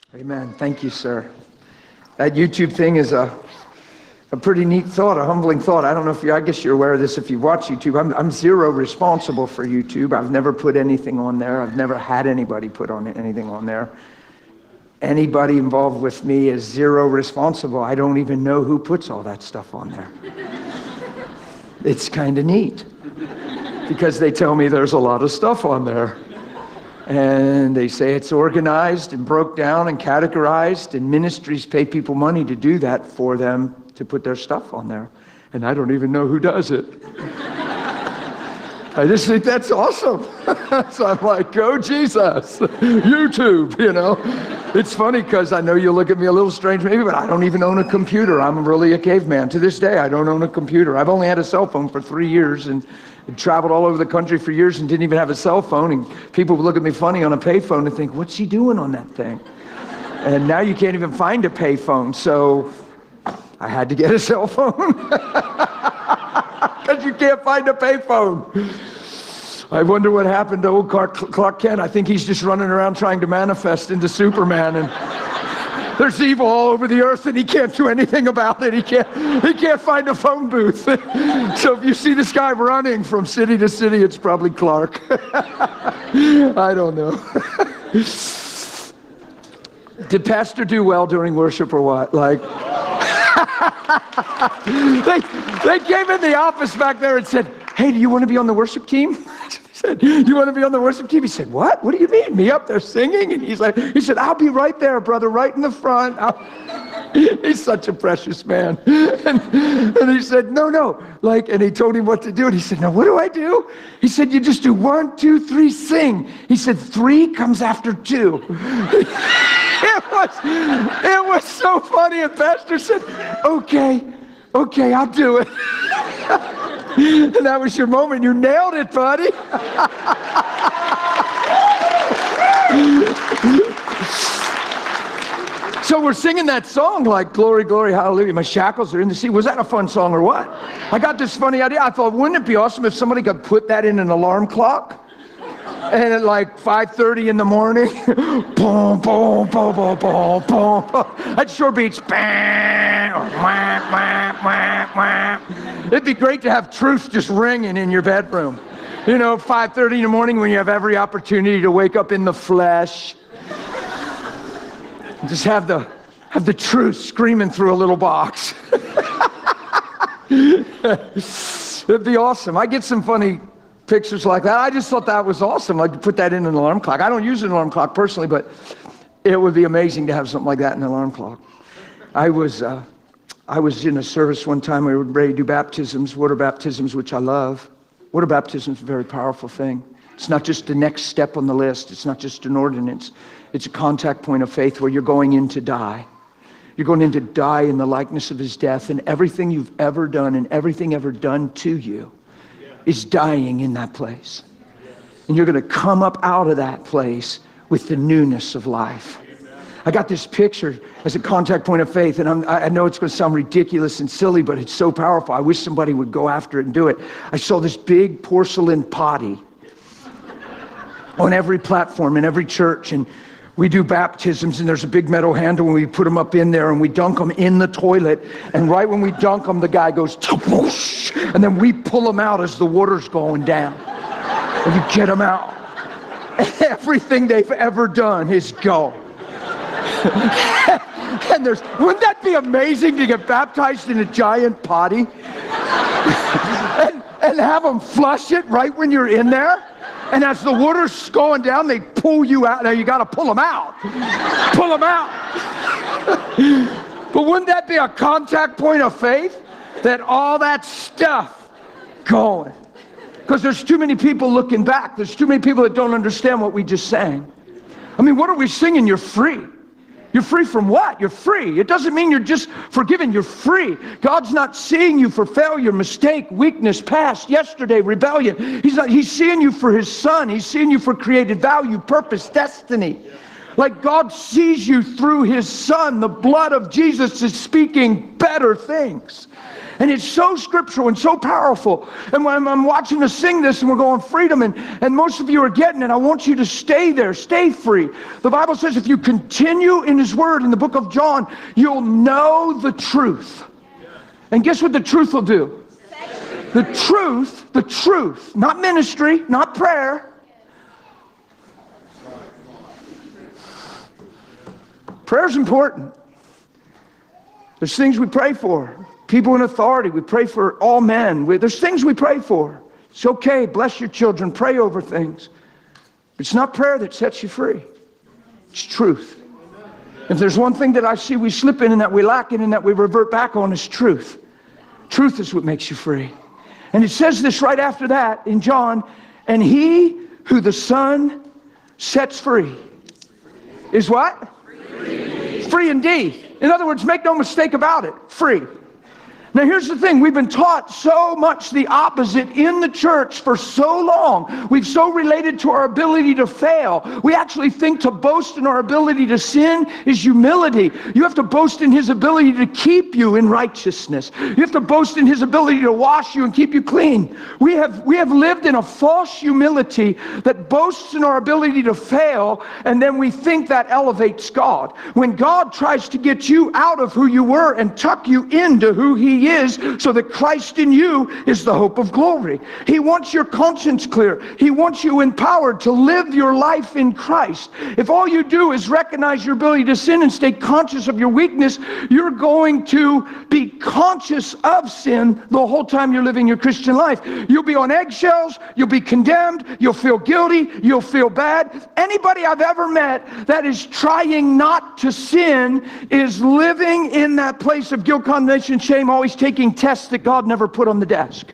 Amen. Thank you, sir. That YouTube thing is a pretty neat thought, a humbling thought. I don't know if I guess you're aware of this if you watch YouTube. I'm zero responsible for YouTube. I've never put anything on there. I've never had anybody put on anything on there. Anybody involved with me is zero responsible. I don't even know who puts all that stuff on there. It's kind of neat because they tell me there's a lot of stuff on there. And they say it's organized and broke down and categorized, and ministries pay people money to do that for them, to put their stuff on there. And I don't even know who does it. I just think that's awesome. So I'm like, go Jesus, YouTube, you know. It's funny because I know you'll look at me a little strange maybe, but I don't even own a computer. I'm really a caveman. To this day, I don't own a computer. I've only had a cell phone for 3 years and traveled all over the country for years and didn't even have a cell phone. And people would look at me funny on a payphone and think, what's he doing on that thing? And now you can't even find a payphone. So I had to get a cell phone because you can't find a payphone. I wonder what happened to old Clark Kent. I think he's just running around trying to manifest into Superman, and there's evil all over the earth and he can't do anything about it. He can't find a phone booth. So if you see this guy running from city to city, it's probably Clark. I don't know. Did Pastor do well during worship or what? Like, they came in the office back there and said, hey, do you want to be on the worship team? I said, you want to be on the worship team? He said, what? What do you mean? Me up there singing? And he said, I'll be right there, brother, right in the front. He's such a precious man. And he said, no. And he told him what to do. And he said, now what do I do? He said, you just do 1, 2, 3, sing. He said, 3 comes after 2. It was so funny. And Pastor said, okay, I'll do it. And that was your moment. You nailed it, buddy. So we're singing that song like, glory, glory, hallelujah. My shackles are in the sea. Was that a fun song or what? I got this funny idea. I thought, wouldn't it be awesome if somebody could put that in an alarm clock? And at like 5:30 in the morning, boom, boom, boom, boom, boom, boom. At Shore Beach, bang, or wham, wham, wham, wham. It'd be great to have truth just ringing in your bedroom. You know, 5:30 in the morning when you have every opportunity to wake up in the flesh. Just have the truth screaming through a little box. It'd be awesome. I get some funny pictures like that. I just thought that was awesome. Like to put that in an alarm clock. I don't use an alarm clock personally, but it would be amazing to have something like that in an alarm clock. I was in a service one time. We were ready to do baptisms, water baptisms, which I love. Water baptism is a very powerful thing. It's not just the next step on the list. It's not just an ordinance. It's a contact point of faith where you're going in to die. You're going in to die in the likeness of his death, and everything you've ever done and everything ever done to you is dying in that place. And you're going to come up out of that place with the newness of life. I got this picture as a contact point of faith, and I know it's going to sound ridiculous and silly, but it's so powerful. I wish somebody would go after it and do it. I saw this big porcelain potty on every platform in every church, and we do baptisms, and there's a big metal handle, and we put them up in there, and we dunk them in the toilet. And right when we dunk them, the guy goes, whoosh, and then we pull them out as the water's going down. And you get them out. Everything they've ever done is gone. And wouldn't that be amazing to get baptized in a giant potty? and have them flush it right when you're in there? And as the water's going down, they pull you out. Now you got to pull them out. Pull them out. But wouldn't that be a contact point of faith? That all that stuff going. Because there's too many people looking back. There's too many people that don't understand what we just sang. I mean, what are we singing? You're free. You're free from what? You're free. It doesn't mean you're just forgiven. You're free. God's not seeing you for failure, mistake, weakness, past, yesterday, rebellion. He's seeing you for his son. He's seeing you for created value, purpose, destiny. Like God sees you through his son. The blood of Jesus is speaking better things. And it's so scriptural and so powerful. And when I'm watching us sing this and we're going freedom, and most of you are getting it, I want you to stay there, stay free. The Bible says if you continue in his word in the book of John, you'll know the truth. And guess what the truth will do? The truth, not ministry, not prayer. Prayer's important. There's things we pray for. People in authority, we pray for all men. There's things we pray for. It's okay, bless your children, pray over things. It's not prayer that sets you free. It's truth. If there's one thing that I see we slip in and that we lack in and that we revert back on, is truth. Truth is what makes you free. And it says this right after that in John, and he who the Son sets free is what? Free indeed. In other words, make no mistake about it, free. Now here's the thing, we've been taught so much the opposite in the church for so long. We've so related to our ability to fail. We actually think to boast in our ability to sin is humility. You have to boast in his ability to keep you in righteousness. You have to boast in his ability to wash you and keep you clean. We have lived in a false humility that boasts in our ability to fail, and then we think that elevates God. When God tries to get you out of who you were and tuck you into who he is, so that Christ in you is the hope of glory. He wants your conscience clear. He wants you empowered to live your life in Christ. If all you do is recognize your ability to sin and stay conscious of your weakness, you're going to be conscious of sin the whole time you're living your Christian life. You'll be on eggshells, you'll be condemned, you'll feel guilty, you'll feel bad. Anybody I've ever met that is trying not to sin is living in that place of guilt, condemnation, shame, always taking tests that God never put on the desk.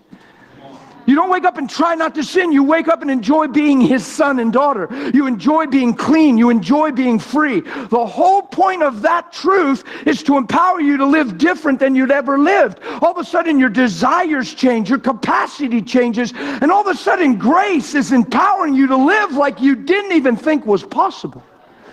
You don't wake up and try not to sin. You wake up and enjoy being his son and daughter. You enjoy being clean. You enjoy being free. The whole point of that truth is to empower you to live different than you'd ever lived. All of a sudden your desires change, your capacity changes, and all of a sudden grace is empowering you to live like you didn't even think was possible.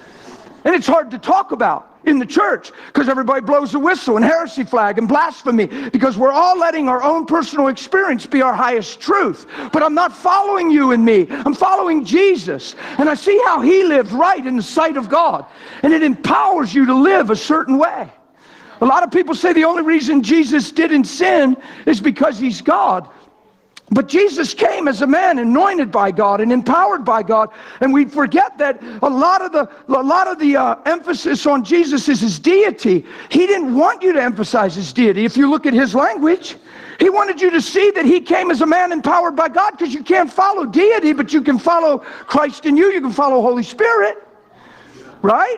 And it's hard to talk about in the church because everybody blows the whistle and heresy flag and blasphemy, because we're all letting our own personal experience be our highest truth. But I'm not following you and me. I'm following Jesus. And I see how he lived right in the sight of God. And it empowers you to live a certain way. A lot of people say the only reason Jesus didn't sin is because he's God. But Jesus came as a man anointed by God and empowered by God, and we forget that a lot of the emphasis on Jesus is his deity. He didn't want you to emphasize his deity. If you look at his language, he wanted you to see that he came as a man empowered by God, because you can't follow deity, but you can follow Christ in you. You can follow Holy Spirit, right?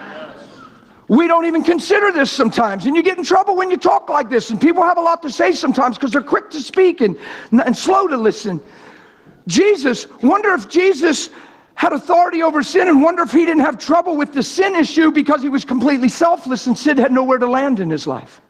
We don't even consider this sometimes, and you get in trouble when you talk like this, and people have a lot to say sometimes because they're quick to speak and slow to listen. Jesus, wonder if Jesus had authority over sin, and wonder if he didn't have trouble with the sin issue because he was completely selfless and sin had nowhere to land in his life.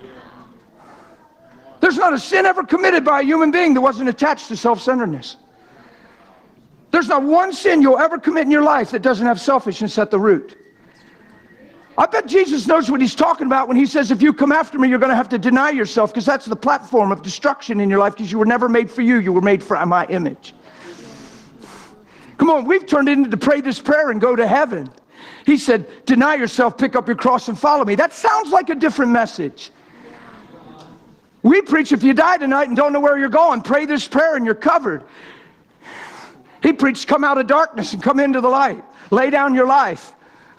There's not a sin ever committed by a human being that wasn't attached to self-centeredness. There's not one sin you'll ever commit in your life that doesn't have selfishness at the root. I bet Jesus knows what he's talking about when he says, if you come after me, you're going to have to deny yourself, because that's the platform of destruction in your life, because you were never made for you were made for my image. Come on, we've turned it into pray this prayer and go to heaven. He said, deny yourself, pick up your cross and follow me. That sounds like a different message. We preach, if you die tonight and don't know where you're going, pray this prayer and you're covered. He preached, come out of darkness and come into the light. Lay down your life.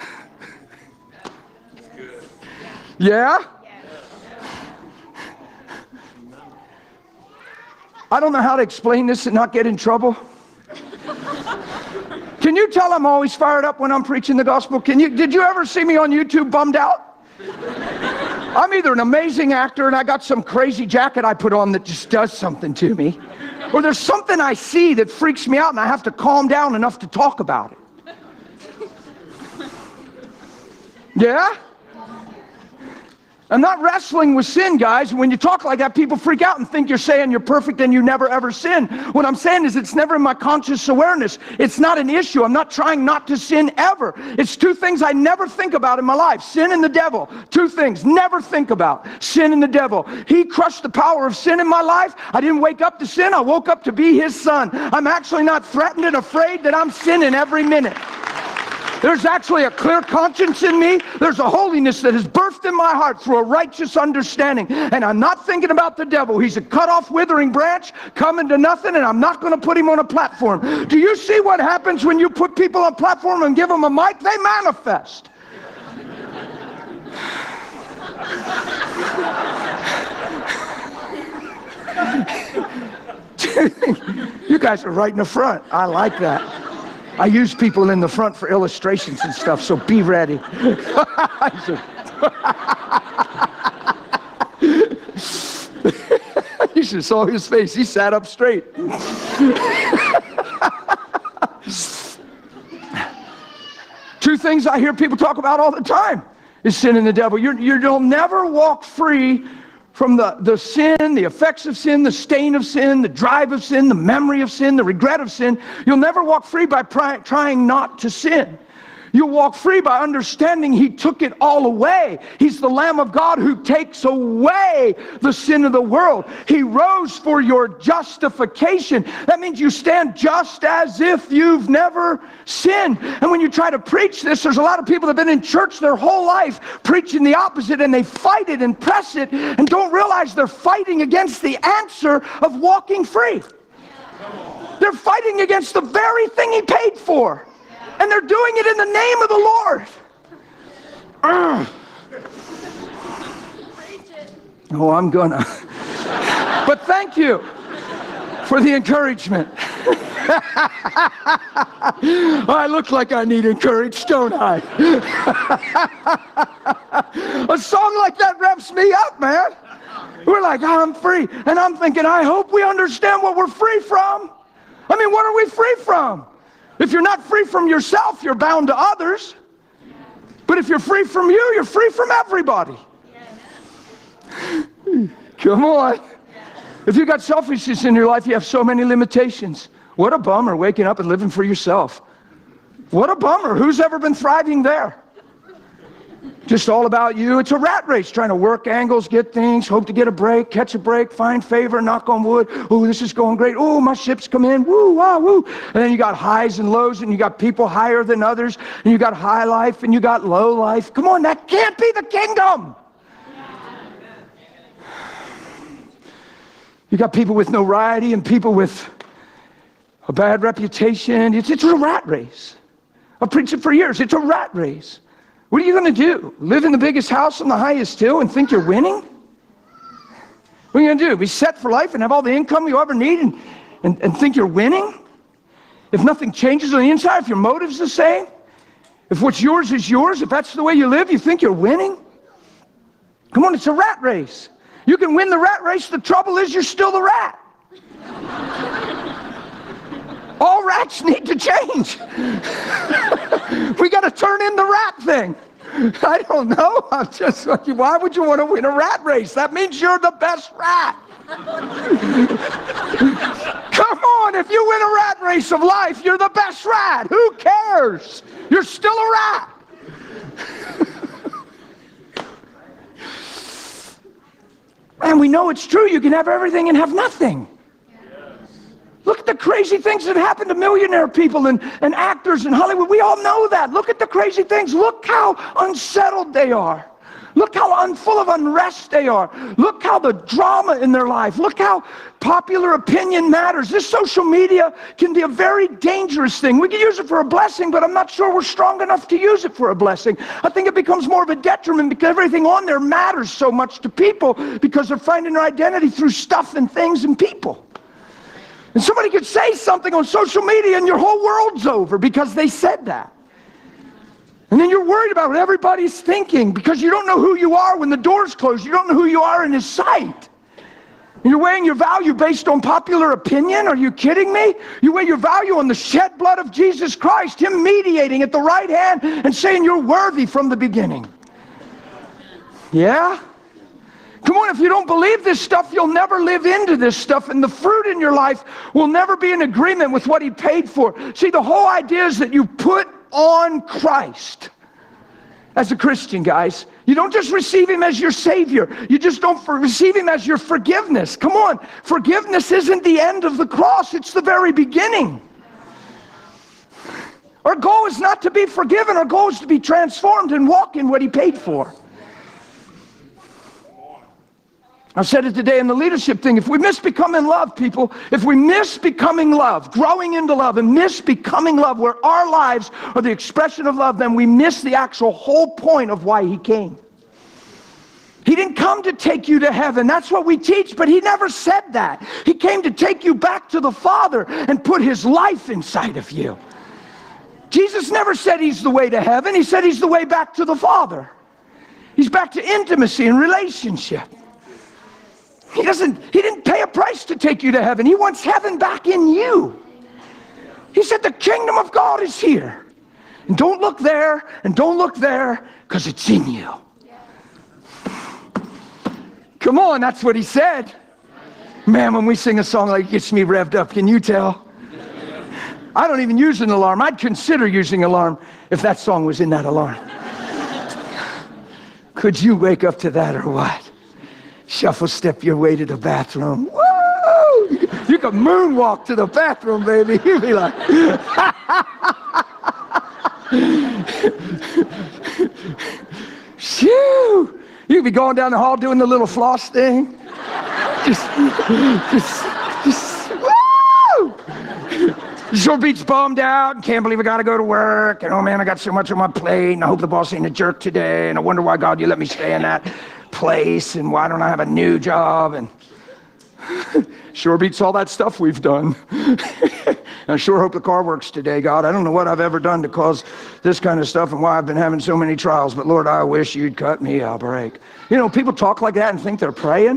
Yeah? I don't know how to explain this and not get in trouble. Can you tell I'm always fired up when I'm preaching the gospel? Did you ever see me on YouTube bummed out? I'm either an amazing actor and I got some crazy jacket I put on that just does something to me, or there's something I see that freaks me out and I have to calm down enough to talk about it. Yeah? I'm not wrestling with sin, guys. When you talk like that, people freak out and think you're saying you're perfect and you never ever sin. What I'm saying is it's never in my conscious awareness. It's not an issue. I'm not trying not to sin ever. It's two things I never think about in my life. Sin and the devil. Two things. Never think about. Sin and the devil. He crushed the power of sin in my life. I didn't wake up to sin. I woke up to be his son. I'm actually not threatened and afraid that I'm sinning every minute. There's actually a clear conscience in me. There's a holiness that is birthed in my heart through a righteous understanding. And I'm not thinking about the devil. He's a cut-off, withering branch coming to nothing, and I'm not going to put him on a platform. Do you see what happens when you put people on a platform and give them a mic? They manifest. You guys are right in the front. I like that. I use people in the front for illustrations and stuff, so be ready. You should have saw his face. He sat up straight. Two things I hear people talk about all the time is sin and the devil. You'll never walk free from the sin, the effects of sin, the stain of sin, the drive of sin, the memory of sin, the regret of sin. You'll never walk free by trying not to sin. You'll walk free by understanding he took it all away. He's the Lamb of God who takes away the sin of the world. He rose for your justification. That means you stand just as if you've never sinned. And when you try to preach this, there's a lot of people that have been in church their whole life preaching the opposite, and they fight it and press it and don't realize they're fighting against the answer of walking free. They're fighting against the very thing he paid for. And they're doing it in the name of the Lord. Oh, I'm gonna. But thank you for the encouragement. I look like I need encouraged, don't I? A song like that revs me up, man. We're like, oh, I'm free. And I'm thinking, I hope we understand what we're free from. I mean, what are we free from? If you're not free from yourself, you're bound to others. But if you're free from you, you're free from everybody. Come on. If you got selfishness in your life, you have so many limitations. What a bummer, waking up and living for yourself. What a bummer. Who's ever been thriving there? Just all about you. It's a rat race, trying to work angles, get things, hope to get a break, catch a break, find favor, knock on wood. Oh, this is going great. Oh, my ship's come in. Woo, wow, woo. And then you got highs and lows, and you got people higher than others, and you got high life, and you got low life. Come on, that can't be the kingdom. You got people with notoriety and people with a bad reputation. It's a rat race. I've preached it for years. It's a rat race. What are you going to do? Live in the biggest house on the highest hill and think you're winning? What are you going to do? Be set for life and have all the income you ever need and think you're winning? If nothing changes on the inside, if your motive's the same, if what's yours is yours, if that's the way you live, you think you're winning? Come on, it's a rat race. You can win the rat race. The trouble is you're still the rat. All rats need to change. We got to turn in the rat thing. I don't know. I'm just like, why would you want to win a rat race? That means you're the best rat. Come on, if you win a rat race of life, you're the best rat. Who cares? You're still a rat. And we know it's true. You can have everything and have nothing. Look at the crazy things that happen to millionaire people and actors in Hollywood. We all know that. Look at the crazy things. Look how unsettled they are. Look how full of unrest they are. Look how the drama in their life. Look how popular opinion matters. This social media can be a very dangerous thing. We can use it for a blessing, but I'm not sure we're strong enough to use it for a blessing. I think it becomes more of a detriment because everything on there matters so much to people because they're finding their identity through stuff and things and people. And somebody could say something on social media and your whole world's over because they said that. And then you're worried about what everybody's thinking because you don't know who you are when the door's closed. You don't know who you are in his sight. And you're weighing your value based on popular opinion? Are you kidding me? You weigh your value on the shed blood of Jesus Christ, him mediating at the right hand and saying you're worthy from the beginning. Yeah? Come on, if you don't believe this stuff, you'll never live into this stuff, and the fruit in your life will never be in agreement with what he paid for. See, the whole idea is that you put on Christ as a Christian, guys. You don't just receive him as your Savior. You just don't receive him as your forgiveness. Come on, forgiveness isn't the end of the cross. It's the very beginning. Our goal is not to be forgiven. Our goal is to be transformed and walk in what he paid for. I said it today in the leadership thing. If we miss becoming love, people, if we miss becoming love, growing into love, and miss becoming love, where our lives are the expression of love, then we miss the actual whole point of why he came. He didn't come to take you to heaven. That's what we teach, but he never said that. He came to take you back to the Father and put his life inside of you. Jesus never said he's the way to heaven. He said he's the way back to the Father. He's back to intimacy and relationship. He didn't pay a price to take you to heaven. He wants heaven back in you. He said the kingdom of God is here. And don't look there, and don't look there, because it's in you. Come on, that's what he said. Man, when we sing a song like it gets me revved up, can you tell? I don't even use an alarm. I'd consider using an alarm if that song was in that alarm. Could you wake up to that or what? Shuffle step your way to the bathroom. Woo! You can moonwalk to the bathroom, baby. You'd be like, shoo! You'd be going down the hall doing the little floss thing. Just woo! Shore Beach bummed out and can't believe I gotta go to work. And oh man, I got so much on my plate. And I hope the boss ain't a jerk today. And I wonder why, God, you let me stay in that place. And why don't I have a new job? And sure beats all that stuff we've done. I sure hope the car works today, God. I don't know what I've ever done to cause this kind of stuff and why I've been having so many trials. But Lord, I wish you'd cut me a break. You know, people talk like that and think they're praying.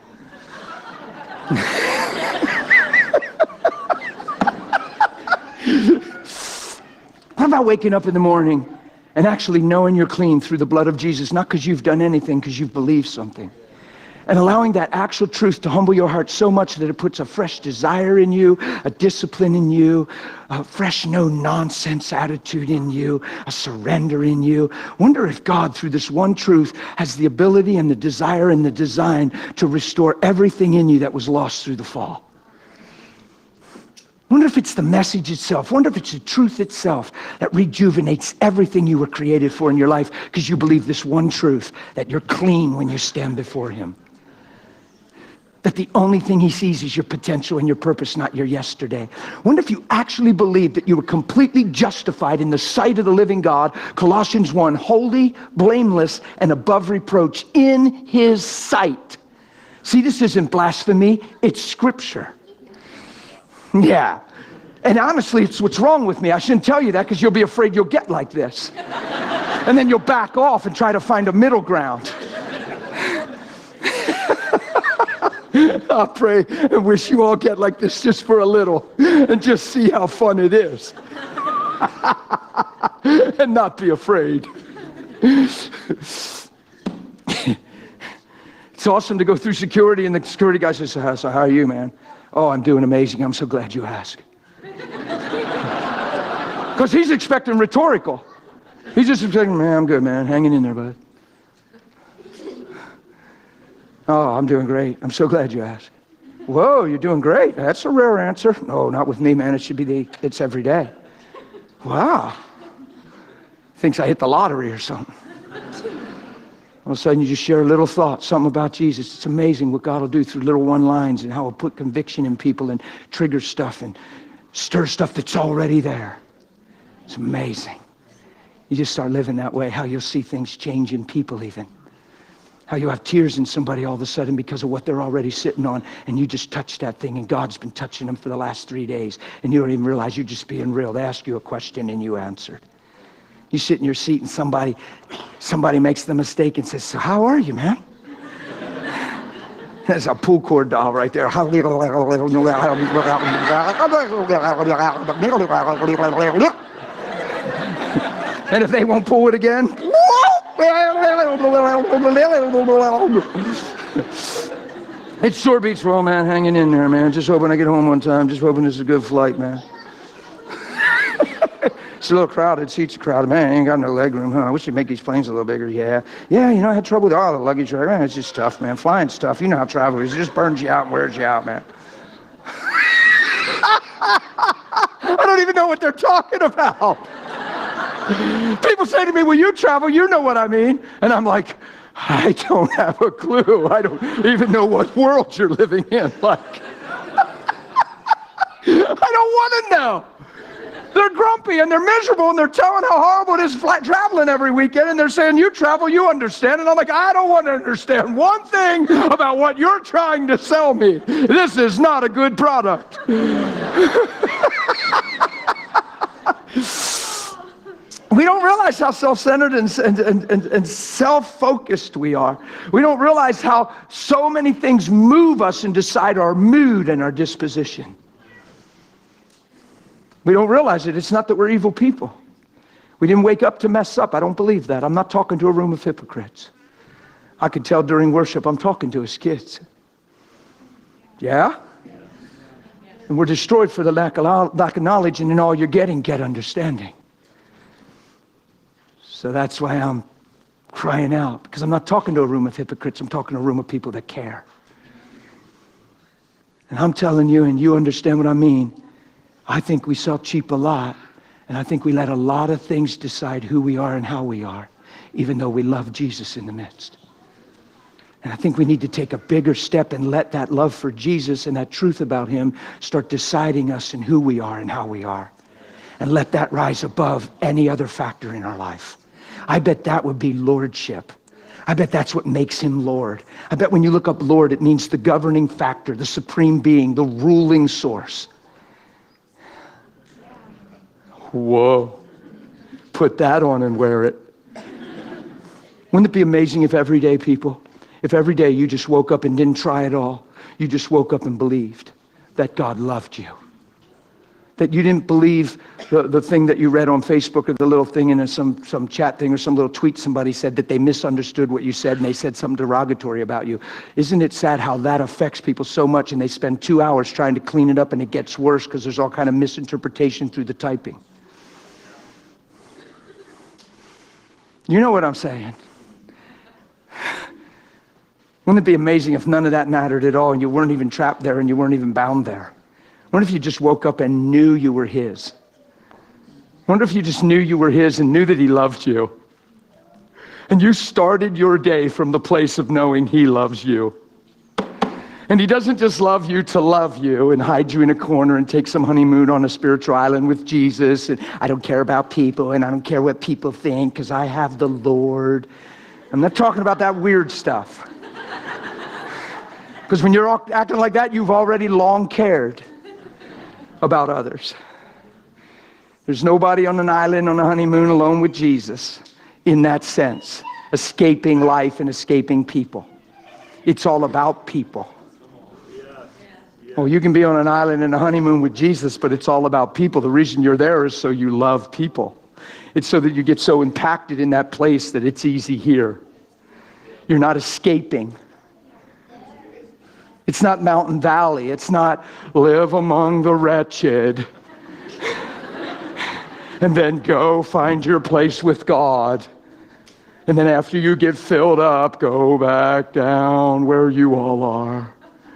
How about waking up in the morning and actually knowing you're clean through the blood of Jesus, not because you've done anything, because you've believed something. And allowing that actual truth to humble your heart so much that it puts a fresh desire in you, a discipline in you, a fresh no-nonsense attitude in you, a surrender in you. Wonder if God, through this one truth, has the ability and the desire and the design to restore everything in you that was lost through the fall. Wonder if it's the message itself. Wonder if it's the truth itself that rejuvenates everything you were created for in your life because you believe this one truth, that you're clean when you stand before him. That the only thing he sees is your potential and your purpose, not your yesterday. Wonder if you actually believe that you were completely justified in the sight of the living God, Colossians 1, holy, blameless, and above reproach in his sight. See, this isn't blasphemy, it's scripture. Yeah. And honestly, it's what's wrong with me. I shouldn't tell you that because you'll be afraid you'll get like this. And then you'll back off and try to find a middle ground. I pray and wish you all get like this just for a little and just see how fun it is. And not be afraid. It's awesome to go through security and the security guy says, so how are you, man? Oh, I'm doing amazing. I'm so glad you asked. Because he's expecting rhetorical. He's just expecting, man, I'm good, man. Hanging in there, bud. Oh, I'm doing great. I'm so glad you asked. Whoa, you're doing great. That's a rare answer. No, not with me, man. It should be it's every day. Wow. Thinks I hit the lottery or something. All of a sudden, you just share a little thought, something about Jesus. It's amazing what God will do through little one-lines and how he'll put conviction in people and trigger stuff and stir stuff that's already there. It's amazing. You just start living that way, how you'll see things change in people even. How you have tears in somebody all of a sudden because of what they're already sitting on, and you just touch that thing, and God's been touching them for the last 3 days, and you don't even realize you're just being real. They ask you a question, and you answered. You sit in your seat and somebody makes the mistake and says, so how are you, man? There's a pull cord doll right there. And if they won't pull it again, It sure beats well, man. Hanging in there, man. Just hoping I get home on time. Just hoping this is a good flight, man. It's a little crowded. Seats are crowded. Man, I ain't got no leg room, huh? I wish you'd make these planes a little bigger. Yeah, I had trouble with all the luggage. Man, it's just tough, man. Flying's tough. You know how travel is. It just burns you out and wears you out, man. I don't even know what they're talking about. People say to me, well, you travel, you know what I mean. And I'm like, I don't have a clue. I don't even know what world you're living in. Like, I don't want to know. They're grumpy and they're miserable and they're telling how horrible it is traveling every weekend, and they're saying, you travel, you understand. And I'm like, I don't want to understand one thing about what you're trying to sell me. This is not a good product. We don't realize how self-centered and self-focused we are. We don't realize how so many things move us and decide our mood and our disposition. We don't realize it. It's not that we're evil people. We didn't wake up to mess up. I don't believe that. I'm not talking to a room of hypocrites. I could tell during worship I'm talking to his kids. Yeah? And we're destroyed for the lack of knowledge, and in all you're getting, get understanding. So that's why I'm crying out, because I'm not talking to a room of hypocrites. I'm talking to a room of people that care. And I'm telling you, and you understand what I mean, I think we sell cheap a lot, and I think we let a lot of things decide who we are and how we are, even though we love Jesus in the midst. And I think we need to take a bigger step and let that love for Jesus and that truth about him start deciding us and who we are and how we are. And let that rise above any other factor in our life. I bet that would be lordship. I bet that's what makes him Lord. I bet when you look up Lord, it means the governing factor, the supreme being, the ruling source. Whoa. Put that on and wear it. Wouldn't it be amazing if every day, people, if every day you just woke up and didn't try at all, you just woke up and believed that God loved you. That you didn't believe the thing that you read on Facebook or the little thing in some chat thing or some little tweet somebody said that they misunderstood what you said and they said something derogatory about you. Isn't it sad how that affects people so much, and they spend 2 hours trying to clean it up and it gets worse because there's all kind of misinterpretation through the typing. You know what I'm saying? Wouldn't it be amazing if none of that mattered at all and you weren't even trapped there and you weren't even bound there? What if you just woke up and knew you were his? Wonder if you just knew you were his and knew that he loved you. And you started your day from the place of knowing he loves you. And he doesn't just love you to love you and hide you in a corner and take some honeymoon on a spiritual island with Jesus. And I don't care about people and I don't care what people think because I have the Lord. I'm not talking about that weird stuff. Because when you're acting like that, you've already long cared about others. There's nobody on an island on a honeymoon alone with Jesus in that sense, escaping life and escaping people. It's all about people. Well, you can be on an island in a honeymoon with Jesus, but it's all about people. The reason you're there is so you love people. It's so that you get so impacted in that place that it's easy here. You're not escaping. It's not Mountain Valley. It's not live among the wretched and then go find your place with God. And then after you get filled up, go back down where you all are.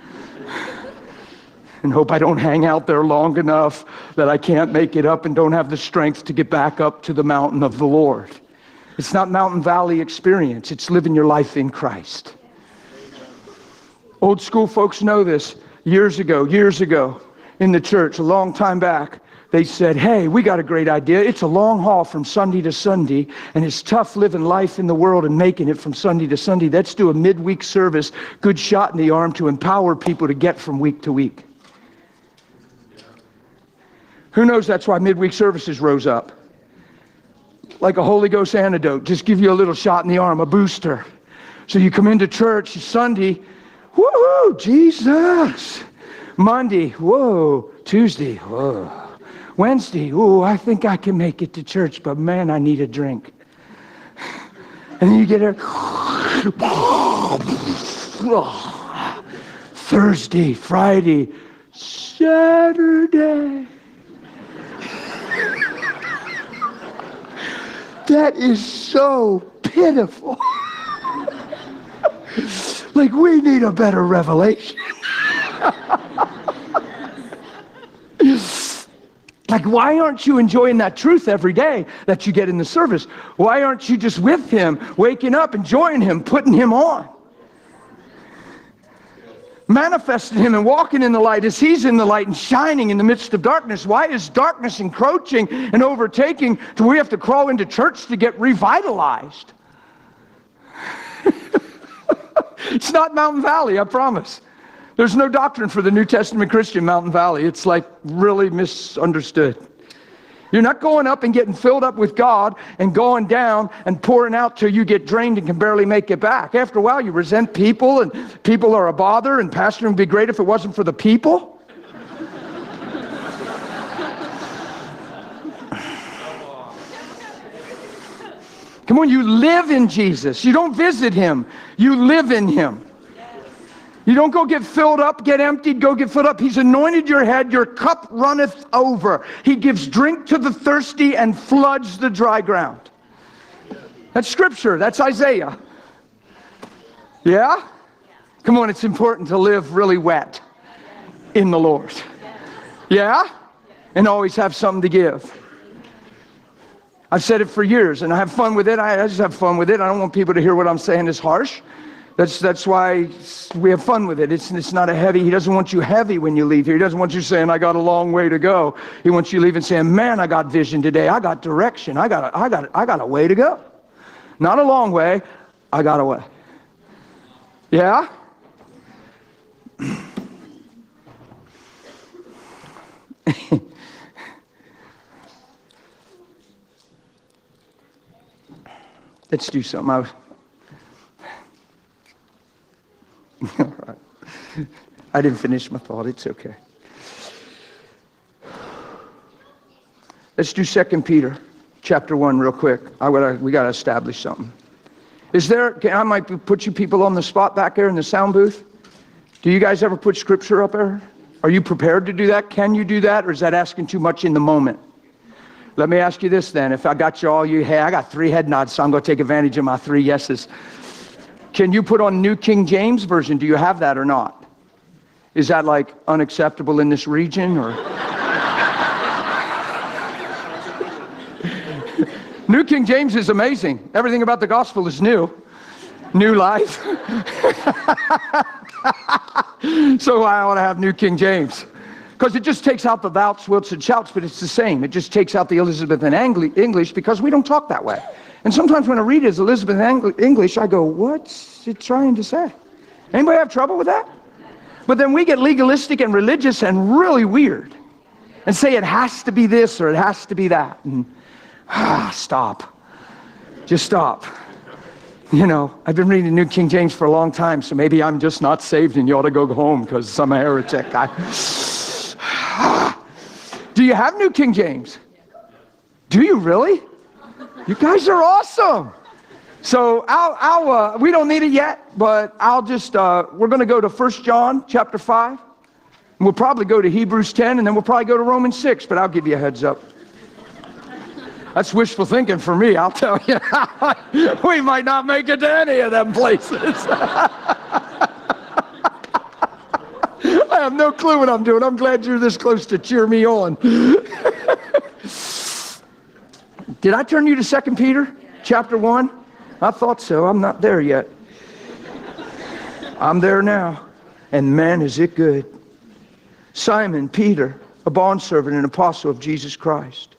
And hope I don't hang out there long enough that I can't make it up and don't have the strength to get back up to the mountain of the Lord. It's not Mountain Valley experience. It's living your life in Christ. Old school folks know this. Years ago, in the church, a long time back, they said, hey, we got a great idea. It's a long haul from Sunday to Sunday, and it's tough living life in the world and making it from Sunday to Sunday. Let's do a midweek service, good shot in the arm to empower people to get from week to week. Who knows that's why midweek services rose up? Like a Holy Ghost antidote, just give you a little shot in the arm, a booster. So you come into church Sunday, woo, Jesus. Monday, whoa. Tuesday, whoa. Wednesday, oh, I think I can make it to church, but man, I need a drink. And then you get Thursday, Friday, Saturday. That is so pitiful. Like, we need a better revelation. Like, why aren't you enjoying that truth every day that you get in the service? Why aren't you just with him, waking up, enjoying him, putting him on? Manifesting him and walking in the light as he's in the light and shining in the midst of darkness. Why is darkness encroaching and overtaking to where we have to crawl into church to get revitalized? It's not Mountain Valley, I promise. There's no doctrine for the New Testament Christian Mountain Valley. It's like really misunderstood. You're not going up and getting filled up with God and going down and pouring out till you get drained and can barely make it back. After a while, you resent people, and people are a bother, and pastoring would be great if it wasn't for the people. Come on, you live in Jesus. You don't visit him. You live in him. You don't go get filled up, get emptied, go get filled up. He's anointed your head, your cup runneth over. He gives drink to the thirsty and floods the dry ground. That's scripture, that's Isaiah. Yeah? Come on, it's important to live really wet in the Lord. Yeah? And always have something to give. I've said it for years, and I have fun with it. I just have fun with it. I don't want people to hear what I'm saying is harsh. That's why we have fun with it. It's not a heavy. He doesn't want you heavy when you leave here. He doesn't want you saying, I got a long way to go. He wants you leaving saying, man, I got vision today. I got direction. I got a way to go. Not a long way. I got a way. Yeah? Let's do something. All right. I didn't finish my thought. It's okay. Let's do 2 Peter chapter 1 real quick. We got to establish something. I might put you people on the spot back there in the sound booth. Do you guys ever put scripture up there? Are you prepared to do that? Can you do that? Or is that asking too much in the moment? Let me ask you this then. If I got you all, hey, I got 3 head nods, so I'm going to take advantage of my 3 yeses. Can you put on New King James Version? Do you have that or not? Is that like unacceptable in this region or? New King James is amazing. Everything about the gospel is new. New life. So I want to have New King James. Because it just takes out the thou's, wilts, and shouts, but it's the same. It just takes out the Elizabethan English because we don't talk that way. And sometimes when I read his Elizabethan English, I go, what's it trying to say? Anybody have trouble with that? But then we get legalistic and religious and really weird and say it has to be this or it has to be that. And stop. Just stop. You know, I've been reading New King James for a long time, so maybe I'm just not saved and you ought to go home because I'm a heretic. Do you have New King James? Do you really? You guys are awesome. So we don't need it yet, but I'll just, we're going to go to 1 John chapter 5. And we'll probably go to Hebrews 10, and then we'll probably go to Romans 6, but I'll give you a heads up. That's wishful thinking for me, I'll tell you. We might not make it to any of them places. I have no clue what I'm doing. I'm glad you're this close to cheer me on. Did I turn you to 2 Peter chapter 1? I thought so. I'm not there yet. I'm there now. And man, is it good. Simon Peter, a bondservant and apostle of Jesus Christ.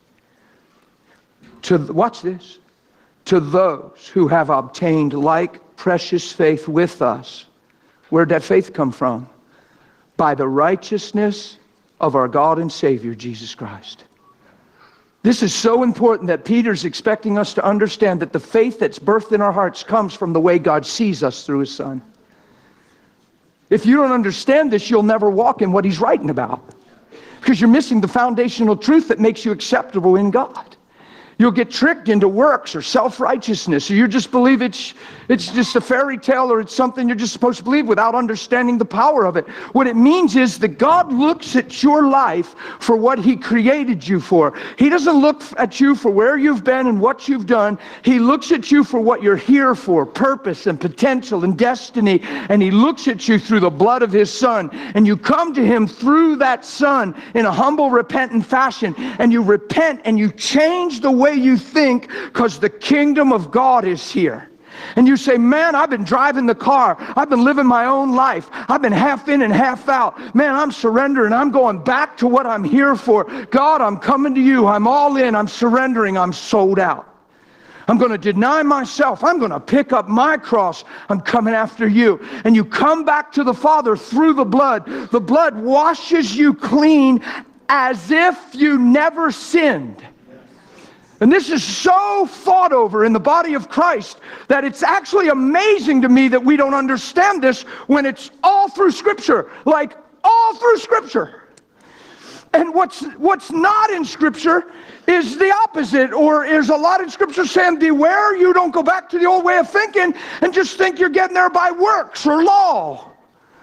Watch this. To those who have obtained like precious faith with us. Where'd that faith come from? By the righteousness of our God and Savior, Jesus Christ. This is so important that Peter's expecting us to understand that the faith that's birthed in our hearts comes from the way God sees us through his Son. If you don't understand this, you'll never walk in what he's writing about. Because you're missing the foundational truth that makes you acceptable in God. You'll get tricked into works or self-righteousness, or you just believe it's just a fairy tale, or it's something you're just supposed to believe without understanding the power of it. What it means is that God looks at your life for what He created you for. He doesn't look at you for where you've been and what you've done. He looks at you for what you're here for, purpose and potential and destiny, and He looks at you through the blood of His Son, and you come to Him through that Son in a humble, repentant fashion, and you repent and you change the way you think, because the kingdom of God is here. And you say, man, I've been driving the car. I've been living my own life. I've been half in and half out. Man, I'm surrendering. I'm going back to what I'm here for. God, I'm coming to you. I'm all in. I'm surrendering. I'm sold out. I'm going to deny myself. I'm going to pick up my cross. I'm coming after you. And you come back to the Father through the blood. The blood washes you clean as if you never sinned. And this is so fought over in the body of Christ that it's actually amazing to me that we don't understand this when it's all through Scripture, like all through Scripture. And what's not in Scripture is the opposite, or is a lot in Scripture saying, beware you don't go back to the old way of thinking and just think you're getting there by works or law.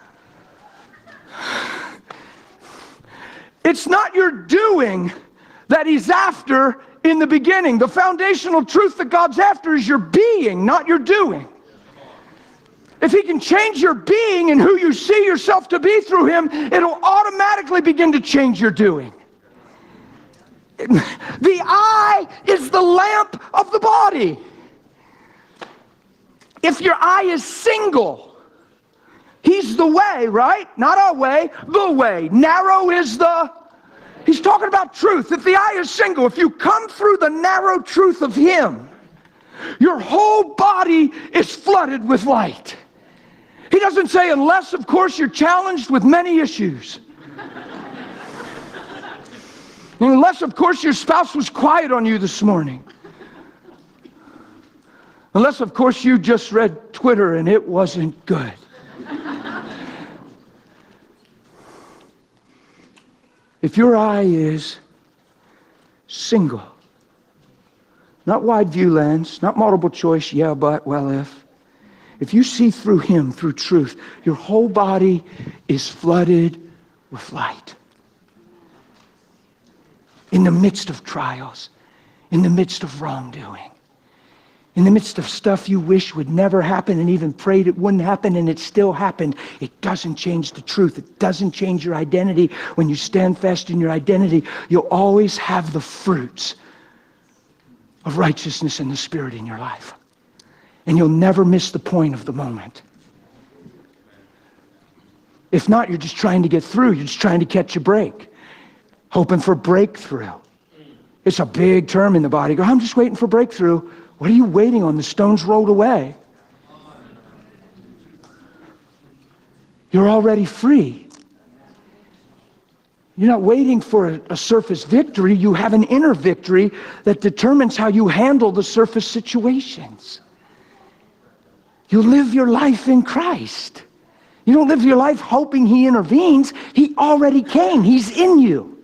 It's not your doing that He's after. In the beginning, the foundational truth that God's after is your being, not your doing. If He can change your being and who you see yourself to be through Him, it'll automatically begin to change your doing. The eye is the lamp of the body. If your eye is single, He's the way, right? Not our way, the way. Narrow is the... He's talking about truth. If the eye is single, if you come through the narrow truth of Him, your whole body is flooded with light. He doesn't say, unless, of course, you're challenged with many issues. Unless, of course, your spouse was quiet on you this morning. Unless, of course, you just read Twitter and it wasn't good. If your eye is single, not wide view lens, not multiple choice, yeah, but, well, if you see through Him, through truth, your whole body is flooded with light. In the midst of trials, in the midst of wrongdoing, in the midst of stuff you wish would never happen and even prayed it wouldn't happen and it still happened, it doesn't change the truth. It doesn't change your identity. When you stand fast in your identity, you'll always have the fruits of righteousness and the Spirit in your life. And you'll never miss the point of the moment. If not, you're just trying to get through. You're just trying to catch a break, hoping for breakthrough. It's a big term in the body. Go, I'm just waiting for breakthrough. What are you waiting on? The stone's rolled away. You're already free. You're not waiting for a surface victory. You have an inner victory that determines how you handle the surface situations. You live your life in Christ. You don't live your life hoping He intervenes. He already came. He's in you.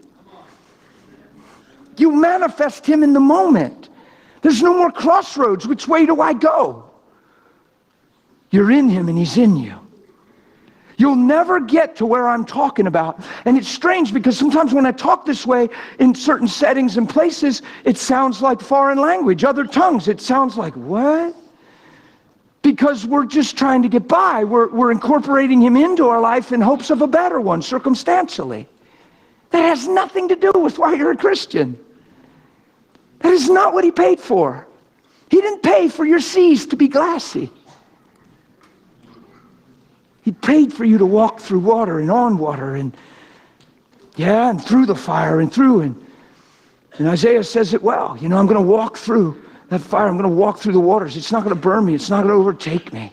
You manifest Him in the moment. There's no more crossroads. Which way do I go? You're in Him and He's in you. You'll never get to where I'm talking about. And it's strange because sometimes when I talk this way in certain settings and places, it sounds like foreign language, other tongues. It sounds like, what? Because we're just trying to get by. We're incorporating Him into our life in hopes of a better one, circumstantially. That has nothing to do with why you're a Christian. That is not what He paid for. He didn't pay for your seas to be glassy. He paid for you to walk through water and on water and through the fire and through. And Isaiah says it well. You know, I'm going to walk through that fire. I'm going to walk through the waters. It's not going to burn me. It's not going to overtake me.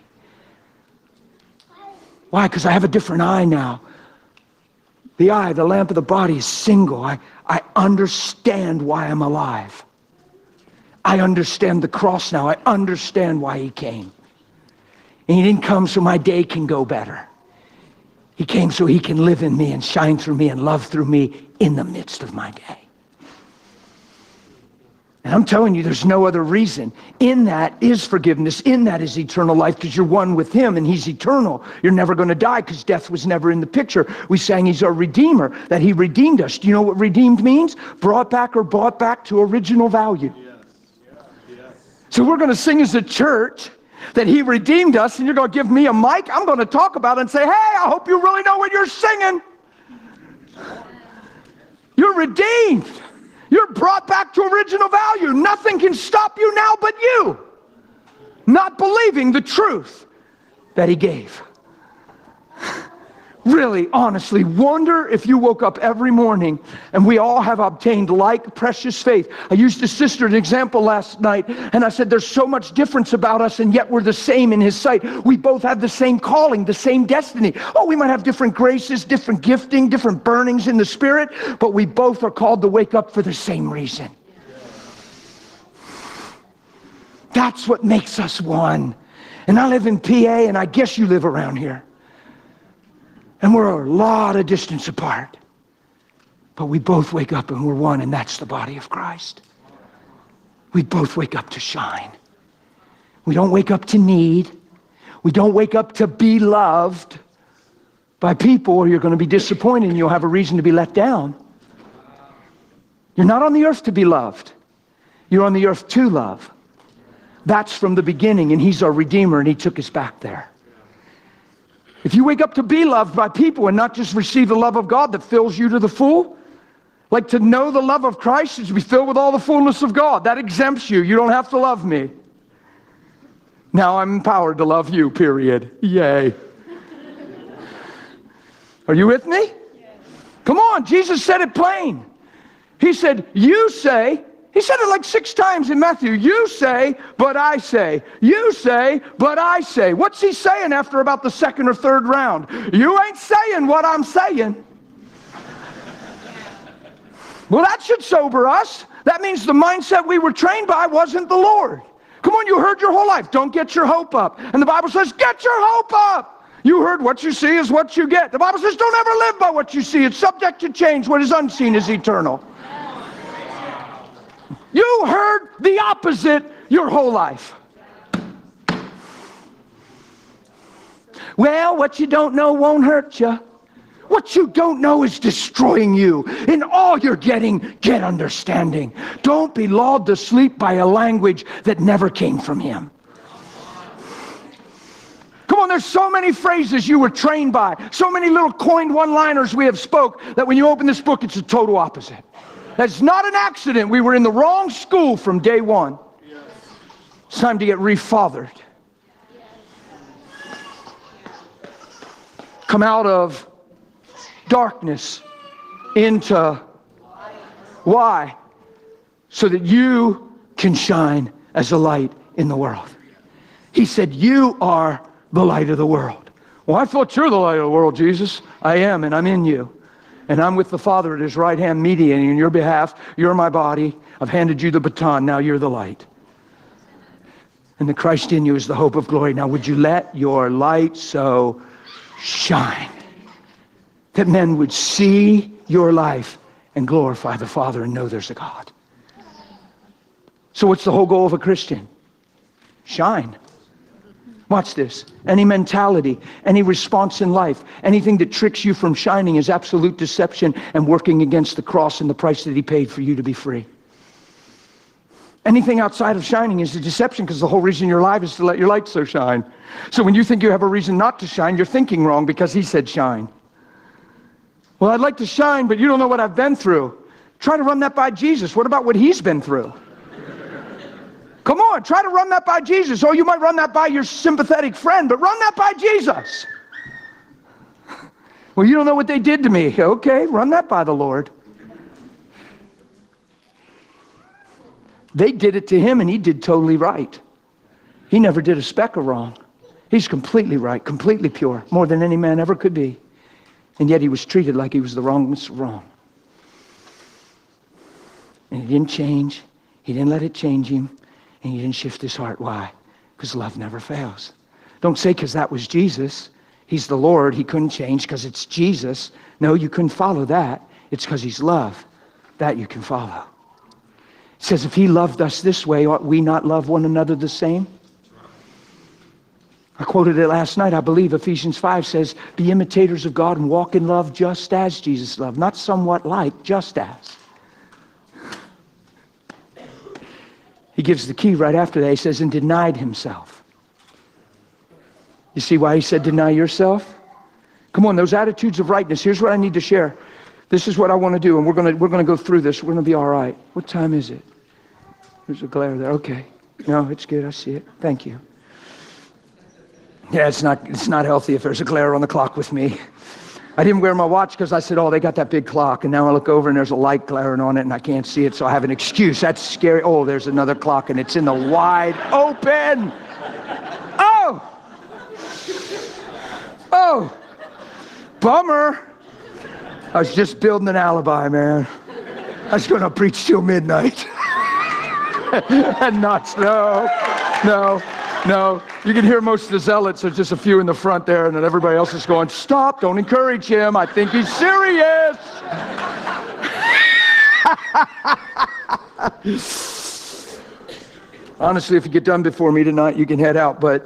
Why? Because I have a different eye now. The eye, the lamp of the body, is single. I understand why I'm alive. I understand the cross now. I understand why He came. And He didn't come so my day can go better. He came so He can live in me and shine through me and love through me in the midst of my day. And I'm telling you, there's no other reason. In that is forgiveness. In that is eternal life, because you're one with him and he's eternal. You're never going to die because death was never in the picture. We sang he's our Redeemer, that he redeemed us. Do you know what redeemed means? Brought back or bought back to original value. So we're going to sing as a church that he redeemed us, and you're going to give me a mic. I'm going to talk about it and say, hey, I hope you really know what you're singing. You're redeemed. You're brought back to original value. Nothing can stop you now but you not believing the truth that he gave. Really, honestly, wonder if you woke up every morning and we all have obtained like precious faith. I used a sister an example last night, and I said there's so much difference about us, and yet we're the same in his sight. We both have the same calling, the same destiny. Oh, we might have different graces, different gifting, different burnings in the spirit, but we both are called to wake up for the same reason. That's what makes us one. And I live in PA, and I guess you live around here. And we're a lot of distance apart. But we both wake up and we're one, and that's the body of Christ. We both wake up to shine. We don't wake up to need. We don't wake up to be loved by people, or you're going to be disappointed and you'll have a reason to be let down. You're not on the earth to be loved. You're on the earth to love. That's from the beginning, and he's our Redeemer, and he took us back there. If you wake up to be loved by people and not just receive the love of God that fills you to the full, like to know the love of Christ is to be filled with all the fullness of God. That exempts you. You don't have to love me. Now I'm empowered to love you, period. Yay. Are you with me? Come on, Jesus said it plain. He said, you say, he said it like 6 times in Matthew. You say, but I say. You say, but I say. What's he saying after about the 2nd or 3rd round? You ain't saying what I'm saying. Well, that should sober us. That means the mindset we were trained by wasn't the Lord. Come on, you heard your whole life, don't get your hope up. And the Bible says, get your hope up. You heard what you see is what you get. The Bible says, don't ever live by what you see. It's subject to change. What is unseen is eternal. You heard the opposite your whole life. Well, what you don't know won't hurt you. What you don't know is destroying you. In all you're getting, get understanding. Don't be lulled to sleep by a language that never came from him. Come on, there's so many phrases you were trained by, so many little coined one-liners we have spoke, that when you open this book, it's a total opposite. That's not an accident. We were in the wrong school from day one. It's time to get refathered. Come out of darkness into why? So that you can shine as a light in the world. He said, you are the light of the world. Well, I thought you're the light of the world, Jesus. I am, and I'm in you. And I'm with the Father at his right hand, mediating on your behalf. You're my body. I've handed you the baton. Now you're the light. And the Christ in you is the hope of glory. Now would you let your light so shine that men would see your life and glorify the Father and know there's a God. So what's the whole goal of a Christian? Shine. Watch this. Any mentality, any response in life, anything that tricks you from shining is absolute deception and working against the cross and the price that he paid for you to be free. Anything outside of shining is a deception, because the whole reason you're alive is to let your light so shine. So when you think you have a reason not to shine, you're thinking wrong, because he said shine. Well, I'd like to shine, but you don't know what I've been through. Try to run that by Jesus. What about what he's been through? Come on, try to run that by Jesus. Oh, you might run that by your sympathetic friend, but run that by Jesus. Well, you don't know what they did to me. Okay, run that by the Lord. They did it to him, and he did totally right. He never did a speck of wrong. He's completely right, completely pure, more than any man ever could be. And yet he was treated like he was the wrongest of wrong. And he didn't change. He didn't let it change him. And he didn't shift his heart. Why? Because love never fails. Don't say because that was Jesus. He's the Lord. He couldn't change because it's Jesus. No, you couldn't follow that. It's because he's love. That you can follow. He says, if he loved us this way, ought we not love one another the same? I quoted it last night. I believe Ephesians 5 says, be imitators of God and walk in love just as Jesus loved. Not somewhat like, just as. He gives the key right after that. He says, and denied himself. You see why he said deny yourself? Come on, those attitudes of rightness. Here's what I need to share. This is what I want to do, and we're going to go through this. We're going to be all right. What time is it? There's a glare there. Okay. No, it's good. I see it. Thank you. Yeah, it's not healthy if there's a glare on the clock with me. I didn't wear my watch because I said, oh, they got that big clock. And now I look over and there's a light glaring on it and I can't see it, so I have an excuse. That's scary. Oh, there's another clock and it's in the wide open. Oh! Oh! Bummer. I was just building an alibi, man. I was going to preach till midnight. And not, no. You can hear most of the zealots. There's just a few in the front there, and then everybody else is going, stop, don't encourage him. I think he's serious. Honestly, if you get done before me tonight, you can head out, but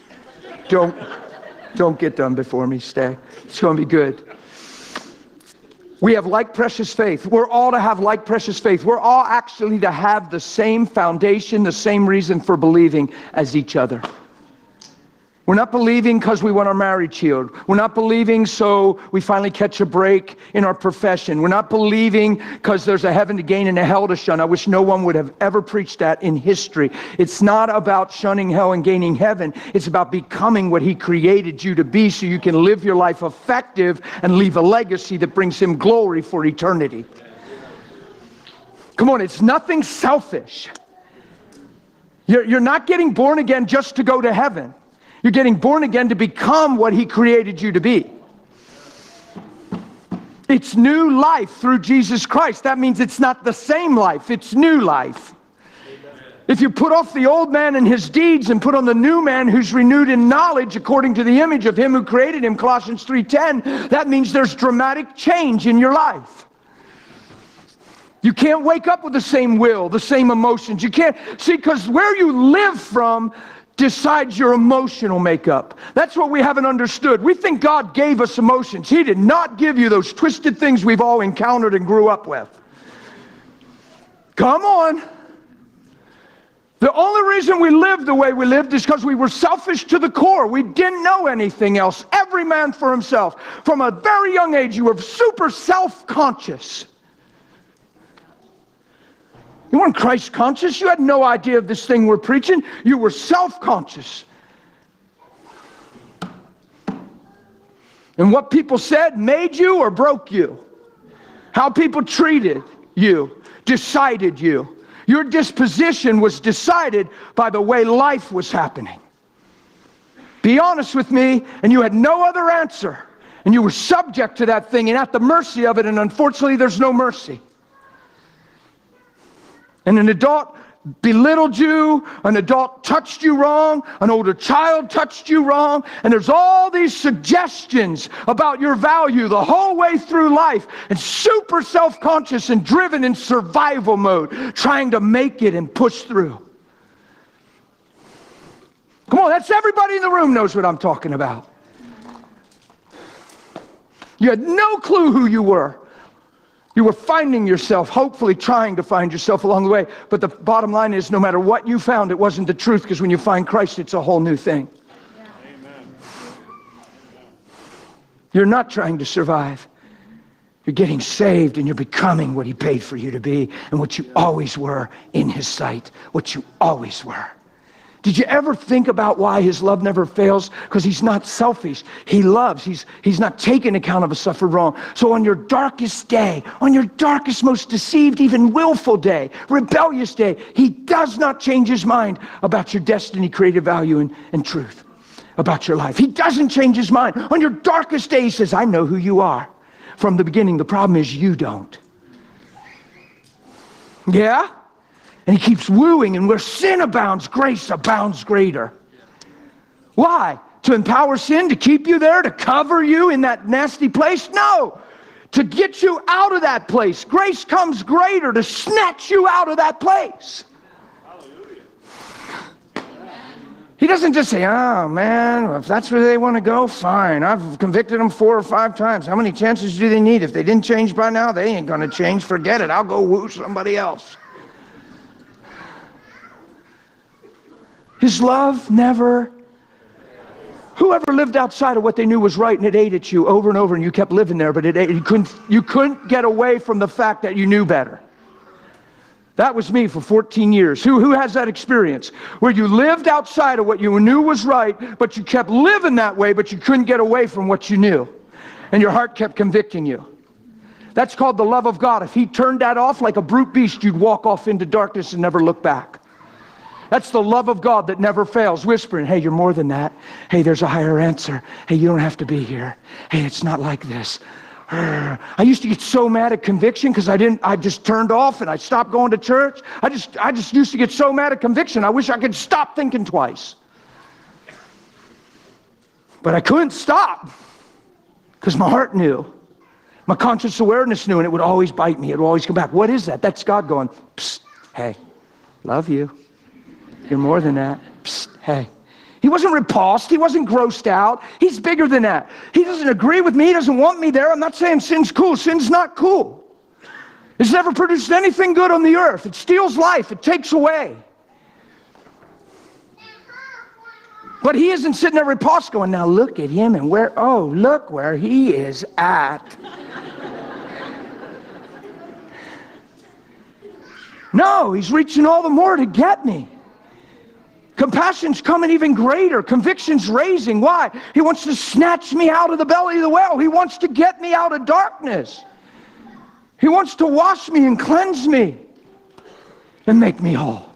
don't get done before me. Stay. It's going to be good. We have like precious faith. We're all to have like precious faith. We're all actually to have the same foundation, the same reason for believing as each other. We're not believing because we want our marriage healed. We're not believing so we finally catch a break in our profession. We're not believing because there's a heaven to gain and a hell to shun. I wish no one would have ever preached that in history. It's not about shunning hell and gaining heaven. It's about becoming what he created you to be so you can live your life effective and leave a legacy that brings him glory for eternity. Come on, it's nothing selfish. You're not getting born again just to go to heaven. You're getting born again to become what he created you to be. It's new life through Jesus Christ. That means it's not the same life, it's new life. If you put off the old man and his deeds and put on the new man who's renewed in knowledge according to the image of him who created him, Colossians 3:10, that means there's dramatic change in your life. You can't wake up with the same will, the same emotions. You can't, see, because where you live from decides your emotional makeup. That's what we haven't understood. We think God gave us emotions. He did not give you those twisted things we've all encountered and grew up with. Come on. The only reason we lived the way we lived is because we were selfish to the core. We didn't know anything else. Every man for himself. From a very young age, you were super self-conscious. You weren't Christ conscious. You had no idea of this thing we're preaching. You were self-conscious. And what people said made you or broke you. How people treated you decided you. Your disposition was decided by the way life was happening. Be honest with me, and you had no other answer. And you were subject to that thing and at the mercy of it, and unfortunately there's no mercy. And an adult belittled you, an adult touched you wrong, an older child touched you wrong, and there's all these suggestions about your value the whole way through life, and super self-conscious and driven in survival mode, trying to make it and push through. Come on, that's everybody in the room knows what I'm talking about. You had no clue who you were. You were finding yourself, hopefully trying to find yourself along the way. But the bottom line is, no matter what you found, it wasn't the truth, because when you find Christ, it's a whole new thing. Amen. You're not trying to survive. You're getting saved, and you're becoming what he paid for you to be, and what you always were in his sight, what you always were. Did you ever think about why his love never fails? Because he's not selfish. He loves. He's not taking account of a suffered wrong. So on your darkest day, on your darkest, most deceived, even willful day, rebellious day, he does not change his mind about your destiny, creative value, and truth about your life. He doesn't change his mind. On your darkest day, he says, I know who you are from the beginning. The problem is you don't. Yeah? And he keeps wooing, and where sin abounds, grace abounds greater. Why? To empower sin, to keep you there, to cover you in that nasty place? No! to get you out of that place. Grace comes greater to snatch you out of that place. He doesn't just say, oh man, if that's where they want to go, fine. I've convicted them 4 or 5 times. How many chances do they need? If they didn't change by now, they ain't going to change. Forget it. I'll go woo somebody else. His love never. Whoever lived outside of what they knew was right and it ate at you over and over and you kept living there, but you couldn't get away from the fact that you knew better. That was me for 14 years. Who has that experience? Where you lived outside of what you knew was right, but you kept living that way, but you couldn't get away from what you knew. And your heart kept convicting you. That's called the love of God. If he turned that off like a brute beast, you'd walk off into darkness and never look back. That's the love of God that never fails, whispering, hey, you're more than that. Hey, there's a higher answer. Hey, you don't have to be here. Hey, it's not like this. I used to get so mad at conviction because I just turned off and I stopped going to church. I just used to get so mad at conviction. I wish I could stop thinking twice. But I couldn't stop because my heart knew. My conscious awareness knew, and it would always bite me. It would always come back. What is that? That's God going, psst, hey, love you. You're more than that. Psst, hey. He wasn't repulsed. He wasn't grossed out. He's bigger than that. He doesn't agree with me. He doesn't want me there. I'm not saying sin's cool. Sin's not cool. It's never produced anything good on the earth. It steals life. It takes away. But he isn't sitting there repulsed going, now look at him and look where he is at. No, he's reaching all the more to get me. Compassion's coming even greater. Conviction's raising. Why? He wants to snatch me out of the belly of the whale. He wants to get me out of darkness. He wants to wash me and cleanse me and make me whole.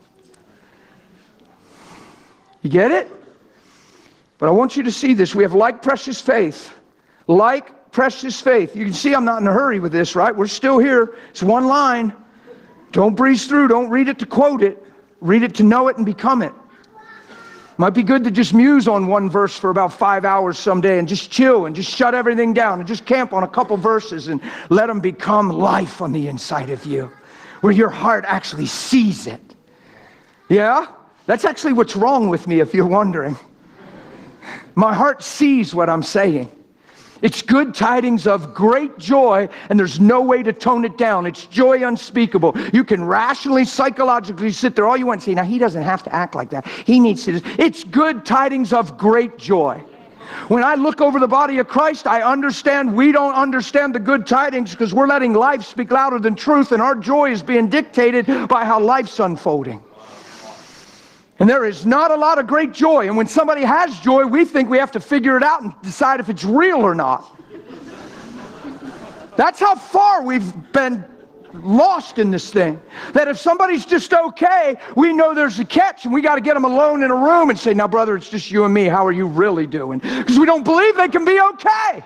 You get it? But I want you to see this. We have like precious faith. Like precious faith. You can see I'm not in a hurry with this, right? We're still here. It's one line. Don't breeze through. Don't read it to quote it. Read it to know it and become it. Might be good to just muse on one verse for about 5 hours someday and just chill and just shut everything down and just camp on a couple verses and let them become life on the inside of you, where your heart actually sees it. Yeah? That's actually what's wrong with me, if you're wondering. My heart sees what I'm saying. It's good tidings of great joy, and there's no way to tone it down. It's joy unspeakable. You can rationally, psychologically sit there all you want and say, now he doesn't have to act like that. He needs to. It's good tidings of great joy. When I look over the body of Christ, I understand we don't understand the good tidings because we're letting life speak louder than truth, and our joy is being dictated by how life's unfolding. And there is not a lot of great joy. And when somebody has joy, we think we have to figure it out and decide if it's real or not. That's how far we've been lost in this thing. That if somebody's just okay, we know there's a catch, and we got to get them alone in a room and say, now, brother, it's just you and me. How are you really doing? Because we don't believe they can be okay.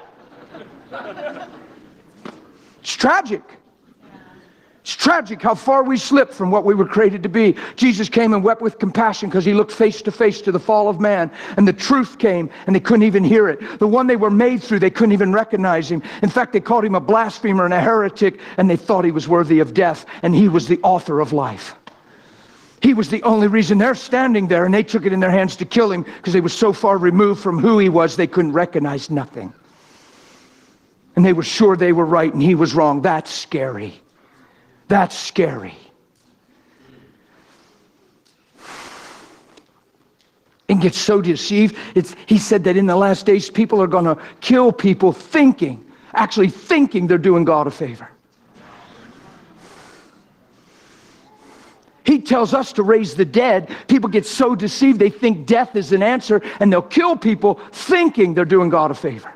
It's tragic. It's tragic how far we slipped from what we were created to be. Jesus came and wept with compassion because he looked face to face to the fall of man. And the truth came and they couldn't even hear it. The one they were made through, they couldn't even recognize him. In fact, they called him a blasphemer and a heretic, and they thought he was worthy of death. And he was the author of life. He was the only reason they're standing there, and they took it in their hands to kill him because they were so far removed from who he was, they couldn't recognize nothing. And they were sure they were right and he was wrong. That's scary. That's scary. And get so deceived. He said that in the last days, people are going to kill people actually thinking they're doing God a favor. He tells us to raise the dead. People get so deceived, they think death is an answer, and they'll kill people thinking they're doing God a favor.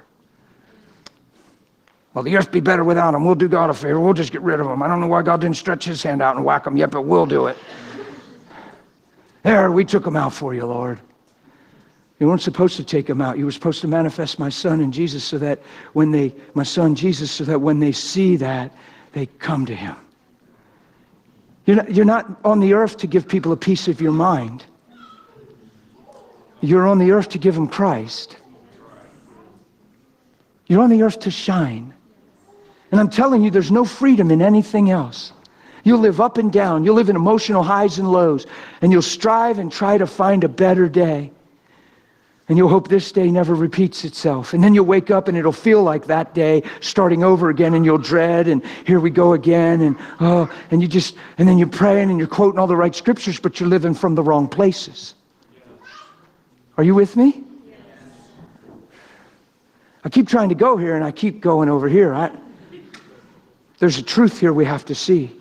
Well, the earth be better without them. We'll do God a favor. We'll just get rid of them. I don't know why God didn't stretch his hand out and whack them yet, but we'll do it. There, we took them out for you, Lord. You weren't supposed to take them out. You were supposed to manifest my son in Jesus so that when they see that, they come to him. You're not on the earth to give people a piece of your mind. You're on the earth to give them Christ. You're on the earth to shine. And I'm telling you, there's no freedom in anything else. You'll live up and down. You'll live in emotional highs and lows. And you'll strive and try to find a better day. And you'll hope this day never repeats itself. And then you'll wake up and it'll feel like that day starting over again, and you'll dread, and here we go again, and and then you're praying and you're quoting all the right scriptures, but you're living from the wrong places. Are you with me? I keep trying to go here and I keep going over here. There's a truth here we have to see.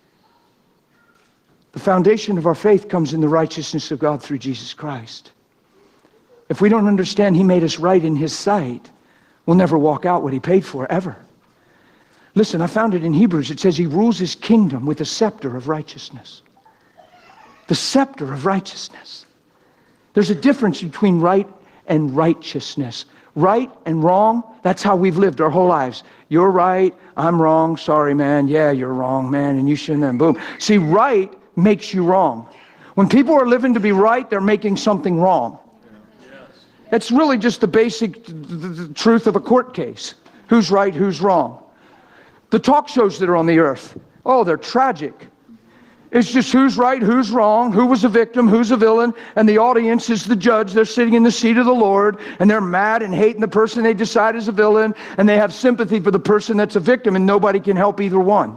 The foundation of our faith comes in the righteousness of God through Jesus Christ. If we don't understand He made us right in His sight, we'll never walk out what He paid for, ever. Listen, I found it in Hebrews. It says He rules His kingdom with a scepter of righteousness. The scepter of righteousness. There's a difference between right and righteousness. Right and wrong, that's how we've lived our whole lives. You're right, I'm wrong, sorry man, yeah, you're wrong, man, and you shouldn't have, boom. See, right makes you wrong. When people are living to be right, they're making something wrong. That's really just the basic the truth of a court case. Who's right, who's wrong. The talk shows that are on the earth, oh, they're tragic. It's just who's right, who's wrong, who was a victim, who's a villain, and the audience is the judge. They're sitting in the seat of the Lord, and they're mad and hating the person they decide is a villain, and they have sympathy for the person that's a victim, and nobody can help either one.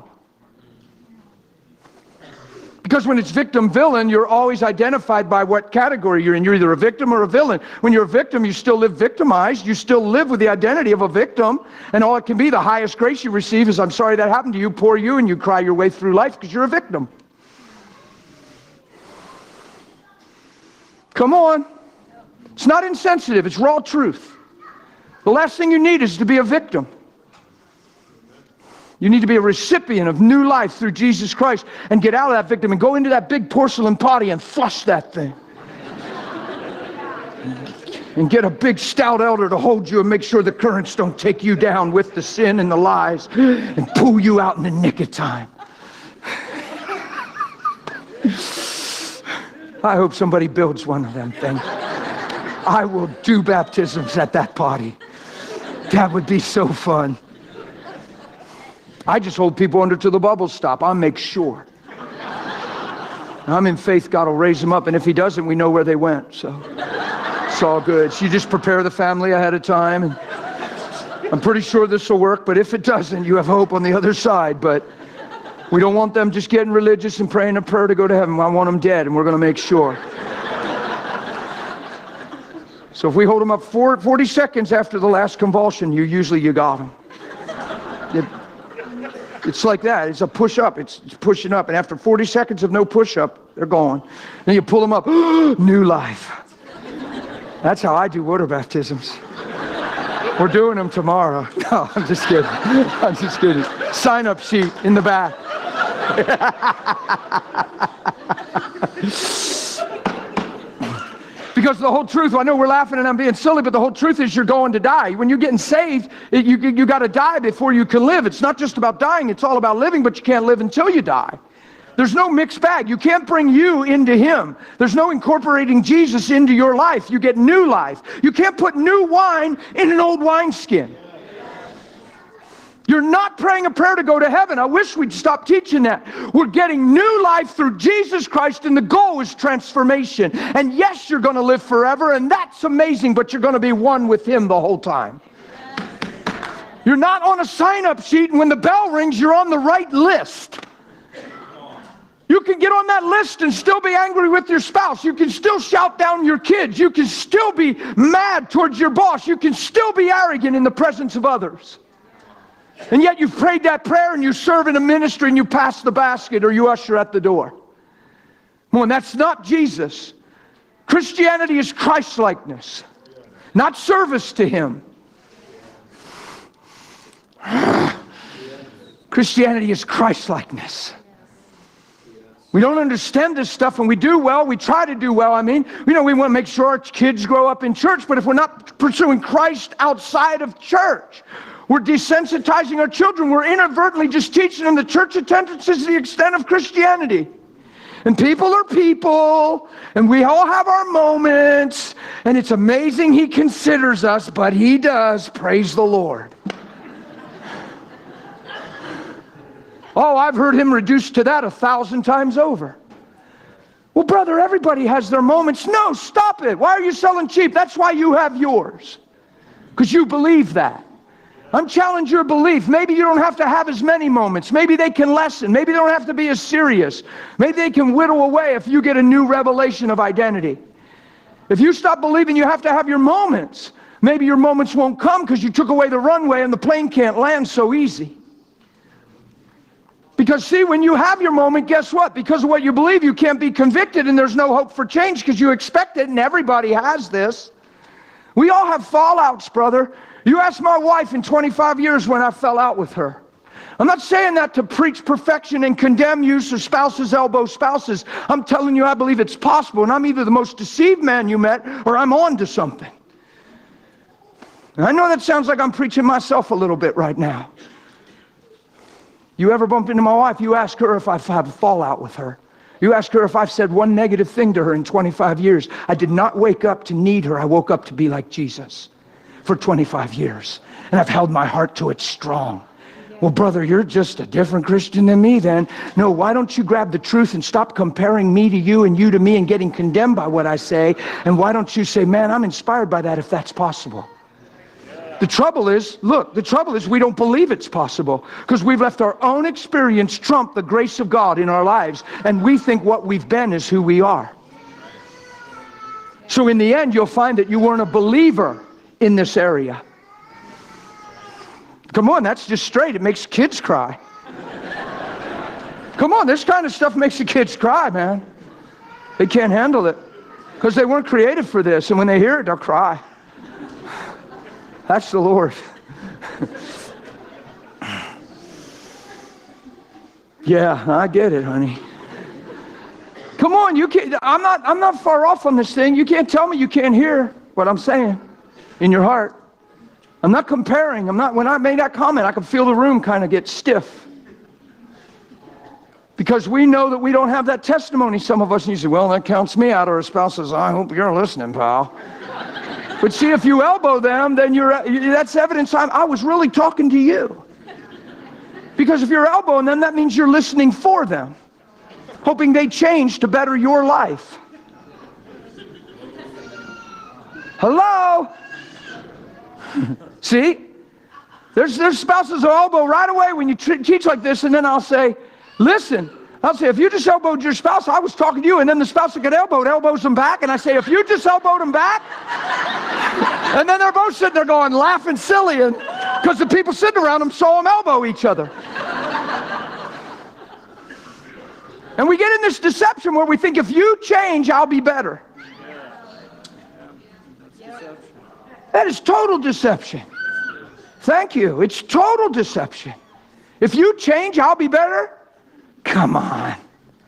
Because when it's victim-villain, you're always identified by what category you're in. You're either a victim or a villain. When you're a victim, you still live victimized. You still live with the identity of a victim, and all it can be, the highest grace you receive is, I'm sorry that happened to you, poor you, and you cry your way through life because you're a victim. Come on. It's not insensitive. It's raw truth. The last thing you need is to be a victim. You need to be a recipient of new life through Jesus Christ and get out of that victim and go into that big porcelain potty and flush that thing. And get a big stout elder to hold you and make sure the currents don't take you down with the sin and the lies and pull you out in the nick of time. I hope somebody builds one of them things. I will do baptisms at that potty. That would be so fun. I just hold people under till the bubbles stop. I'll make sure. I'm in faith God will raise them up, and if He doesn't, we know where they went, so it's all good. So you just prepare the family ahead of time, and I'm pretty sure this will work, but if it doesn't, you have hope on the other side. But we don't want them just getting religious and praying a prayer to go to heaven. I want them dead, and we're going to make sure. So if we hold them up 40 seconds after the last convulsion, you got them. It's like that. It's a push-up. It's pushing up. And after 40 seconds of no push-up, they're gone. Then you pull them up. New life. That's how I do water baptisms. We're doing them tomorrow. No, I'm just kidding. I'm just kidding. Sign-up sheet in the back. Because the whole truth, I know we're laughing and I'm being silly, but the whole truth is you're going to die. When you're getting saved, you got to die before you can live. It's not just about dying, it's all about living, but you can't live until you die. There's no mixed bag. You can't bring you into Him. There's no incorporating Jesus into your life. You get new life. You can't put new wine in an old wineskin. You're not praying a prayer to go to heaven. I wish we'd stop teaching that. We're getting new life through Jesus Christ, and the goal is transformation. And yes, you're going to live forever, and that's amazing, but you're going to be one with Him the whole time. You're not on a sign-up sheet, and when the bell rings, you're on the right list. You can get on that list and still be angry with your spouse. You can still shout down your kids. You can still be mad towards your boss. You can still be arrogant in the presence of others. And yet you've prayed that prayer and you serve in a ministry and you pass the basket or you usher at the door. Come on, that's not Jesus. Christianity is Christ-likeness, not service to Him. Christianity is Christ-likeness. We don't understand this stuff, and we do well. We try to do well. I mean, we want to make sure our kids grow up in church, but if we're not pursuing Christ outside of church, we're desensitizing our children. We're inadvertently just teaching them that church attendance is the extent of Christianity. And people are people, and we all have our moments, and it's amazing He considers us, but He does. Praise the Lord. Oh, I've heard him reduced to that 1,000 times over. Well, brother, everybody has their moments. No, stop it. Why are you selling cheap? That's why you have yours. Because you believe that. I'm challenging your belief. Maybe you don't have to have as many moments. Maybe they can lessen. Maybe they don't have to be as serious. Maybe they can whittle away if you get a new revelation of identity. If you stop believing you have to have your moments, maybe your moments won't come because you took away the runway and the plane can't land so easy. Because see, when you have your moment, guess what? Because of what you believe, you can't be convicted and there's no hope for change because you expect it, and everybody has this. We all have fallouts, brother. You ask my wife in 25 years when I fell out with her. I'm not saying that to preach perfection and condemn use of spouses elbow spouses. I'm telling you I believe it's possible, and I'm either the most deceived man you met or I'm on to something. And I know that sounds like I'm preaching myself a little bit right now. You ever bump into my wife, you ask her if I've had a fallout with her. You ask her if I've said one negative thing to her in 25 years. I did not wake up to need her. I woke up to be like Jesus for 25 years. And I've held my heart to it strong. Well, brother, you're just a different Christian than me then. No, why don't you grab the truth and stop comparing me to you and you to me and getting condemned by what I say? And why don't you say, man, I'm inspired by that if that's possible? The trouble is, we don't believe it's possible because we've let our own experience trump the grace of God in our lives, and we think what we've been is who we are. So in the end, you'll find that you weren't a believer in this area. Come on, that's just straight. It makes kids cry. Come on, this kind of stuff makes the kids cry, man. They can't handle it because they weren't created for this, and when they hear it, they'll cry. That's the Lord. Yeah, I get it, honey. Come on, you can't. I'm not far off on this thing. You can't tell me you can't hear what I'm saying in your heart. I'm not comparing. When I made that comment, I could feel the room kind of get stiff. Because we know that we don't have that testimony. Some of us, and you say, well, that counts me out. Or a spouse says, I hope you're listening, pal. But see, if you elbow them, then that's evidence I was really talking to you. Because if you're elbowing them, that means you're listening for them, hoping they change to better your life. Hello? See? There's spouses who elbow right away when you teach like this, and then I'll say, listen. I'll say, if you just elbowed your spouse, I was talking to you, and then the spouse that get elbowed elbows them back, and I say, if you just elbowed them back, and then they're both sitting there going, laughing silly, and because the people sitting around them saw them elbow each other. And we get in this deception where we think if you change, I'll be better. That is total deception. Thank you. It's total deception. If you change, I'll be better. Come on.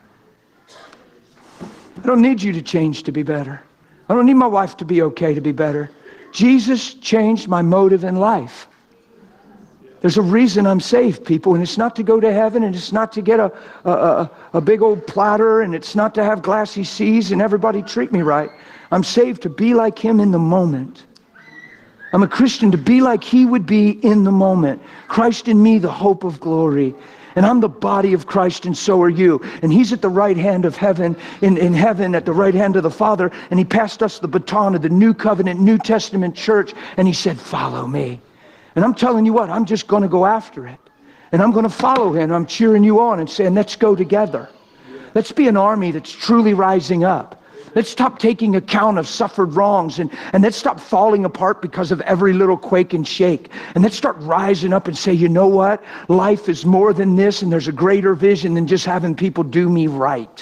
I don't need you to change to be better. I don't need my wife to be okay to be better. Jesus changed my motive in life. There's a reason I'm saved, people, and it's not to go to heaven, and it's not to get a big old platter, and it's not to have glassy seas and everybody treat me right. I'm saved to be like him in the moment. I'm a Christian to be like he would be in the moment. Christ in me, the hope of glory. And I'm the body of Christ, and so are you. And he's at the right hand of heaven, in heaven, at the right hand of the Father. And he passed us the baton of the New Covenant, New Testament church. And he said, follow me. And I'm telling you what, I'm just going to go after it. And I'm going to follow him. I'm cheering you on and saying, let's go together. Let's be an army that's truly rising up. Let's stop taking account of suffered wrongs, and let's stop falling apart because of every little quake and shake. And let's start rising up and say, you know what? Life is more than this, and there's a greater vision than just having people do me right.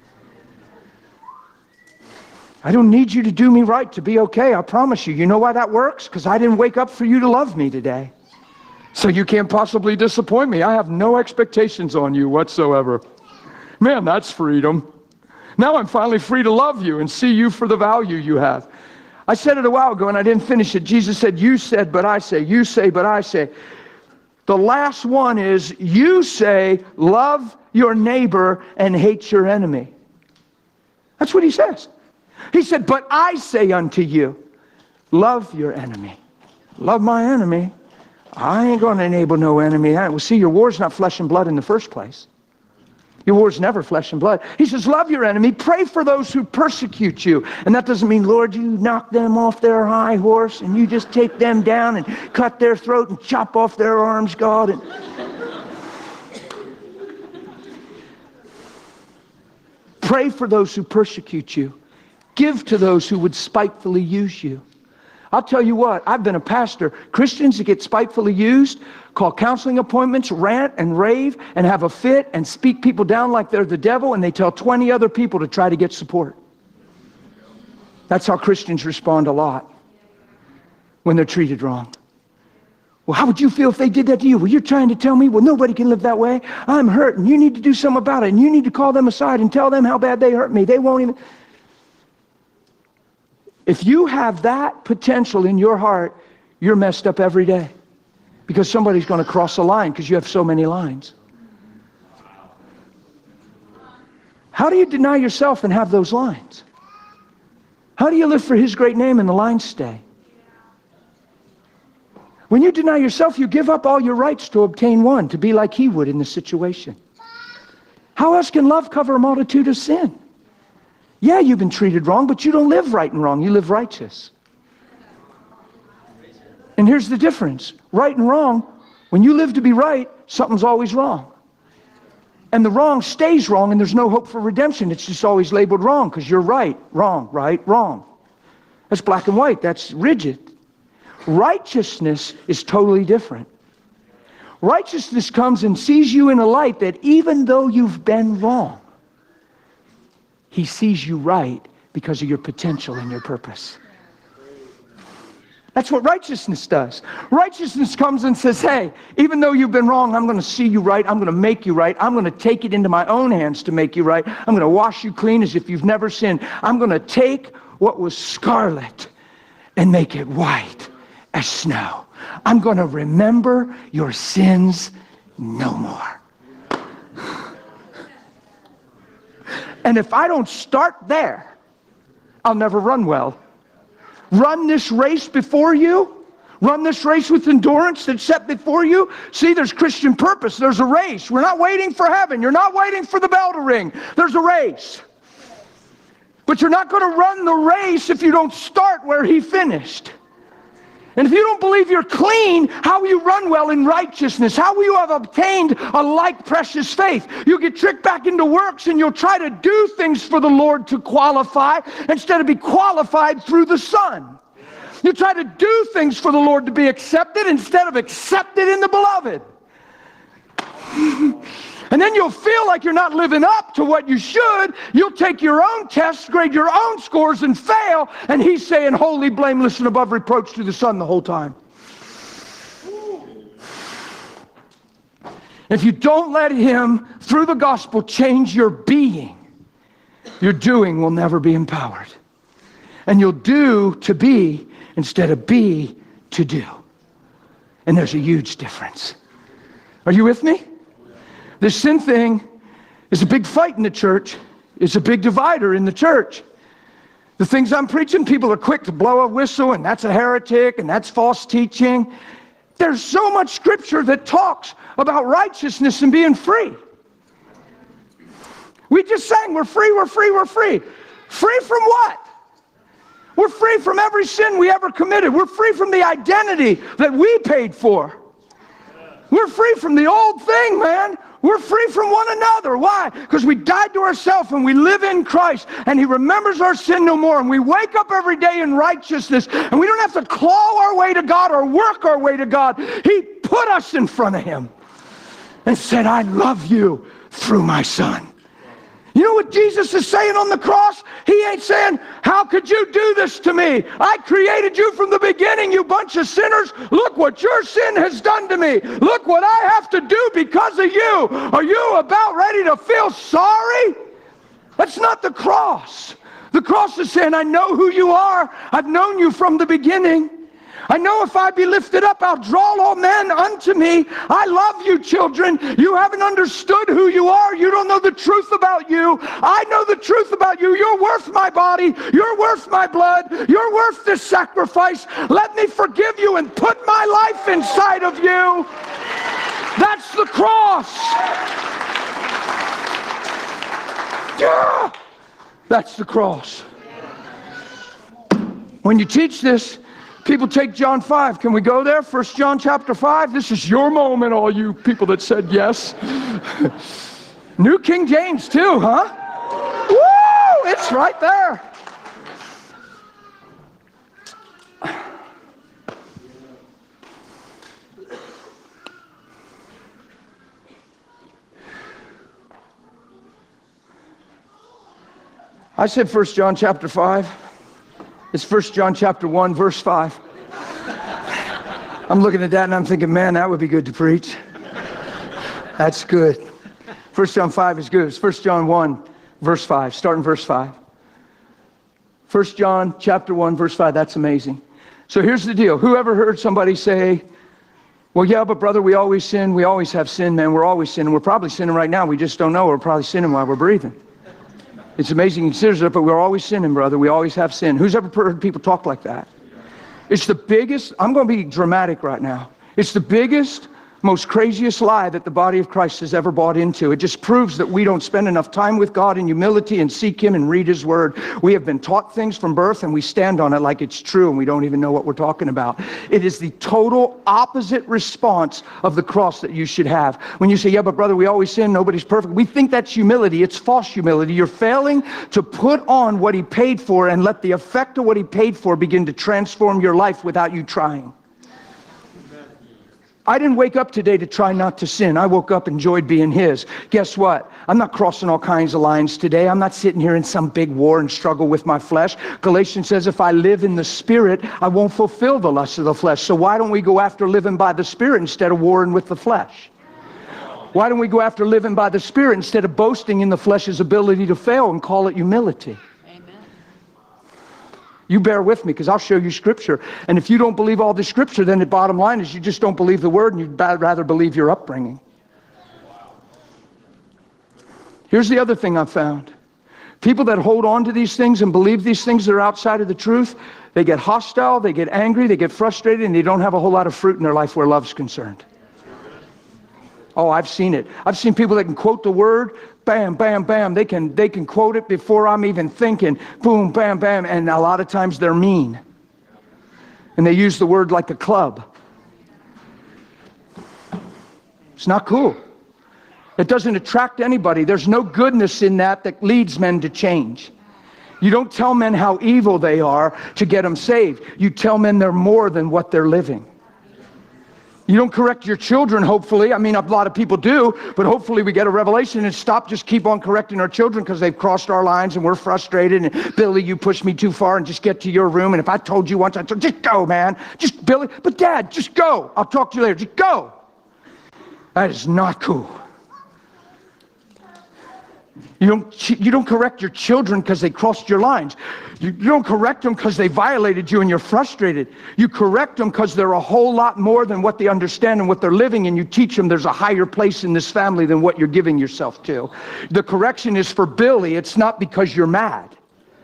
I don't need you to do me right to be okay, I promise you. You know why that works? Because I didn't wake up for you to love me today. So you can't possibly disappoint me. I have no expectations on you whatsoever. Man, that's freedom. Now I'm finally free to love you and see you for the value you have. I said it a while ago and I didn't finish it. Jesus said, you said, but I say. You say, but I say. The last one is, you say, love your neighbor and hate your enemy. That's what he says. He said, but I say unto you, love your enemy. Love my enemy. I ain't going to enable no enemy. Well, see, your war's not flesh and blood in the first place. Your war's never flesh and blood. He says, love your enemy. Pray for those who persecute you. And that doesn't mean, Lord, you knock them off their high horse and you just take them down and cut their throat and chop off their arms, God. And pray for those who persecute you. Give to those who would spitefully use you. I'll tell you what, I've been a pastor. Christians that get spitefully used, call counseling appointments, rant and rave and have a fit and speak people down like they're the devil, and they tell 20 other people to try to get support. That's how Christians respond a lot when they're treated wrong. Well, how would you feel if they did that to you? Well, you're trying to tell me, well, nobody can live that way. I'm hurt, and you need to do something about it, and you need to call them aside and tell them how bad they hurt me. They won't even... If you have that potential in your heart, you're messed up every day. Because somebody's going to cross a line because you have so many lines. How do you deny yourself and have those lines? How do you live for His great name and the lines stay? When you deny yourself, you give up all your rights to obtain one, to be like He would in the situation. How else can love cover a multitude of sin? Yeah, you've been treated wrong, but you don't live right and wrong. You live righteous. And here's the difference. Right and wrong, when you live to be right, something's always wrong. And the wrong stays wrong, and there's no hope for redemption. It's just always labeled wrong because you're right, wrong, right, wrong. That's black and white. That's rigid. Righteousness is totally different. Righteousness comes and sees you in a light that even though you've been wrong, He sees you right because of your potential and your purpose. That's what righteousness does. Righteousness comes and says, hey, even though you've been wrong, I'm going to see you right. I'm going to make you right. I'm going to take it into my own hands to make you right. I'm going to wash you clean as if you've never sinned. I'm going to take what was scarlet and make it white as snow. I'm going to remember your sins no more. And if I don't start there, I'll never run well. Run this race before you. Run this race with endurance that's set before you. See, there's Christian purpose. There's a race. We're not waiting for heaven. You're not waiting for the bell to ring. There's a race. But you're not going to run the race if you don't start where He finished. And if you don't believe you're clean, how will you run well in righteousness? How will you have obtained a like precious faith? You get tricked back into works and you'll try to do things for the Lord to qualify instead of be qualified through the Son. You try to do things for the Lord to be accepted instead of accepted in the Beloved. And then you'll feel like you're not living up to what you should. You'll take your own tests, grade your own scores, and fail. And He's saying, holy, blameless, and above reproach to the Son the whole time. If you don't let Him, through the gospel, change your being, your doing will never be empowered. And you'll do to be instead of be to do. And there's a huge difference. Are you with me? This sin thing is a big fight in the church. It's a big divider in the church. The things I'm preaching, people are quick to blow a whistle, and that's a heretic, and that's false teaching. There's so much scripture that talks about righteousness and being free. We just sang, we're free, we're free, we're free. Free from what? We're free from every sin we ever committed. We're free from the identity that we paid for. We're free from the old thing, man. We're free from one another. Why? Because we died to ourselves and we live in Christ and He remembers our sin no more. And we wake up every day in righteousness and we don't have to claw our way to God or work our way to God. He put us in front of Him and said, I love you through my Son. You know what Jesus is saying on the cross? He ain't saying, how could you do this to me? I created you from the beginning, you bunch of sinners. Look what your sin has done to me. Look what I have to do because of you. Are you about ready to feel sorry? That's not the cross. The cross is saying, I know who you are. I've known you from the beginning. I know if I be lifted up, I'll draw all men unto me. I love you, children. You haven't understood who you are. You don't know the truth about you. I know the truth about you. You're worth my body. You're worth my blood. You're worth this sacrifice. Let me forgive you and put my life inside of you. That's the cross. Yeah, that's the cross. When you teach this, people take John 5. Can we go there? 1 John chapter 5. This is your moment, all you people that said yes. New King James too, huh? Woo! It's right there. I said 1 John chapter 5. It's 1 John chapter 1, verse 5. I'm looking at that and I'm thinking, man, that would be good to preach. That's good. 1 John 5 is good. It's 1 John 1, verse 5. Start in verse 5. 1 John chapter 1, verse 5. That's amazing. So here's the deal. Whoever heard somebody say, well, yeah, but brother, we always sin. We always have sin, man. We're always sinning. We're probably sinning right now. We just don't know. We're probably sinning while we're breathing. It's amazing he considers it, but we're always sinning, brother. We always have sin. Who's ever heard people talk like that? It's the biggest, I'm going to be dramatic right now. It's the biggest, most craziest lie that the body of Christ has ever bought into. It just proves that we don't spend enough time with God in humility and seek Him and read His Word. We have been taught things from birth and we stand on it like it's true and we don't even know what we're talking about. It is the total opposite response of the cross that you should have. When you say, yeah, but brother, we always sin, nobody's perfect. We think that's humility. It's false humility. You're failing to put on what He paid for and let the effect of what He paid for begin to transform your life without you trying. I didn't wake up today to try not to sin. I woke up and enjoyed being His. Guess what? I'm not crossing all kinds of lines today. I'm not sitting here in some big war and struggle with my flesh. Galatians says if I live in the Spirit, I won't fulfill the lusts of the flesh. So why don't we go after living by the Spirit instead of warring with the flesh? Why don't we go after living by the Spirit instead of boasting in the flesh's ability to fail and call it humility? You bear with me because I'll show you Scripture. And if you don't believe all the Scripture, then the bottom line is you just don't believe the Word and you'd rather believe your upbringing. Here's the other thing I've found. People that hold on to these things and believe these things that are outside of the truth, they get hostile, they get angry, they get frustrated, and they don't have a whole lot of fruit in their life where love's concerned. Oh, I've seen it. I've seen people that can quote the Word, bam, bam, bam. They can quote it before I'm even thinking. Boom, bam, bam. And a lot of times they're mean. And they use the Word like a club. It's not cool. It doesn't attract anybody. There's no goodness in that leads men to change. You don't tell men how evil they are to get them saved. You tell men they're more than what they're living. You don't correct your children, hopefully. I mean, a lot of people do, but hopefully we get a revelation and keep on correcting our children because they've crossed our lines and we're frustrated. And Billy, you pushed me too far and just get to your room. And if I told you once, just go, man. Just Billy, but Dad, just go. I'll talk to you later. Just go. That is not cool. You don't correct your children because they crossed your lines. You don't correct them because they violated you and you're frustrated. You correct them because they're a whole lot more than what they understand and what they're living, and you teach them there's a higher place in this family than what you're giving yourself to. The correction is for Billy. It's not because you're mad.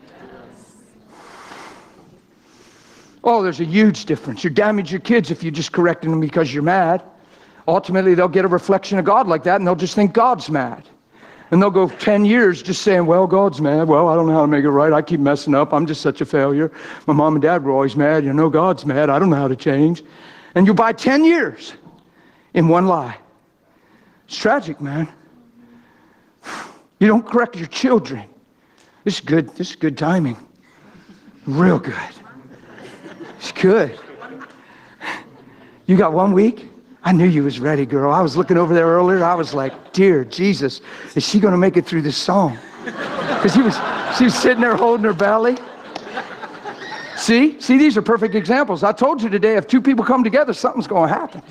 Oh, there's a huge difference. You damage your kids if you're just correcting them because you're mad. Ultimately, they'll get a reflection of God like that, and they'll just think God's mad. And they'll go 10 years just saying, well, God's mad. Well, I don't know how to make it right. I keep messing up. I'm just such a failure. My mom and dad were always mad. You know, God's mad. I don't know how to change. And you buy 10 years in one lie. It's tragic, man. You don't correct your children. This is good. This is good timing. Real good. It's good. You got 1 week? I knew you was ready, girl. I was looking over there earlier. I was like, dear Jesus, is she going to make it through this song? Because she was sitting there holding her belly. See, these are perfect examples. I told you today, if two people come together, something's going to happen.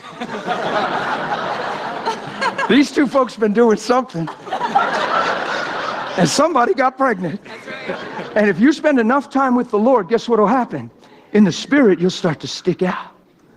These two folks have been doing something. And somebody got pregnant. And if you spend enough time with the Lord, guess what will happen? In the spirit, you'll start to stick out.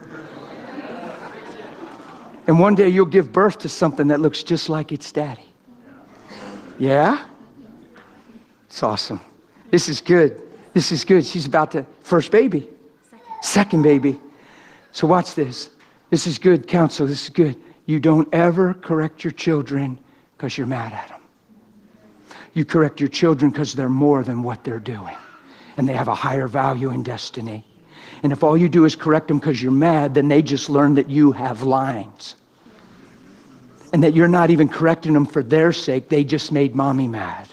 And one day you'll give birth to something that looks just like its daddy. Yeah? It's awesome. This is good. This is good. She's about to, first baby. Second baby. So watch this. This is good counsel. This is good. You don't ever correct your children because you're mad at them. You correct your children because they're more than what they're doing. And they have a higher value in destiny. And if all you do is correct them because you're mad, then they just learn that you have lines. And that you're not even correcting them for their sake. They just made mommy mad.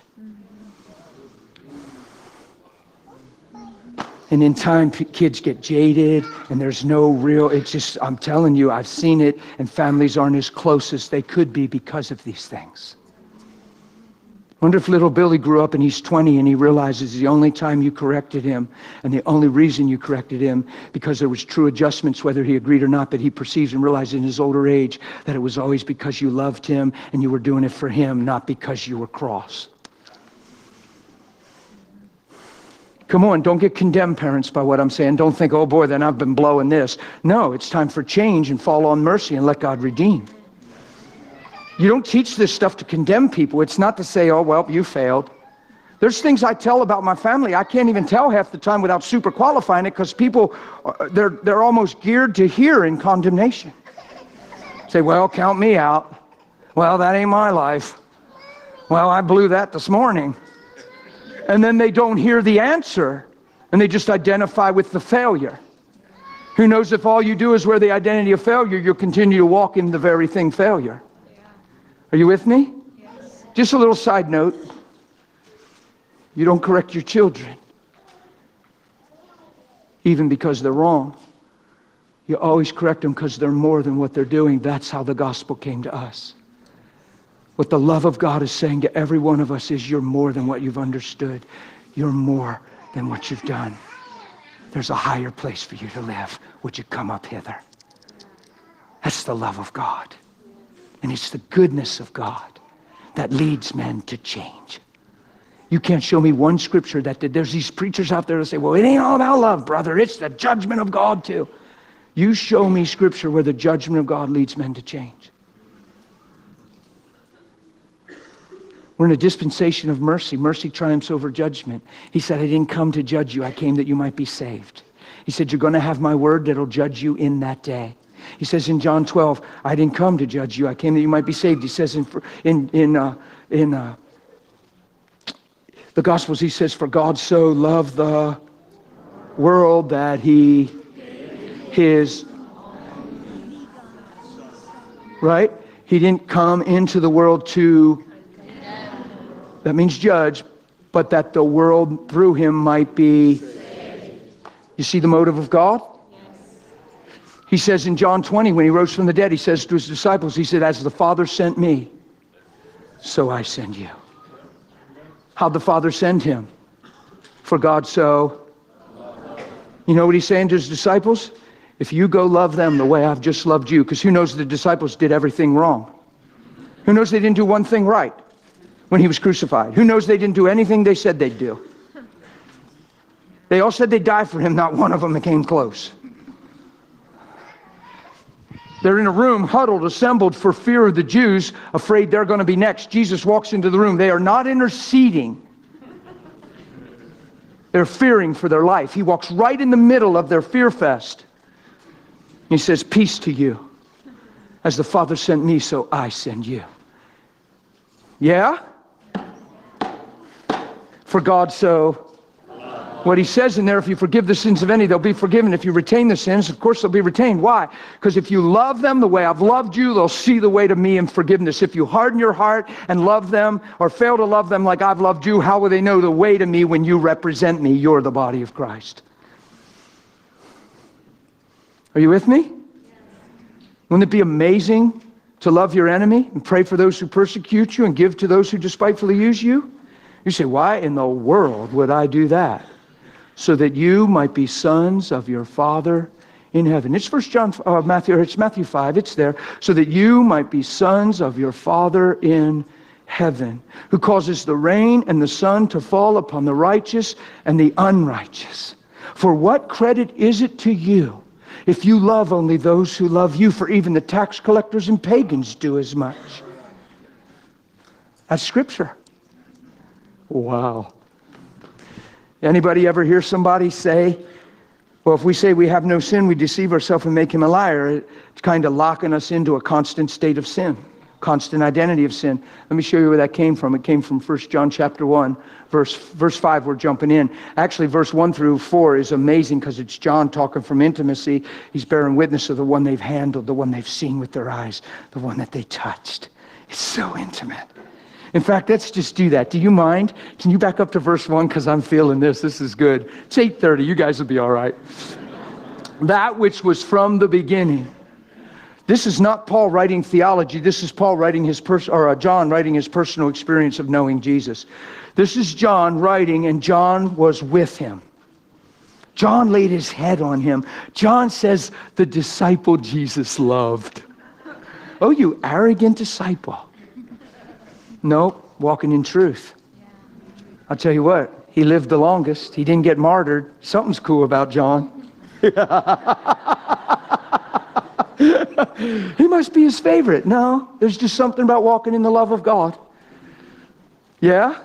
And in time, kids get jaded, and there's no real, it's just, I'm telling you, I've seen it, and families aren't as close as they could be because of these things. Wonder if little Billy grew up and he's 20 and he realizes the only time you corrected him and the only reason you corrected him because there was true adjustments, whether he agreed or not, but he perceives and realizes in his older age that it was always because you loved him and you were doing it for him, not because you were cross. Come on, don't get condemned, parents, by what I'm saying. Don't think, oh boy, then I've been blowing this. No, it's time for change and fall on mercy and let God redeem. You don't teach this stuff to condemn people. It's not to say, oh, well, you failed. There's things I tell about my family I can't even tell half the time without super qualifying it because people, they're almost geared to hear in condemnation. Say, well, count me out. Well, that ain't my life. Well, I blew that this morning. And then they don't hear the answer, and they just identify with the failure. Who knows if all you do is wear the identity of failure, you'll continue to walk in the very thing failure. Are you with me? Yes. Just a little side note. You don't correct your children, even because they're wrong. You always correct them because they're more than what they're doing. That's how the gospel came to us. What the love of God is saying to every one of us is you're more than what you've understood. You're more than what you've done. There's a higher place for you to live. Would you come up hither? That's the love of God. And it's the goodness of God that leads men to change. You can't show me one scripture that did. There's these preachers out there that say, well, it ain't all about love, brother. It's the judgment of God too. You show me scripture where the judgment of God leads men to change. We're in a dispensation of mercy. Mercy triumphs over judgment. He said, I didn't come to judge you. I came that you might be saved. He said, you're going to have my word that'll judge you in that day. He says in John 12, I didn't come to judge you. I came that you might be saved. He says in the Gospels, he says, for God so loved the world that he his, right? He didn't come into the world to, that means judge, but that the world through him might be. You see the motive of God? He says in John 20, when he rose from the dead, he says to his disciples, he said, as the Father sent me, so I send you. How'd the Father send him? For God so. You know what he's saying to his disciples? If you go love them the way I've just loved you, because who knows the disciples did everything wrong? Who knows they didn't do one thing right when he was crucified? Who knows they didn't do anything they said they'd do? They all said they'd die for him. Not one of them came close. They're in a room, huddled, assembled for fear of the Jews, afraid they're going to be next. Jesus walks into the room. They are not interceding. They're fearing for their life. He walks right in the middle of their fear fest. He says, peace to you. As the Father sent me, so I send you. Yeah? For God so. What he says in there, if you forgive the sins of any, they'll be forgiven. If you retain the sins, of course they'll be retained. Why? Because if you love them the way I've loved you, they'll see the way to me in forgiveness. If you harden your heart and love them or fail to love them like I've loved you, how will they know the way to me when you represent me? You're the body of Christ. Are you with me? Wouldn't it be amazing to love your enemy and pray for those who persecute you and give to those who despitefully use you? You say, why in the world would I do that? So that you might be sons of your Father in heaven. It's Matthew 5, it's there. So that you might be sons of your Father in heaven, who causes the rain and the sun to fall upon the righteous and the unrighteous. For what credit is it to you if you love only those who love you? For even the tax collectors and pagans do as much. That's Scripture. Wow. Anybody ever hear somebody say, well, if we say we have no sin, we deceive ourselves and make him a liar? It's kind of locking us into a constant state of sin, constant identity of sin. Let me show you where that came from. It came from 1 John chapter 1, verse 5. We're jumping in. Actually, verse 1 through 4 is amazing because it's John talking from intimacy. He's bearing witness of the one they've handled, the one they've seen with their eyes, the one that they touched. It's so intimate. In fact, let's just do that. Do you mind? Can you back up to verse 1? Because I'm feeling this. This is good. It's 8:30. You guys will be all right. That which was from the beginning. This is not Paul writing theology. This is Paul writing John writing his personal experience of knowing Jesus. This is John writing, and John was with him. John laid his head on him. John says, the disciple Jesus loved. Oh, you arrogant disciple. Nope, walking in truth. I'll tell you what, he lived the longest. He didn't get martyred. Something's cool about John. He must be his favorite. No, there's just something about walking in the love of God. Yeah?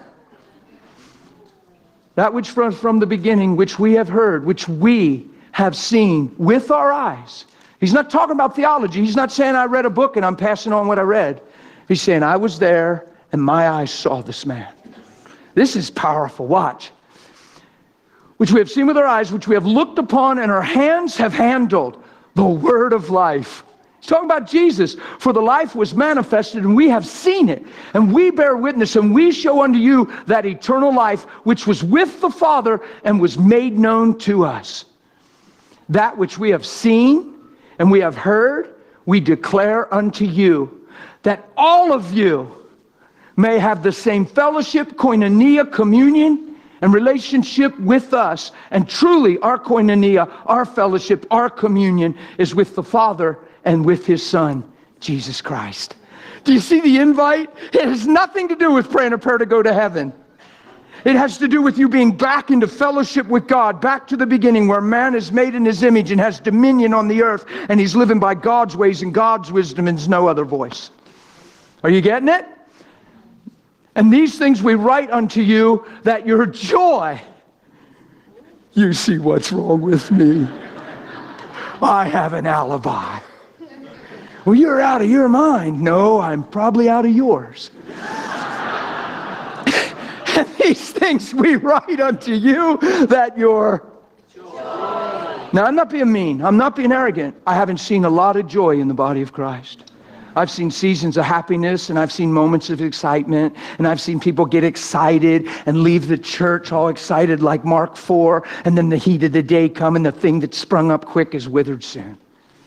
That which from the beginning, which we have heard, which we have seen with our eyes. He's not talking about theology. He's not saying I read a book and I'm passing on what I read. He's saying I was there and my eyes saw this man. This is powerful. Watch. Which we have seen with our eyes, which we have looked upon and our hands have handled. The word of life. He's talking about Jesus. For the life was manifested and we have seen it. And we bear witness and we show unto you that eternal life which was with the Father and was made known to us. That which we have seen and we have heard, we declare unto you, that all of you may have the same fellowship, koinonia, communion, and relationship with us. And truly, our koinonia, our fellowship, our communion is with the Father and with His Son, Jesus Christ. Do you see the invite? It has nothing to do with praying a prayer to go to heaven. It has to do with you being back into fellowship with God, back to the beginning where man is made in His image and has dominion on the earth, and he's living by God's ways and God's wisdom and there's no other voice. Are you getting it? And these things we write unto you, that your joy, you see what's wrong with me. I have an alibi. Well, you're out of your mind. No, I'm probably out of yours. And these things we write unto you, that your joy. Now, I'm not being mean. I'm not being arrogant. I haven't seen a lot of joy in the body of Christ. I've seen seasons of happiness, and I've seen moments of excitement, and I've seen people get excited and leave the church all excited like Mark 4, and then the heat of the day come, and the thing that sprung up quick is withered soon.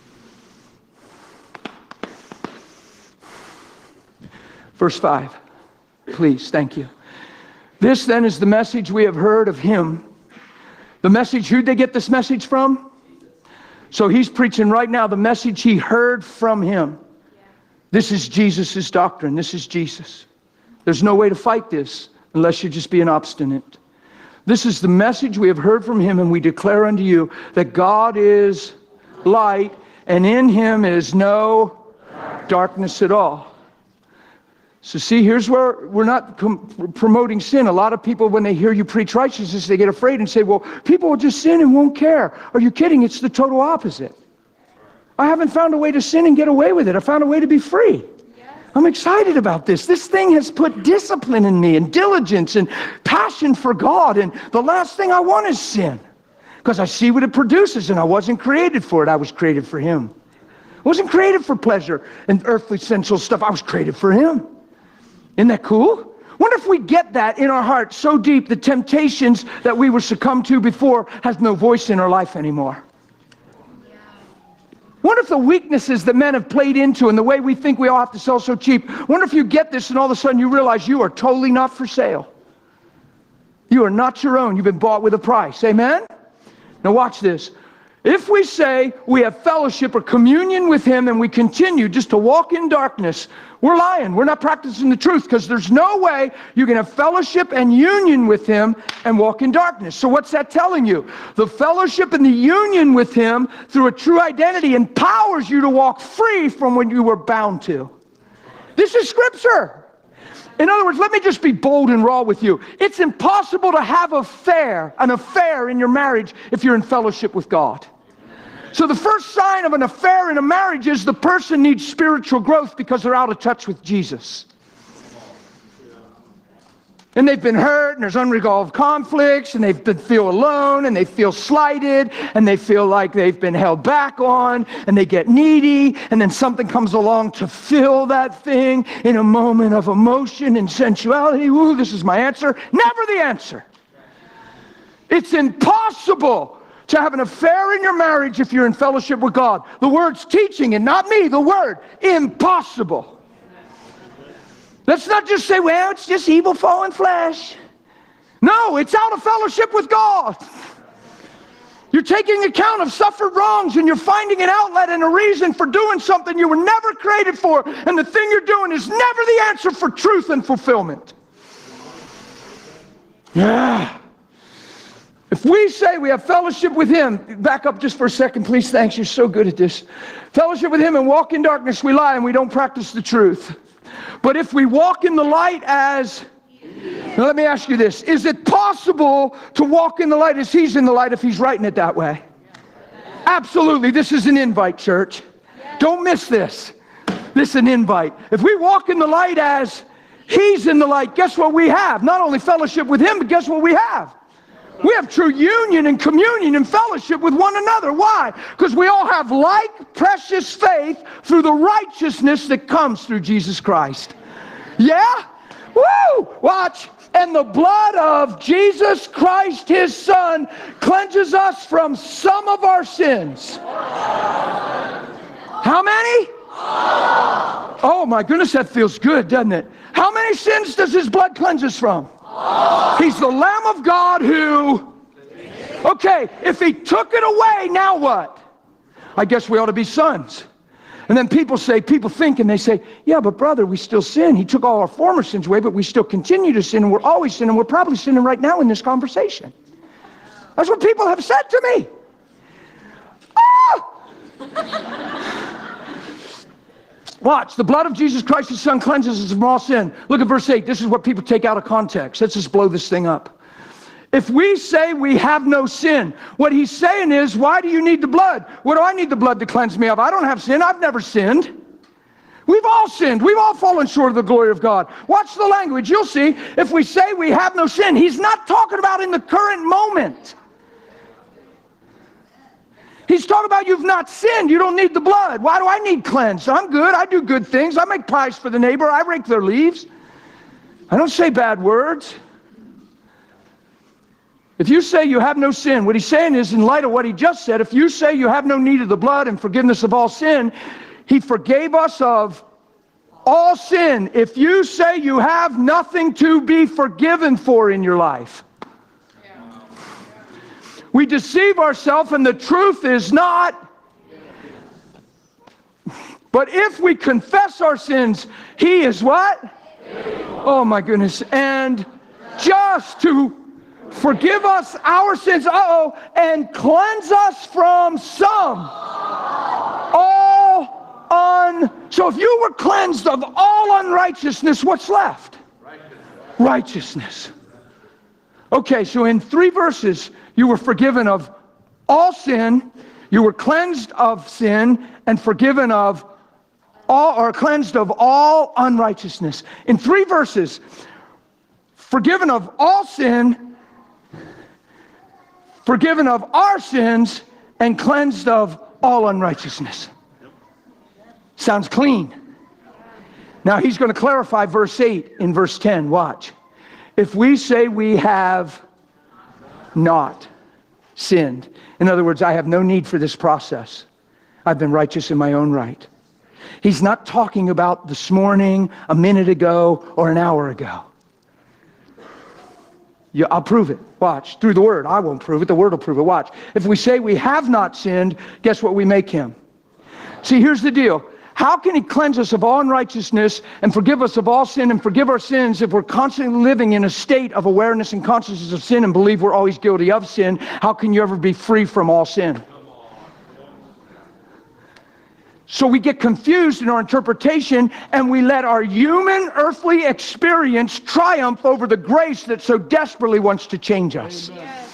Verse 5, please, thank you. This then is the message we have heard of Him. The message, who'd they get this message from? So he's preaching right now the message he heard from Him. This is Jesus' doctrine. This is Jesus. There's no way to fight this unless you're just being obstinate. This is the message we have heard from Him, and we declare unto you that God is light, and in Him is no darkness at all. So see, here's where we're not promoting sin. A lot of people, when they hear you preach righteousness, they get afraid and say, well, people will just sin and won't care. Are you kidding? It's the total opposite. I haven't found a way to sin and get away with it. I found a way to be free. I'm excited about this. This thing has put discipline in me and diligence and passion for God. And the last thing I want is sin, because I see what it produces, and I wasn't created for it. I was created for Him. I wasn't created for pleasure and earthly sensual stuff. I was created for Him. Isn't that cool? Wonder if we get that in our heart so deep the temptations that we were succumbed to before has no voice in our life anymore. Wonder if the weaknesses that men have played into and the way we think we all have to sell so cheap, wonder if you get this and all of a sudden you realize you are totally not for sale. You are not your own. You've been bought with a price. Amen? Now watch this. If we say we have fellowship or communion with him and we continue just to walk in darkness, we're lying. We're not practicing the truth, because there's no way you can have fellowship and union with him and walk in darkness. So what's that telling you? The fellowship and the union with him through a true identity empowers you to walk free from what you were bound to. This is Scripture. In other words, let me just be bold and raw with you. It's impossible to have an affair in your marriage if you're in fellowship with God. So the first sign of an affair in a marriage is the person needs spiritual growth because they're out of touch with Jesus. And they've been hurt, and there's unresolved conflicts, and they feel alone, and they feel slighted, and they feel like they've been held back on, and they get needy, and then something comes along to fill that thing in a moment of emotion and sensuality. Ooh, this is my answer. Never the answer. It's impossible to have an affair in your marriage if you're in fellowship with God. The word's teaching, and not me, the word. Impossible. Let's not just say, well, it's just evil fallen flesh. No, it's out of fellowship with God. You're taking account of suffered wrongs, and you're finding an outlet and a reason for doing something you were never created for, and the thing you're doing is never the answer for truth and fulfillment. Yeah. If we say we have fellowship with him, back up just for a second, please. Thanks, you're so good at this. Fellowship with him and walk in darkness, we lie and we don't practice the truth. But if we walk in the light as, now let me ask you this, is it possible to walk in the light as he's in the light if he's writing it that way? Absolutely. This is an invite, church. Don't miss this. This is an invite. If we walk in the light as he's in the light, guess what we have? Not only fellowship with him, but guess what we have? We have true union and communion and fellowship with one another. Why? Because we all have like precious faith through the righteousness that comes through Jesus Christ. Yeah? Woo! Watch. And the blood of Jesus Christ, his Son, cleanses us from some of our sins. How many? Oh my goodness, that feels good, doesn't it? How many sins does his blood cleanse us from? He's the Lamb of God who... Okay, if he took it away, now what? I guess we ought to be sons. And then people think and they say, yeah, but brother, we still sin. He took all our former sins away, but we still continue to sin, and we're always sinning. We're probably sinning right now in this conversation. That's what people have said to me. Watch, the blood of Jesus Christ, his Son, cleanses us from all sin. Look at verse 8. This is what people take out of context. Let's just blow this thing up. If we say we have no sin, what he's saying is, why do you need the blood? What do I need the blood to cleanse me of? I don't have sin. I've never sinned. We've all sinned. We've all fallen short of the glory of God. Watch the language. You'll see, if we say we have no sin, he's not talking about in the current moment. He's talking about you've not sinned. You don't need the blood. Why do I need cleansed? I'm good. I do good things. I make pies for the neighbor. I rake their leaves. I don't say bad words. If you say you have no sin, what he's saying is, in light of what he just said, if you say you have no need of the blood and forgiveness of all sin, he forgave us of all sin. If you say you have nothing to be forgiven for in your life, we deceive ourselves and the truth is not. But if we confess our sins, he is what? Oh my goodness. And just to forgive us our sins, and cleanse us from some. So if you were cleansed of all unrighteousness, what's left? Righteousness. Okay, so in 3 verses, you were forgiven of all sin, you were cleansed of sin, and forgiven of all, or cleansed of all unrighteousness. In 3 verses, forgiven of all sin, forgiven of our sins, and cleansed of all unrighteousness. Sounds clean. Now he's going to clarify verse 8 in verse 10. Watch. If we say we have not sinned, in other words, I have no need for this process. I've been righteous in my own right. He's not talking about this morning, a minute ago, or an hour ago. Yeah, I'll prove it. Watch. Through the Word. I won't prove it. The Word will prove it. Watch. If we say we have not sinned, guess what we make him? See, here's the deal. How can he cleanse us of all unrighteousness and forgive us of all sin and forgive our sins if we're constantly living in a state of awareness and consciousness of sin and believe we're always guilty of sin? How can you ever be free from all sin? So we get confused in our interpretation and we let our human earthly experience triumph over the grace that so desperately wants to change us.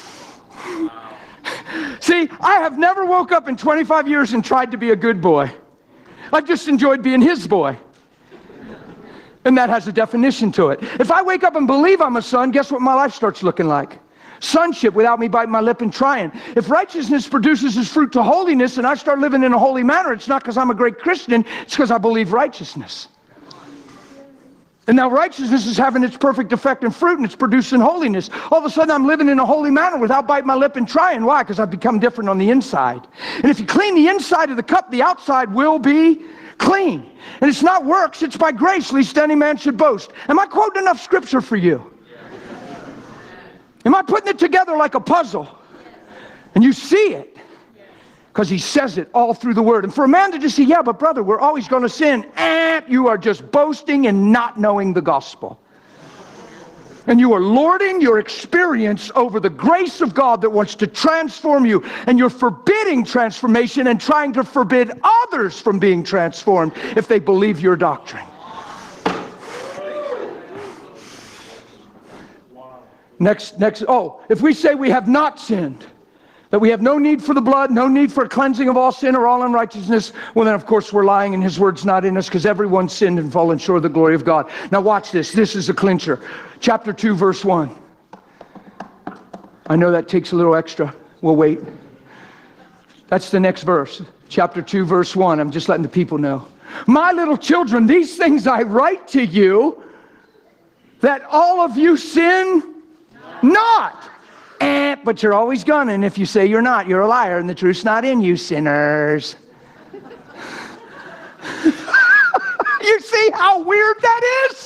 See, I have never woke up in 25 years and tried to be a good boy. I've just enjoyed being his boy. And that has a definition to it. If I wake up and believe I'm a son, guess what my life starts looking like? Sonship without me biting my lip and trying. If righteousness produces its fruit to holiness and I start living in a holy manner, it's not because I'm a great Christian, it's because I believe righteousness. And now righteousness is having its perfect effect and fruit and it's producing holiness. All of a sudden I'm living in a holy manner without biting my lip and trying. Why? Because I've become different on the inside. And if you clean the inside of the cup, the outside will be clean. And it's not works, it's by grace, lest any man should boast. Am I quoting enough scripture for you? Am I putting it together like a puzzle? And you see it. Because he says it all through the Word. And for a man to just say, yeah, but brother, we're always going to sin. You are just boasting and not knowing the gospel. And you are lording your experience over the grace of God that wants to transform you. And you're forbidding transformation and trying to forbid others from being transformed if they believe your doctrine. If we say we have not sinned, that we have no need for the blood, no need for a cleansing of all sin or all unrighteousness, well then of course we're lying and his word's not in us because everyone sinned and fallen short of the glory of God. Now watch this. This is a clincher. Chapter 2, verse 1. I know that takes a little extra. We'll wait. That's the next verse. Chapter 2, verse 1. I'm just letting the people know. My little children, these things I write to you, that all of you sin not. But you're always gonna, and if you say you're not, you're a liar, and the truth's not in you, sinners. You see how weird that is?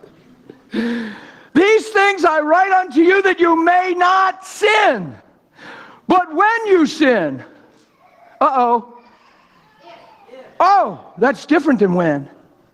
These things I write unto you that you may not sin. But when you sin, oh, that's different than when.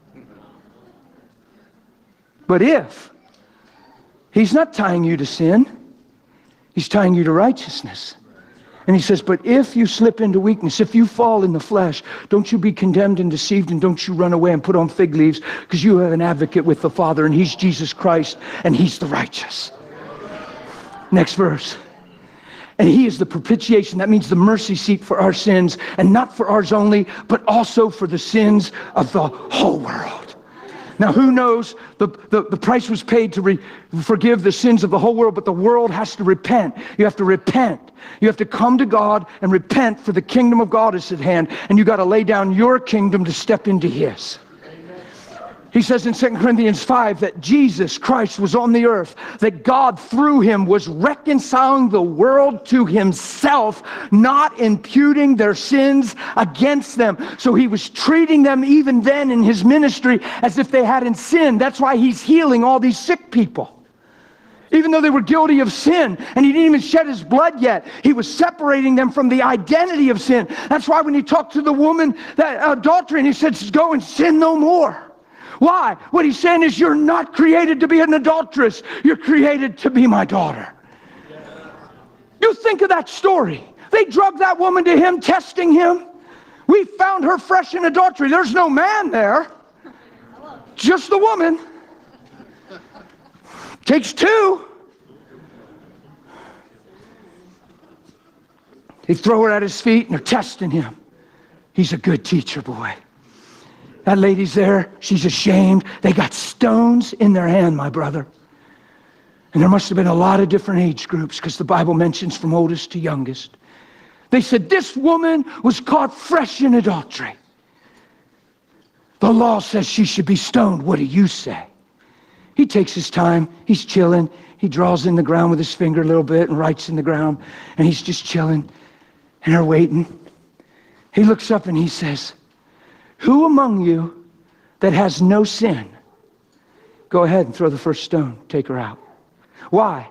But if, he's not tying you to sin. He's tying you to righteousness. And he says, but if you slip into weakness, if you fall in the flesh, don't you be condemned and deceived, and don't you run away and put on fig leaves, because you have an advocate with the Father, and he's Jesus Christ, and he's the righteous. Next verse. And he is the propitiation. That means the mercy seat for our sins, and not for ours only, but also for the sins of the whole world. Now, who knows? The price was paid to forgive the sins of the whole world, but the world has to repent. You have to repent. You have to come to God and repent, for the kingdom of God is at hand, and you got to lay down your kingdom to step into his. He says in 2 Corinthians 5 that Jesus Christ was on the earth, that God through him was reconciling the world to himself, not imputing their sins against them. So he was treating them even then in his ministry as if they hadn't sinned. That's why he's healing all these sick people. Even though they were guilty of sin, and he didn't even shed his blood yet, he was separating them from the identity of sin. That's why when he talked to the woman, that adultery, and he said, go and sin no more. Why? What he's saying is, you're not created to be an adulteress. You're created to be my daughter. You think of that story. They drugged that woman to him, testing him. We found her fresh in adultery. There's no man there. Just the woman. Takes two. They throw her at his feet and they're testing him. He's a good teacher, boy. That lady's there. She's ashamed. They got stones in their hand, my brother. And there must have been a lot of different age groups, because the Bible mentions from oldest to youngest. They said, this woman was caught fresh in adultery. The law says she should be stoned. What do you say? He takes his time. He's chilling. He draws in the ground with his finger a little bit and writes in the ground. And he's just chilling. And they're waiting. He looks up and he says, who among you that has no sin, go ahead and throw the first stone. Take her out. Why?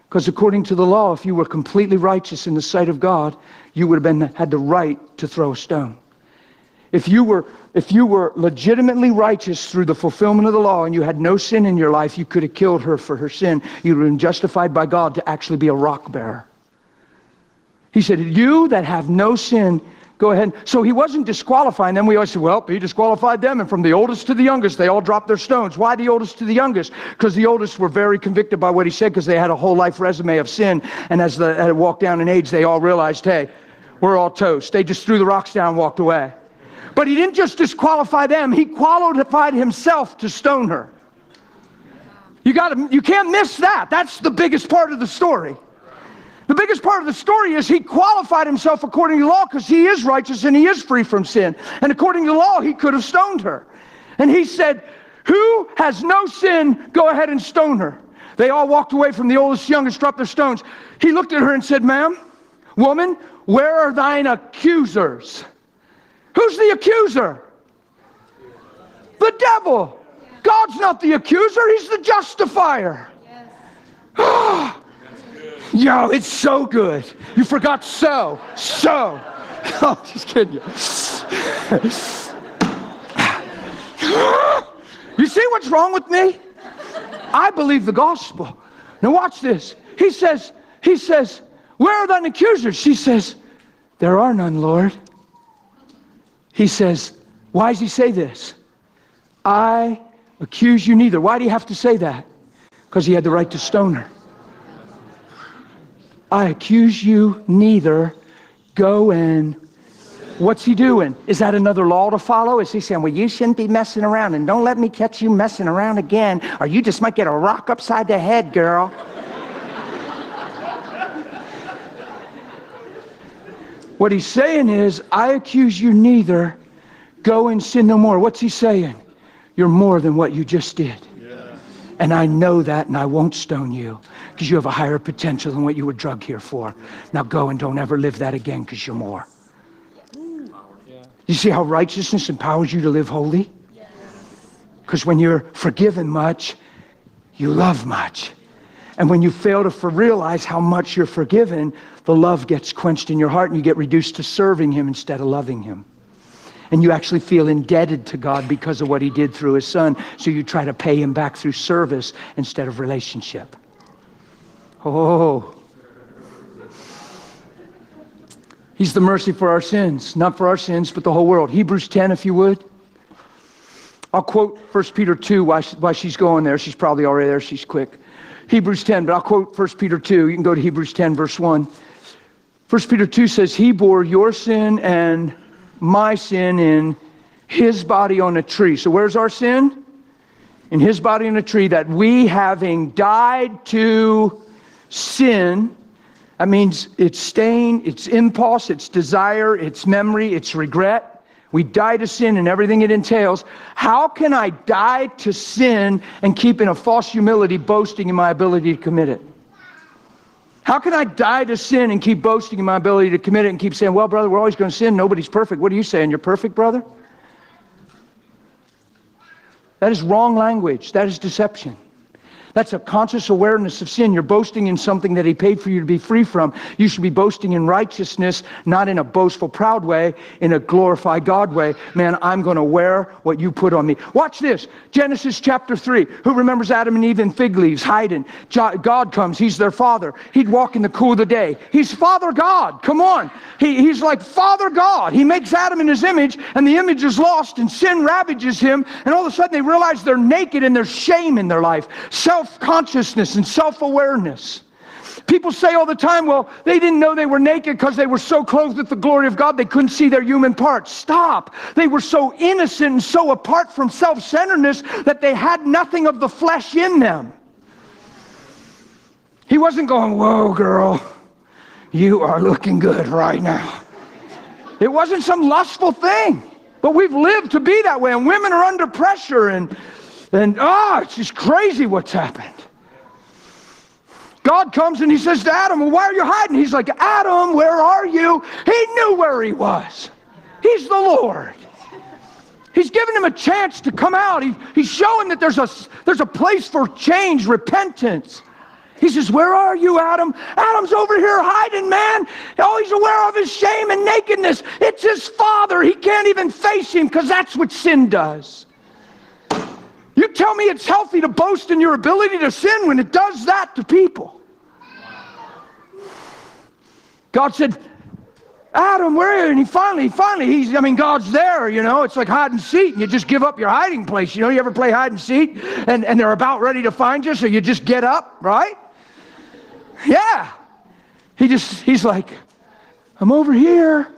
Because according to the law, if you were completely righteous in the sight of God, you would have had the right to throw a stone. If you were legitimately righteous through the fulfillment of the law and you had no sin in your life, you could have killed her for her sin. You would have been justified by God to actually be a rock bearer. He said, you that have no sin, go ahead. So he wasn't disqualifying them. We always say, well, he disqualified them, and from the oldest to the youngest, they all dropped their stones. Why the oldest to the youngest? Because the oldest were very convicted by what he said, because they had a whole life resume of sin. And as they walked down in age, they all realized, hey, we're all toast. They just threw the rocks down and walked away. But he didn't just disqualify them. He qualified himself to stone her. You can't miss that. That's the biggest part of the story. The biggest part of the story is he qualified himself according to law because he is righteous and he is free from sin. And according to law, he could have stoned her. And he said, who has no sin, go ahead and stone her. They all walked away from the oldest to youngest, dropped their stones. He looked at her and said, ma'am, woman, where are thine accusers? Who's the accuser? The devil. God's not the accuser, he's the justifier. Yes. Yo, it's so good. You forgot so. Oh, just kidding you. You see what's wrong with me? I believe the gospel. Now watch this. He says, where are thine accusers? She says, there are none, Lord. He says, why does he say this? I accuse you neither. Why do you have to say that? Because he had the right to stone her. I accuse you neither. Go and... What's he doing? Is that another law to follow? Is he saying, well, you shouldn't be messing around, and don't let me catch you messing around again, or you just might get a rock upside the head, girl. What he's saying is, I accuse you neither. Go and sin no more. What's he saying? You're more than what you just did. And I know that, and I won't stone you because you have a higher potential than what you were drugged here for. Now go and don't ever live that again because you're more. You see how righteousness empowers you to live holy? Because when you're forgiven much, you love much. And when you fail to realize how much you're forgiven, the love gets quenched in your heart and you get reduced to serving him instead of loving him. And you actually feel indebted to God because of what he did through his son. So you try to pay him back through service instead of relationship. Oh. He's the mercy for our sins. Not for our sins, but the whole world. Hebrews 10, if you would. I'll quote 1 Peter 2 while she's going there. She's probably already there. She's quick. Hebrews 10, but I'll quote 1 Peter 2. You can go to Hebrews 10, verse 1. 1 Peter 2 says, he bore your sin and my sin in his body on a tree. So where's our sin? In his body on a tree, that we, having died to sin, that means its stain, its impulse, its desire, its memory, its regret. We die to sin and everything it entails. How can I die to sin and keep in a false humility boasting in my ability to commit it? How can I die to sin and keep boasting in my ability to commit it and keep saying, well, brother, we're always going to sin. Nobody's perfect. What are you saying? You're perfect, brother? That is wrong language. That is deception. That's a conscious awareness of sin. You're boasting in something that he paid for you to be free from. You should be boasting in righteousness, not in a boastful, proud way, in a glorified God way. Man, I'm going to wear what you put on me. Watch this. Genesis chapter 3. Who remembers Adam and Eve in fig leaves, hiding? God comes. He's their father. He'd walk in the cool of the day. He's Father God. Come on. He's like Father God. He makes Adam in his image, and the image is lost, and sin ravages him, and all of a sudden they realize they're naked and there's shame in their life. Self-consciousness and self-awareness. People say all the time, well, they didn't know they were naked because they were so clothed with the glory of God they couldn't see their human parts. Stop. They were so innocent and so apart from self-centeredness that they had nothing of the flesh in them. He wasn't going, whoa, girl, you are looking good right now. It wasn't some lustful thing. But we've lived to be that way, and women are under pressure, and it's just crazy what's happened. God comes and he says to Adam, well, why are you hiding? He's like, Adam, where are you? He knew where he was. He's the Lord. He's giving him a chance to come out. He's showing that there's a place for change, repentance. He says, where are you, Adam? Adam's over here hiding, man. Oh, he's aware of his shame and nakedness. It's his father. He can't even face him because that's what sin does. You tell me it's healthy to boast in your ability to sin when it does that to people. God said, Adam, where are you? And he finally, God's there, you know. It's like hide and seek, and you just give up your hiding place. You know, you ever play hide and seek, and they're about ready to find you, so you just get up, right? Yeah. He's like, I'm over here.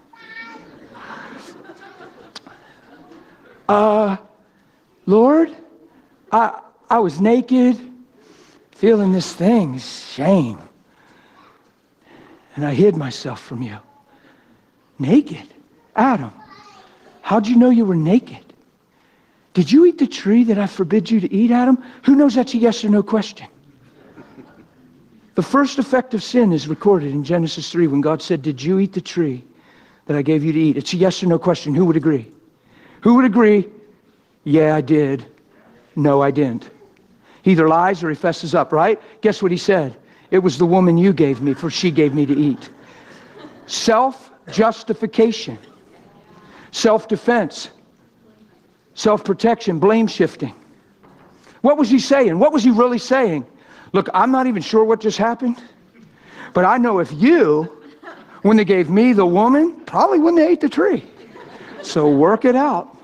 Lord, I was naked, feeling this thing, shame. And I hid myself from you. Naked? Adam, how'd you know you were naked? Did you eat the tree that I forbid you to eat, Adam? Who knows that's a yes or no question? The first effect of sin is recorded in Genesis 3 when God said, did you eat the tree that I gave you to eat? It's a yes or no question. Who would agree? Who would agree? Yeah, I did. No, I didn't. He either lies or he fesses up, right? Guess what he said? It was the woman you gave me, for she gave me to eat. Self-justification, self-defense, self-protection, blame shifting. What was he saying? What was he really saying? Look, I'm not even sure what just happened, but I know if you, when they gave me the woman, probably wouldn't have ate the tree. So work it out.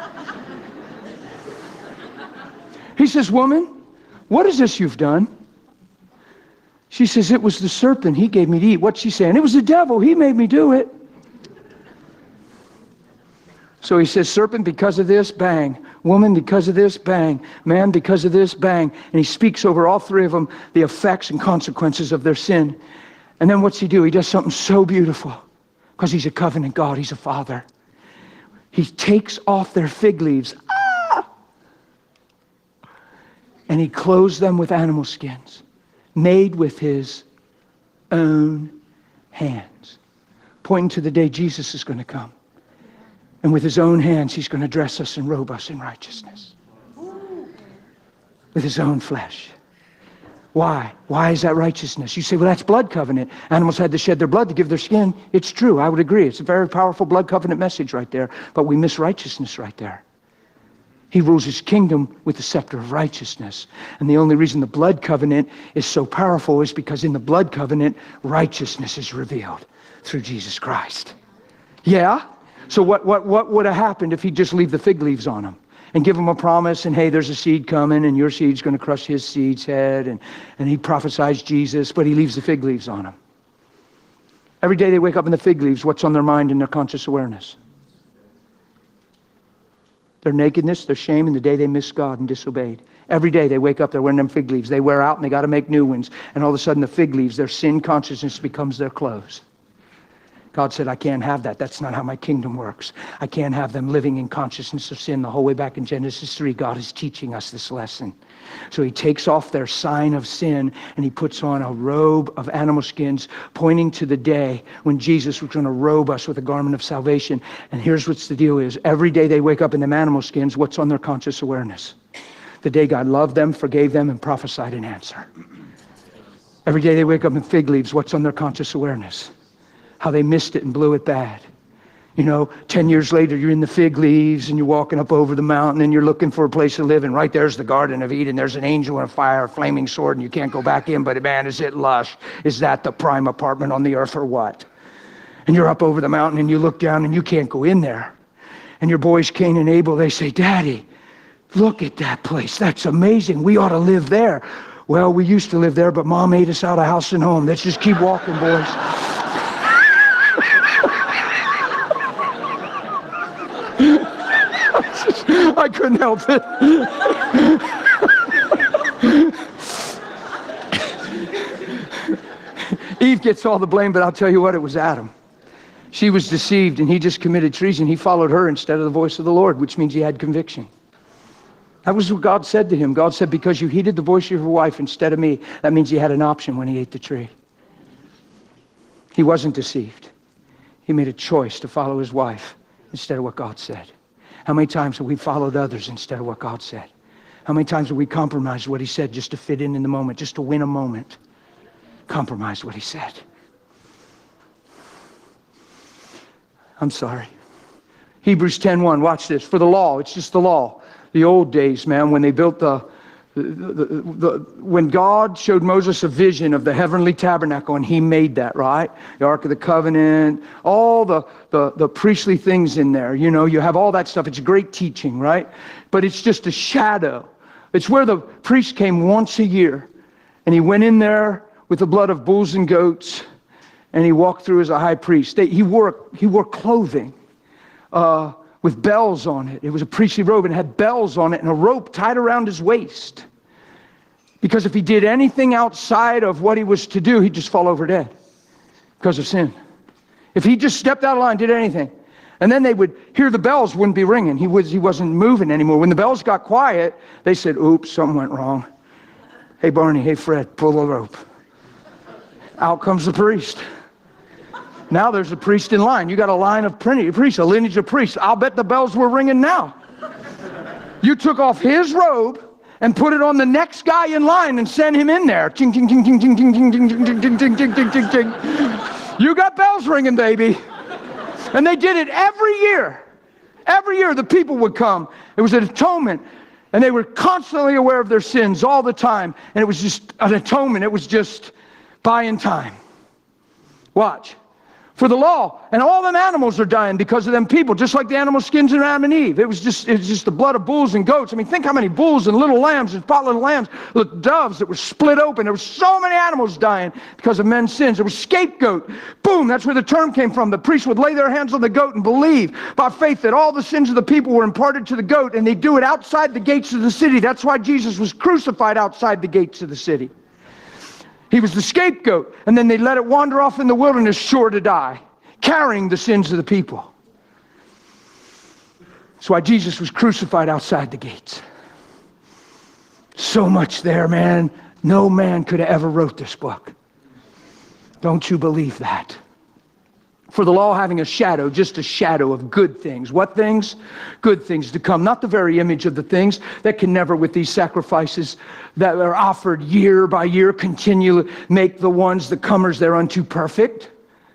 He says, woman, what is this you've done? She says, it was the serpent. He gave me to eat. What's she saying? It was the devil. He made me do it. So he says, serpent, because of this, bang. Woman, because of this, bang. Man, because of this, bang. And he speaks over all three of them the effects and consequences of their sin. And then what's he do? He does something so beautiful because he's a covenant God. He's a father. He takes off their fig leaves. And he clothes them with animal skins, made with his own hands, pointing to the day Jesus is going to come. And with his own hands, he's going to dress us and robe us in righteousness. With his own flesh. Why? Why is that righteousness? You say, well, that's blood covenant. Animals had to shed their blood to give their skin. It's true. I would agree. It's a very powerful blood covenant message right there. But we miss righteousness right there. He rules his kingdom with the scepter of righteousness. And the only reason the blood covenant is so powerful is because in the blood covenant, righteousness is revealed through Jesus Christ. Yeah? So what would have happened if he'd just leave the fig leaves on them and give them a promise and, hey, there's a seed coming and your seed's going to crush his seed's head, and he prophesies Jesus, but he leaves the fig leaves on them. Every day they wake up in the fig leaves, what's on their mind and their conscious awareness? Their nakedness, their shame, and the day they missed God and disobeyed. Every day they wake up, they're wearing them fig leaves. They wear out and they got to make new ones. And all of a sudden the fig leaves, their sin consciousness becomes their clothes. God said, I can't have that. That's not how my kingdom works. I can't have them living in consciousness of sin. The whole way back in Genesis 3, God is teaching us this lesson. So he takes off their sign of sin and he puts on a robe of animal skins, pointing to the day when Jesus was going to robe us with a garment of salvation. And here's what's the deal is, every day they wake up in them animal skins, what's on their conscious awareness? The day God loved them, forgave them, and prophesied an answer. Every day they wake up in fig leaves, what's on their conscious awareness? How they missed it and blew it bad. You know, 10 years later, you're in the fig leaves and you're walking up over the mountain and you're looking for a place to live. And right there's the Garden of Eden. There's an angel and a fire, a flaming sword, and you can't go back in. But man, is it lush? Is that the prime apartment on the earth or what? And you're up over the mountain and you look down and you can't go in there. And your boys, Cain and Abel, they say, Daddy, look at that place. That's amazing. We ought to live there. Well, we used to live there, but Mom made us out of house and home. Let's just keep walking, boys. I couldn't help it. Eve gets all the blame, but I'll tell you what, it was Adam. She was deceived and he just committed treason. He followed her instead of the voice of the Lord, which means he had conviction. That was what God said to him. God said, because you heeded the voice of your wife instead of me, that means he had an option when he ate the tree. He wasn't deceived. He made a choice to follow his wife instead of what God said. How many times have we followed others instead of what God said? How many times have we compromised what he said just to fit in the moment, just to win a moment? Compromised what he said. I'm sorry. Hebrews 10:1, watch this. For the law, it's just the law. The old days, man, when they built when God showed Moses a vision of the heavenly tabernacle, and he made that, right? The Ark of the Covenant, all the priestly things in there. You know, you have all that stuff. It's great teaching, right? But it's just a shadow. It's where the priest came once a year, and he went in there with the blood of bulls and goats, and he walked through as a high priest. He wore clothing with bells on it. It was a priestly robe, and it had bells on it and a rope tied around his waist. Because if he did anything outside of what he was to do, he'd just fall over dead because of sin. If he just stepped out of line, did anything, and then they would hear the bells wouldn't be ringing. He wasn't moving anymore. When the bells got quiet, they said, oops, something went wrong. Hey, Barney, hey, Fred, pull the rope. Out comes the priest. Now there's a priest in line. You got a line of priests, a lineage of priests. I'll bet the bells were ringing now. You took off his robe and put it on the next guy in line and sent him in there. Ching, ching, ching, ching, ching, ching, ching, ching, ching, ching, ching, ching, ching, ching, ching. You got bells ringing, baby. And they did it every year. Every year the people would come. It was an atonement. And they were constantly aware of their sins all the time. And it was just an atonement. It was just buying time. Watch. For the law, and all them animals are dying because of them people, just like the animal skins in Adam and Eve. It was just the blood of bulls and goats. I mean, think how many bulls and little lambs and spot little lambs, little doves that were split open. There were so many animals dying because of men's sins. There was scapegoat. Boom, that's where the term came from. The priest would lay their hands on the goat and believe by faith that all the sins of the people were imparted to the goat, and they do it outside the gates of the city. That's why Jesus was crucified outside the gates of the city. He was the scapegoat, and then they let it wander off in the wilderness, sure to die, carrying the sins of the people. That's why Jesus was crucified outside the gates. So much there, man. No man could have ever wrote this book. Don't you believe that? For the law having a shadow, just a shadow of good things. What things? Good things to come. Not the very image of the things that can never, with these sacrifices that are offered year by year, continually make the ones, the comers thereunto perfect.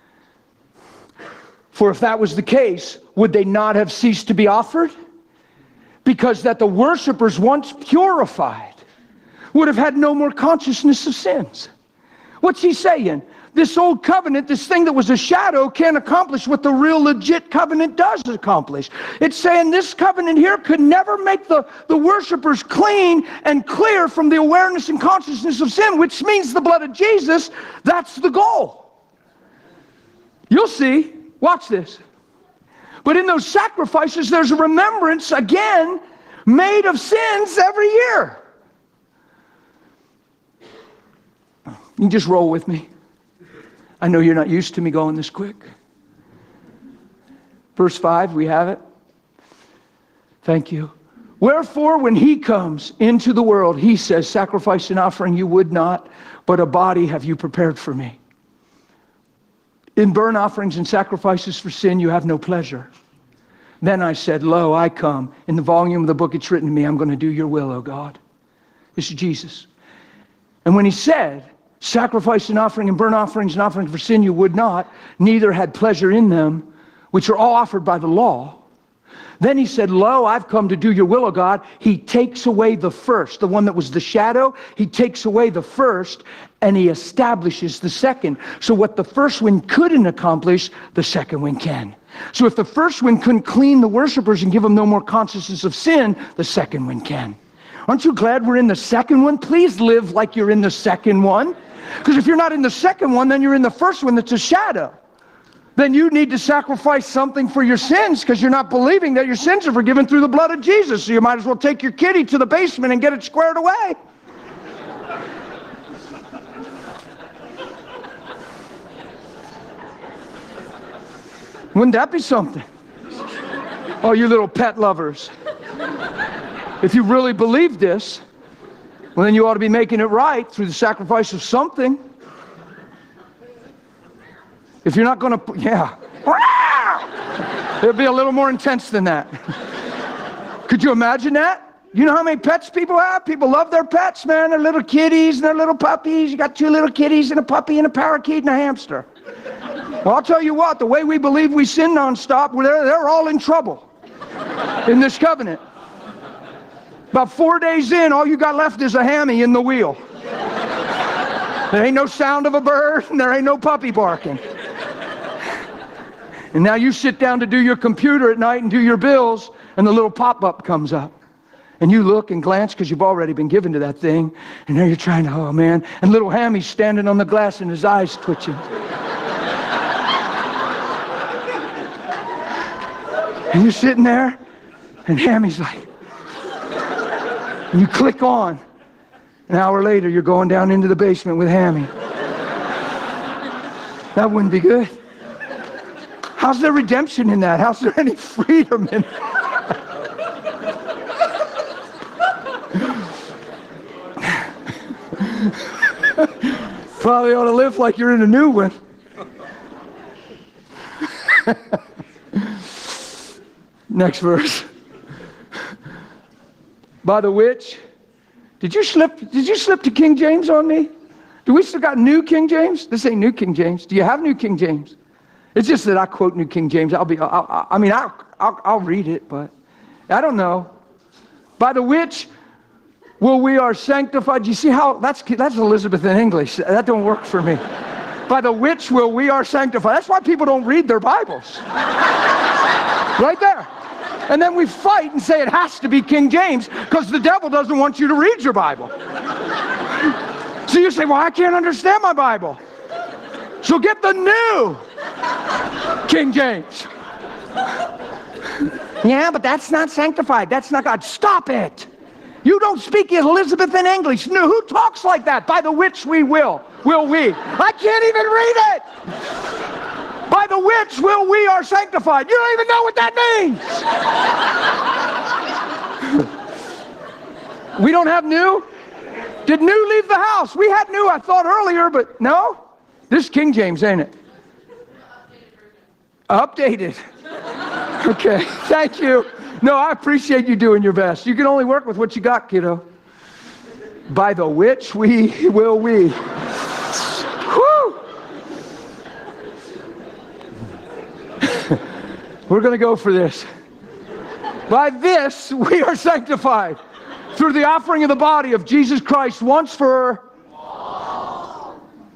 For if that was the case, would they not have ceased to be offered? Because that the worshipers, once purified, would have had no more consciousness of sins. What's he saying? This old covenant, this thing that was a shadow, can't accomplish what the real legit covenant does accomplish. It's saying this covenant here could never make the worshipers clean and clear from the awareness and consciousness of sin, which means the blood of Jesus, that's the goal. You'll see. Watch this. But in those sacrifices, there's a remembrance, again, made of sins every year. You can just roll with me. I know you're not used to me going this quick. Verse 5, we have it. Thank you. Wherefore, when he comes into the world, he says, sacrifice and offering you would not, but a body have you prepared for me. In burnt offerings and sacrifices for sin, you have no pleasure. Then I said, lo, I come. In the volume of the book it's written to me, I'm going to do your will, O God. This is Jesus. And when he said, sacrifice and offering and burnt offerings and offerings for sin you would not, neither had pleasure in them, which are all offered by the law. Then he said, lo, I've come to do your will, O God. He takes away the first, the one that was the shadow. He takes away the first, and he establishes the second. So what the first one couldn't accomplish, the second one can. So if the first one couldn't clean the worshipers and give them no more consciousness of sin, the second one can. Aren't you glad we're in the second one? Please live like you're in the second one. Because if you're not in the second one, then you're in the first one that's a shadow. Then you need to sacrifice something for your sins because you're not believing that your sins are forgiven through the blood of Jesus. So you might as well take your kitty to the basement and get it squared away. Wouldn't that be something? Oh, you little pet lovers. If you really believe this, well, then you ought to be making it right through the sacrifice of something. If you're not going to, yeah. It'll be a little more intense than that. Could you imagine that? You know how many pets people have? People love their pets, man. Their little kitties and their little puppies. You got 2 little kitties and a puppy and a parakeet and a hamster. Well, I'll tell you what, the way we believe we sin nonstop, they're all in trouble in this covenant. About 4 days in, all you got left is a hammy in the wheel. There ain't no sound of a bird, and there ain't no puppy barking. And now you sit down to do your computer at night and do your bills, and the little pop-up comes up. And you look and glance because you've already been given to that thing, and now you're trying to, oh man, and little Hammy's standing on the glass and his eyes twitching. And you're sitting there, and Hammy's like, and you click on. An hour later, you're going down into the basement with Hammy. That wouldn't be good. How's there redemption in that? How's there any freedom in that? Probably ought to live like you're in a new one. Next verse. By the which, did you slip to King James on me? Do we still got New King James? This ain't New King James. Do you have New King James? It's just that I quote New King James. I'll read it, but I don't know. By the which will we are sanctified. You see how that's Elizabethan English. That don't work for me. By the which will we are sanctified. That's why people don't read their Bibles. Right there. And then we fight and say it has to be King James because the devil doesn't want you to read your Bible. So you say, well, I can't understand my Bible. So get the new King James. Yeah, but that's not sanctified. That's not God. Stop it. You don't speak Elizabethan English. No, who talks like that? By the which we will we? I can't even read it. By the which will we are sanctified. You don't even know what that means. We don't have new? Did new leave the house? We had new, I thought earlier, but no? This is King James, ain't it? Updated. Okay, thank you. No, I appreciate you doing your best. You can only work with what you got, kiddo. By the which we will we. Whew. We're going to go for this. By this we are sanctified through the offering of the body of Jesus Christ once for all.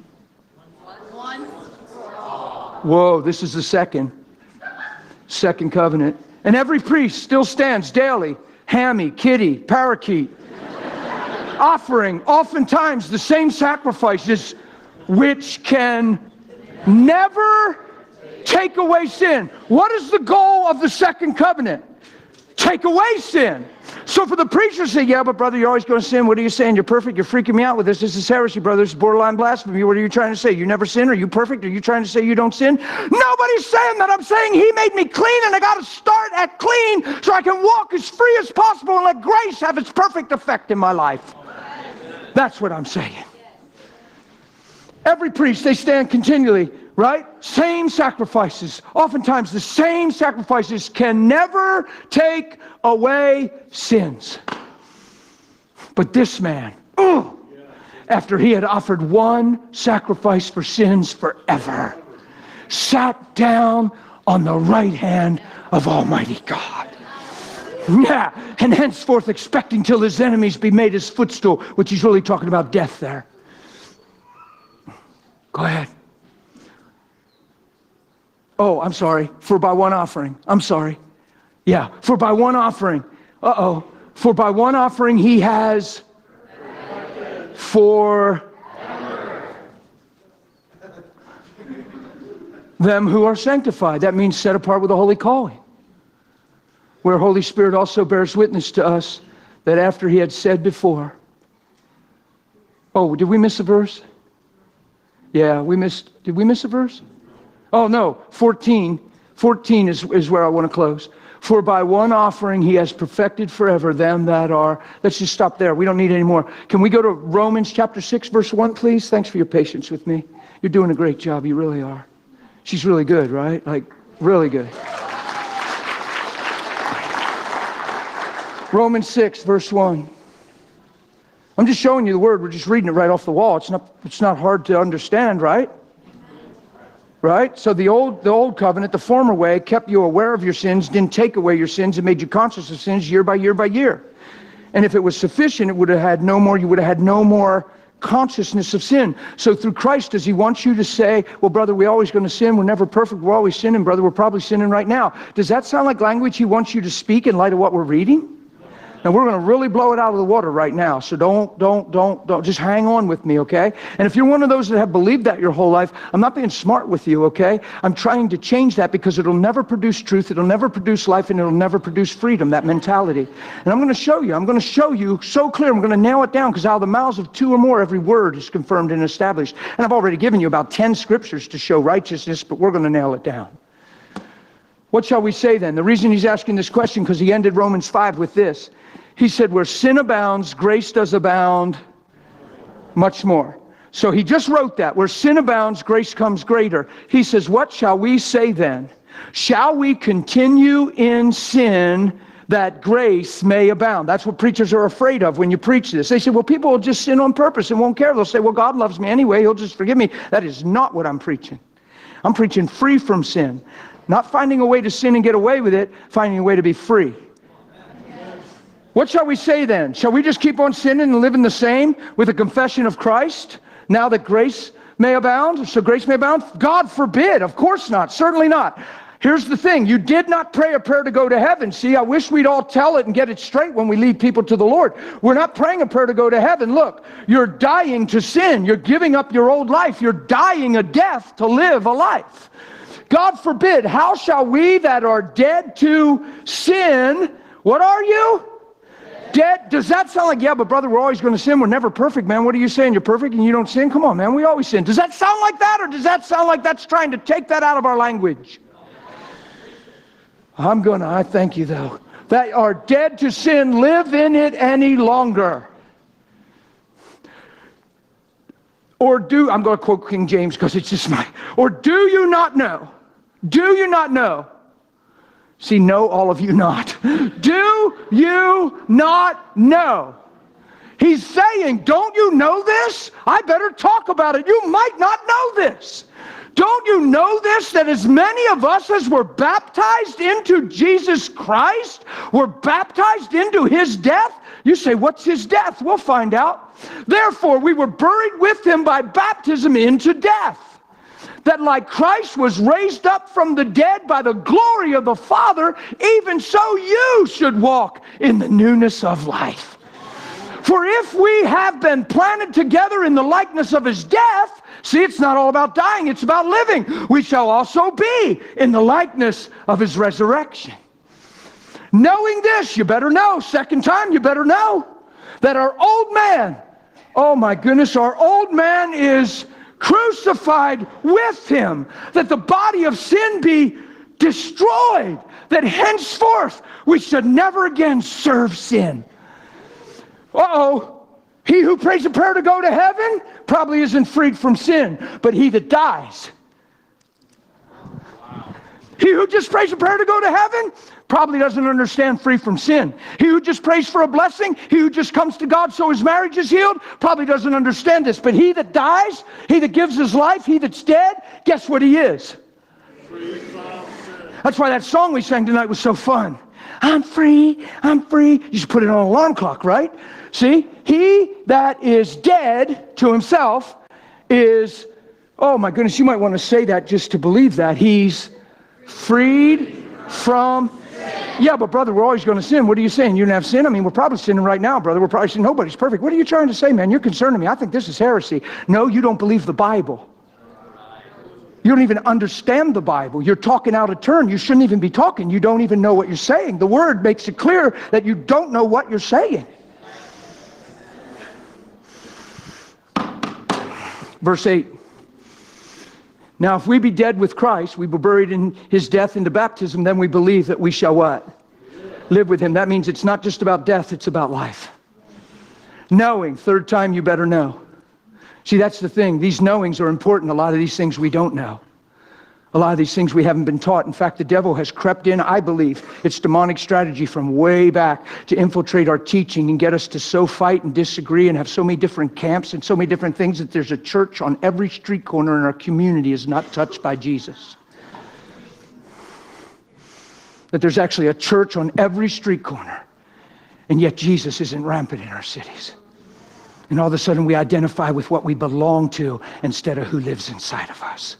Whoa, this is the second covenant. And every priest still stands daily, hammy, kitty, parakeet, offering oftentimes the same sacrifices which can never take away sin. What is the goal of the second covenant? Take away sin. So for the preacher to say, yeah, but brother, you're always going to sin. What are you saying? You're perfect. You're freaking me out with this. This is heresy, brother. This is borderline blasphemy. What are you trying to say? You never sin? Are you perfect? Are you trying to say you don't sin? Nobody's saying that. I'm saying he made me clean, and I got to start at clean so I can walk as free as possible and let grace have its perfect effect in my life. That's what I'm saying. Every priest, they stand continually, right? Same sacrifices. Oftentimes the same sacrifices can never take away sins. But this man, after he had offered one sacrifice for sins forever, sat down on the right hand of Almighty God. Yeah, and henceforth expecting till his enemies be made his footstool, which he's really talking about death there. Go ahead. Oh, I'm sorry. For by one offering. I'm sorry. Yeah, for by one offering. For by one offering he has for them who are sanctified. That means set apart with a holy calling. Where Holy Spirit also bears witness to us that after he had said before. Oh, did we miss a verse? Yeah, did we miss a verse? Oh no, 14. 14 is where I want to close. For by one offering he has perfected forever them that are. Let's just stop there. We don't need any more. Can we go to Romans chapter 6, verse 1, please? Thanks for your patience with me. You're doing a great job. You really are. She's really good, right? Like, really good. Romans 6, verse 1. I'm just showing you the word. We're just reading it right off the wall. It's not hard to understand, right? Right? So the old covenant, the former way, kept you aware of your sins, didn't take away your sins, and made you conscious of sins year by year by year. And if it was sufficient, you would have had no more consciousness of sin. So through Christ, does he want you to say, well, brother, we're always going to sin. We're never perfect. We're always sinning, brother. We're probably sinning right now. Does that sound like language he wants you to speak in light of what we're reading? And we're going to really blow it out of the water right now. So don't. Just hang on with me, okay? And if you're one of those that have believed that your whole life, I'm not being smart with you, okay? I'm trying to change that because it'll never produce truth, it'll never produce life, and it'll never produce freedom, that mentality. And I'm going to show you so clear, I'm going to nail it down, because out of the mouths of two or more, every word is confirmed and established. And I've already given you about 10 scriptures to show righteousness, but we're going to nail it down. What shall we say then? The reason he's asking this question, because he ended Romans 5 with this. He said, where sin abounds, grace does abound much more. So he just wrote that. Where sin abounds, grace comes greater. He says, what shall we say then? Shall we continue in sin that grace may abound? That's what preachers are afraid of when you preach this. They say, well, people will just sin on purpose and won't care. They'll say, well, God loves me anyway. He'll just forgive me. That is not what I'm preaching. I'm preaching free from sin. Not finding a way to sin and get away with it, finding a way to be free. What shall we say then? Shall we just keep on sinning and living the same with a confession of Christ, now that grace may abound? So grace may abound? God forbid. Of course not. Certainly not. Here's the thing. You did not pray a prayer to go to heaven. See, I wish we'd all tell it and get it straight when we lead people to the Lord. We're not praying a prayer to go to heaven. Look, you're dying to sin. You're giving up your old life. You're dying a death to live a life. God forbid. How shall we that are dead to sin, what are you? Dead? Does that sound like, yeah, but brother, we're always going to sin. We're never perfect, man. What are you saying? You're perfect and you don't sin? Come on, man. We always sin. Does that sound like that? Or does that sound like that's trying to take that out of our language? I thank you though. That are dead to sin, live in it any longer. Or I'm going to quote King James because it's just or do you not know? Do you not know? See, no, all of you not. Do you not know? He's saying, don't you know this? I better talk about it. You might not know this. Don't you know this, that as many of us as were baptized into Jesus Christ were baptized into his death? You say, what's his death? We'll find out. Therefore, we were buried with him by baptism into death, that like Christ was raised up from the dead by the glory of the Father, even so you should walk in the newness of life. For if we have been planted together in the likeness of his death, see, it's not all about dying, it's about living. We shall also be in the likeness of his resurrection. Knowing this, you better know, second time, you better know, that our old man, oh my goodness, our old man is crucified with him, that the body of sin be destroyed, that henceforth we should never again serve sin. He who prays a prayer to go to heaven probably isn't freed from sin, but he that dies. He who just prays a prayer to go to heaven probably doesn't understand free from sin. He who just prays for a blessing, he who just comes to God so his marriage is healed, probably doesn't understand this. But he that dies, he that gives his life, he that's dead, guess what he is? That's why that song we sang tonight was so fun. I'm free, I'm free. You should put it on an alarm clock, right? See, he that is dead to himself is, oh my goodness, you might want to say that just to believe that. He's freed from, yeah, but brother, we're always going to sin. What are you saying? You don't have sin? I mean, we're probably sinning right now, brother. We're probably sinning. Nobody's perfect. What are you trying to say, man? You're concerning me. I think this is heresy. No, you don't believe the Bible. You don't even understand the Bible. You're talking out of turn. You shouldn't even be talking. You don't even know what you're saying. The Word makes it clear that you don't know what you're saying. Verse 8. Now, if we be dead with Christ, we were buried in his death into baptism, then we believe that we shall what? Live with him. That means it's not just about death, it's about life. Knowing, third time you better know. See, that's the thing. These knowings are important. A lot of these things we don't know. A lot of these things we haven't been taught. In fact, the devil has crept in, I believe. It's demonic strategy from way back to infiltrate our teaching and get us to so fight and disagree and have so many different camps and so many different things that there's a church on every street corner in our community is not touched by Jesus. That there's actually a church on every street corner, and yet Jesus isn't rampant in our cities. And all of a sudden we identify with what we belong to instead of who lives inside of us.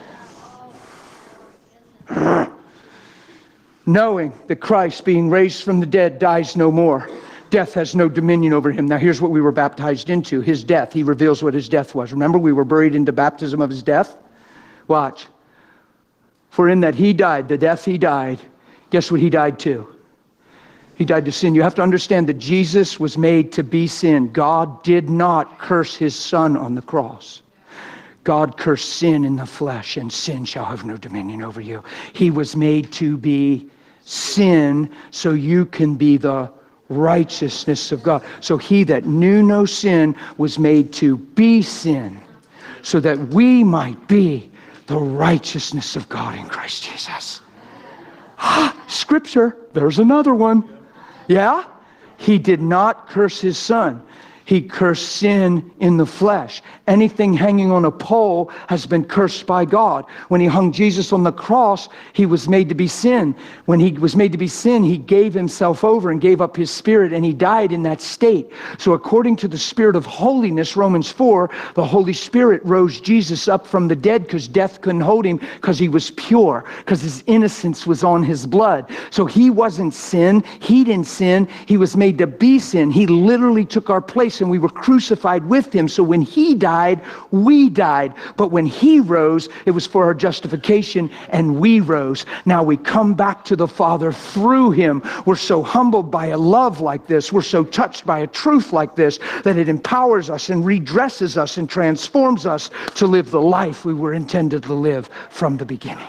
Knowing that Christ, being raised from the dead, dies no more. Death has no dominion over him. Now here's what we were baptized into, his death. He reveals what his death was. Remember, we were buried into baptism of his death? Watch. For in that he died, the death he died, guess what he died to? He died to sin. You have to understand that Jesus was made to be sin. God did not curse his son on the cross. God cursed sin in the flesh, and sin shall have no dominion over you. He was made to be sin so you can be the righteousness of God. So he that knew no sin was made to be sin so that we might be the righteousness of God in Christ Jesus. Scripture, there's another one. Yeah? He did not curse his son. He cursed sin in the flesh. Anything hanging on a pole has been cursed by God. When he hung Jesus on the cross, he was made to be sin. When he was made to be sin, he gave himself over and gave up his spirit, and he died in that state. So according to the Spirit of holiness, Romans 4, the Holy Spirit rose Jesus up from the dead because death couldn't hold him, because he was pure, because his innocence was on his blood. So he wasn't sin. He didn't sin. He was made to be sin. He literally took our place, and we were crucified with him. So when he died, we died. But when he rose, it was for our justification, and we rose. Now we come back to the Father through him. We're so humbled by a love like this. We're so touched by a truth like this that it empowers us and redresses us and transforms us to live the life we were intended to live from the beginning.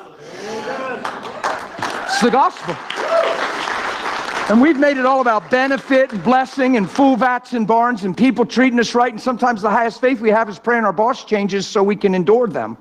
It's the gospel. And we've made it all about benefit and blessing and full vats and barns and people treating us right. And sometimes the highest faith we have is praying our boss changes so we can endure them.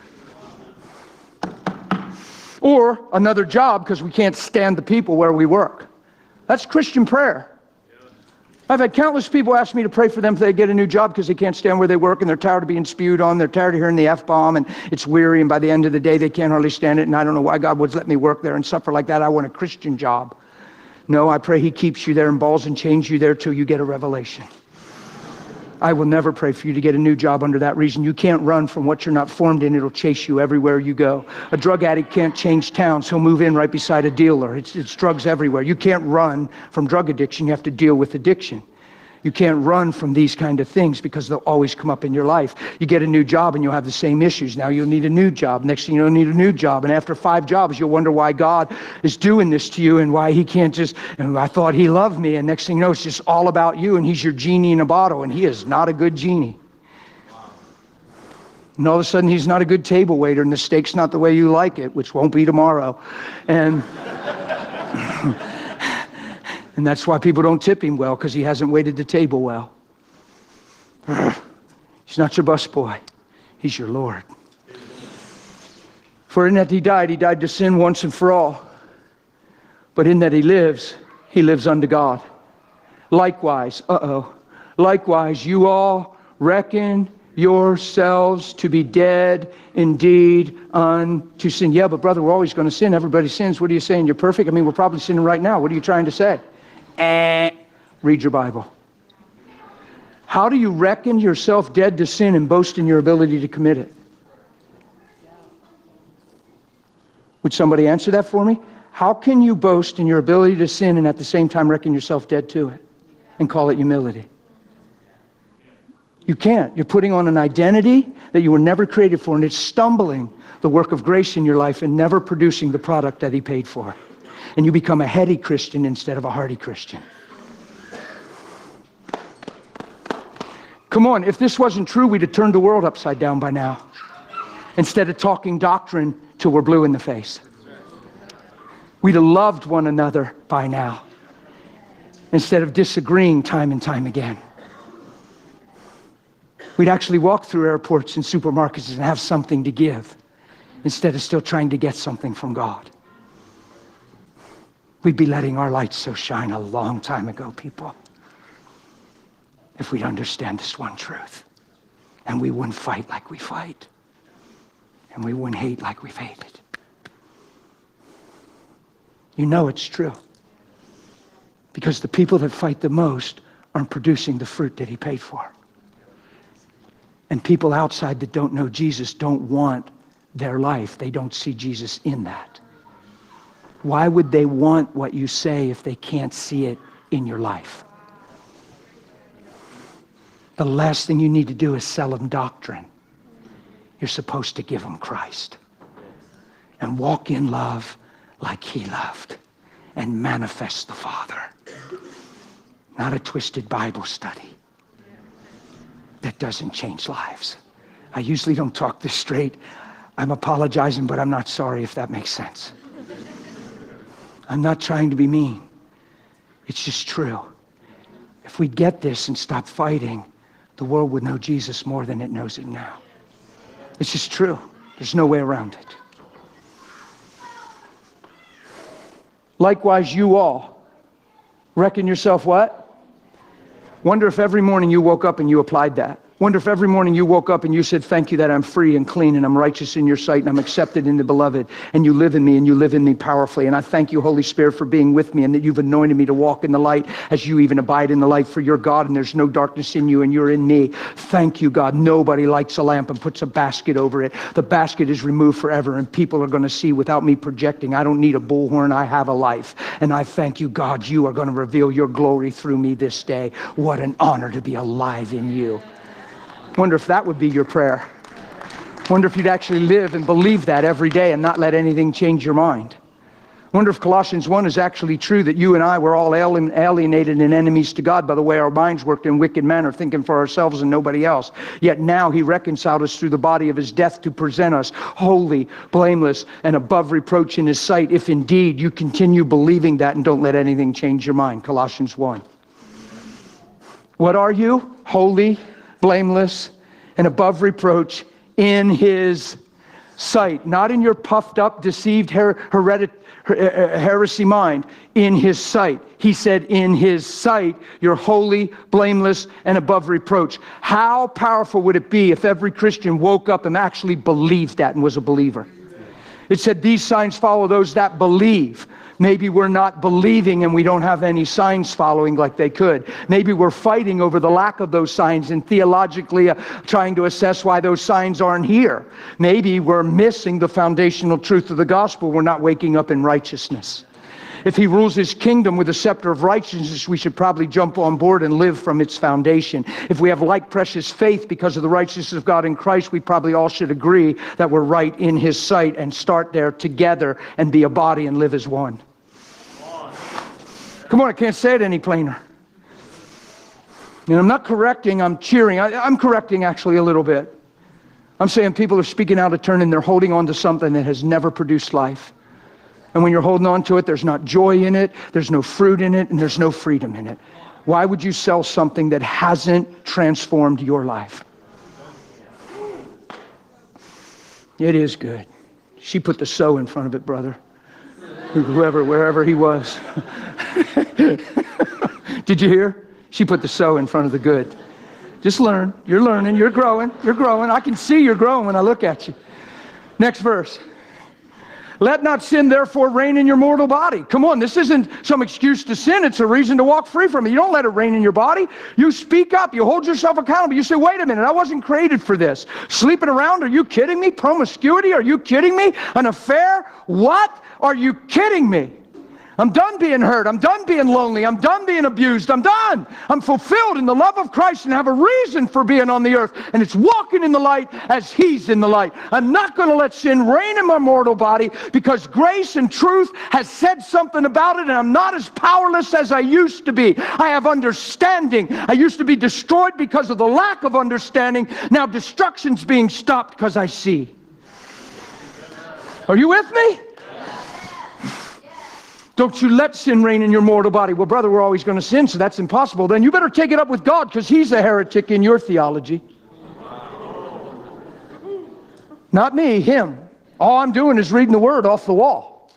Or another job because we can't stand the people where we work. That's Christian prayer. I've had countless people ask me to pray for them if they get a new job because they can't stand where they work and they're tired of being spewed on. They're tired of hearing the F-bomb and it's weary, and by the end of the day they can't hardly stand it, and I don't know why God would let me work there and suffer like that. I want a Christian job. No, I pray he keeps you there and balls and chains you there till you get a revelation. I will never pray for you to get a new job under that reason. You can't run from what you're not formed in. It'll chase you everywhere you go. A drug addict can't change towns. He'll move in right beside a dealer. It's drugs everywhere. You can't run from drug addiction. You have to deal with addiction. You can't run from these kind of things because they'll always come up in your life. You get a new job and you'll have the same issues. Now you'll need a new job. Next thing you'll need a new job. And after 5 jobs, you'll wonder why God is doing this to you and why he can't just, and I thought he loved me. And next thing you know, it's just all about you, and he's your genie in a bottle, and he is not a good genie. And all of a sudden, he's not a good table waiter, and the steak's not the way you like it, which won't be tomorrow. And and that's why people don't tip him well, because he hasn't waited the table well. He's not your busboy. He's your Lord. For in that he died to sin once and for all. But in that he lives unto God. Likewise, likewise, you all reckon yourselves to be dead indeed unto sin. Yeah, but brother, we're always going to sin. Everybody sins. What are you saying? You're perfect? I mean, we're probably sinning right now. What are you trying to say? Read your Bible. How do you reckon yourself dead to sin and boast in your ability to commit it? Would somebody answer that for me? How can you boast in your ability to sin and at the same time reckon yourself dead to it and call it humility? You can't. You're putting on an identity that you were never created for, and it's stumbling the work of grace in your life and never producing the product that he paid for. And you become a heady Christian instead of a hearty Christian. Come on, if this wasn't true, we'd have turned the world upside down by now. Instead of talking doctrine till we're blue in the face. We'd have loved one another by now. Instead of disagreeing time and time again. We'd actually walk through airports and supermarkets and have something to give. instead of still trying to get something from God. We'd be letting our light so shine a long time ago, people, if we'd understand this one truth. And we wouldn't fight like we fight. And we wouldn't hate like we've hated. You know it's true. Because the people that fight the most aren't producing the fruit that he paid for. And people outside that don't know Jesus don't want their life. They don't see Jesus in that. Why would they want what you say if they can't see it in your life? The last thing you need to do is sell them doctrine. You're supposed to give them Christ. And walk in love like he loved. And manifest the Father. Not a twisted Bible study that doesn't change lives. I usually don't talk this straight. I'm apologizing, but I'm not sorry, if that makes sense. I'm not trying to be mean. It's just true. If we get this and stop fighting, the world would know Jesus more than it knows it now. It's just true. There's no way around it. Likewise, you all reckon yourself what? Wonder if every morning you woke up and you applied that. Wonder if every morning you woke up and you said, thank you that I'm free and clean and I'm righteous in your sight and I'm accepted in the beloved and you live in me and you live in me powerfully. And I thank you, Holy Spirit, for being with me and that you've anointed me to walk in the light as you even abide in the light, for you're God and there's no darkness in you and you're in me. Thank you, God. Nobody lights a lamp and puts a basket over it. The basket is removed forever and people are going to see without me projecting. I don't need a bullhorn. I have a life. And I thank you, God, you are going to reveal your glory through me this day. What an honor to be alive in you. Wonder if that would be your prayer. Wonder if you'd actually live and believe that every day and not let anything change your mind. Wonder if Colossians 1 is actually true, that you and I were all alienated and enemies to God by the way our minds worked in wicked manner, thinking for ourselves and nobody else. Yet now he reconciled us through the body of his death to present us holy, blameless, and above reproach in his sight, if indeed you continue believing that and don't let anything change your mind. Colossians 1. What are you? Holy, blameless, and above reproach in his sight. Not in your puffed up, deceived, heresy mind. In his sight. He said, in his sight, you're holy, blameless, and above reproach. How powerful would it be if every Christian woke up and actually believed that and was a believer? It said, these signs follow those that believe. Maybe we're not believing and we don't have any signs following like they could. Maybe we're fighting over the lack of those signs and theologically trying to assess why those signs aren't here. Maybe we're missing the foundational truth of the gospel. We're not waking up in righteousness. If he rules his kingdom with a scepter of righteousness, we should probably jump on board and live from its foundation. If we have like precious faith because of the righteousness of God in Christ, we probably all should agree that we're right in his sight and start there together and be a body and live as one. Come on, I can't say it any plainer. And I'm not correcting, I'm cheering. I'm correcting actually a little bit. I'm saying people are speaking out of turn and they're holding on to something that has never produced life. And when you're holding on to it, there's not joy in it, there's no fruit in it, and there's no freedom in it. Why would you sell something that hasn't transformed your life? It is good. She put the so in front of it, brother. Wherever he was. Did you hear? She put the so in front of the good. Just learn. You're learning. You're growing. You're growing. I can see you're growing when I look at you. Next verse. Let not sin therefore reign in your mortal body. Come on, this isn't some excuse to sin. It's a reason to walk free from it. You don't let it reign in your body. You speak up. You hold yourself accountable. You say, wait a minute, I wasn't created for this. Sleeping around, are you kidding me? Promiscuity, are you kidding me? An affair? What? Are you kidding me? I'm done being hurt. I'm done being lonely. I'm done being abused. I'm done. I'm fulfilled in the love of Christ and have a reason for being on the earth. And it's walking in the light as he's in the light. I'm not going to let sin reign in my mortal body because grace and truth has said something about it and I'm not as powerless as I used to be. I have understanding. I used to be destroyed because of the lack of understanding. Now destruction's being stopped because I see. Are you with me? Don't you let sin reign in your mortal body. Well, brother, we're always going to sin, so that's impossible. Then you better take it up with God because he's a heretic in your theology. Not me, him. All I'm doing is reading the word off the wall.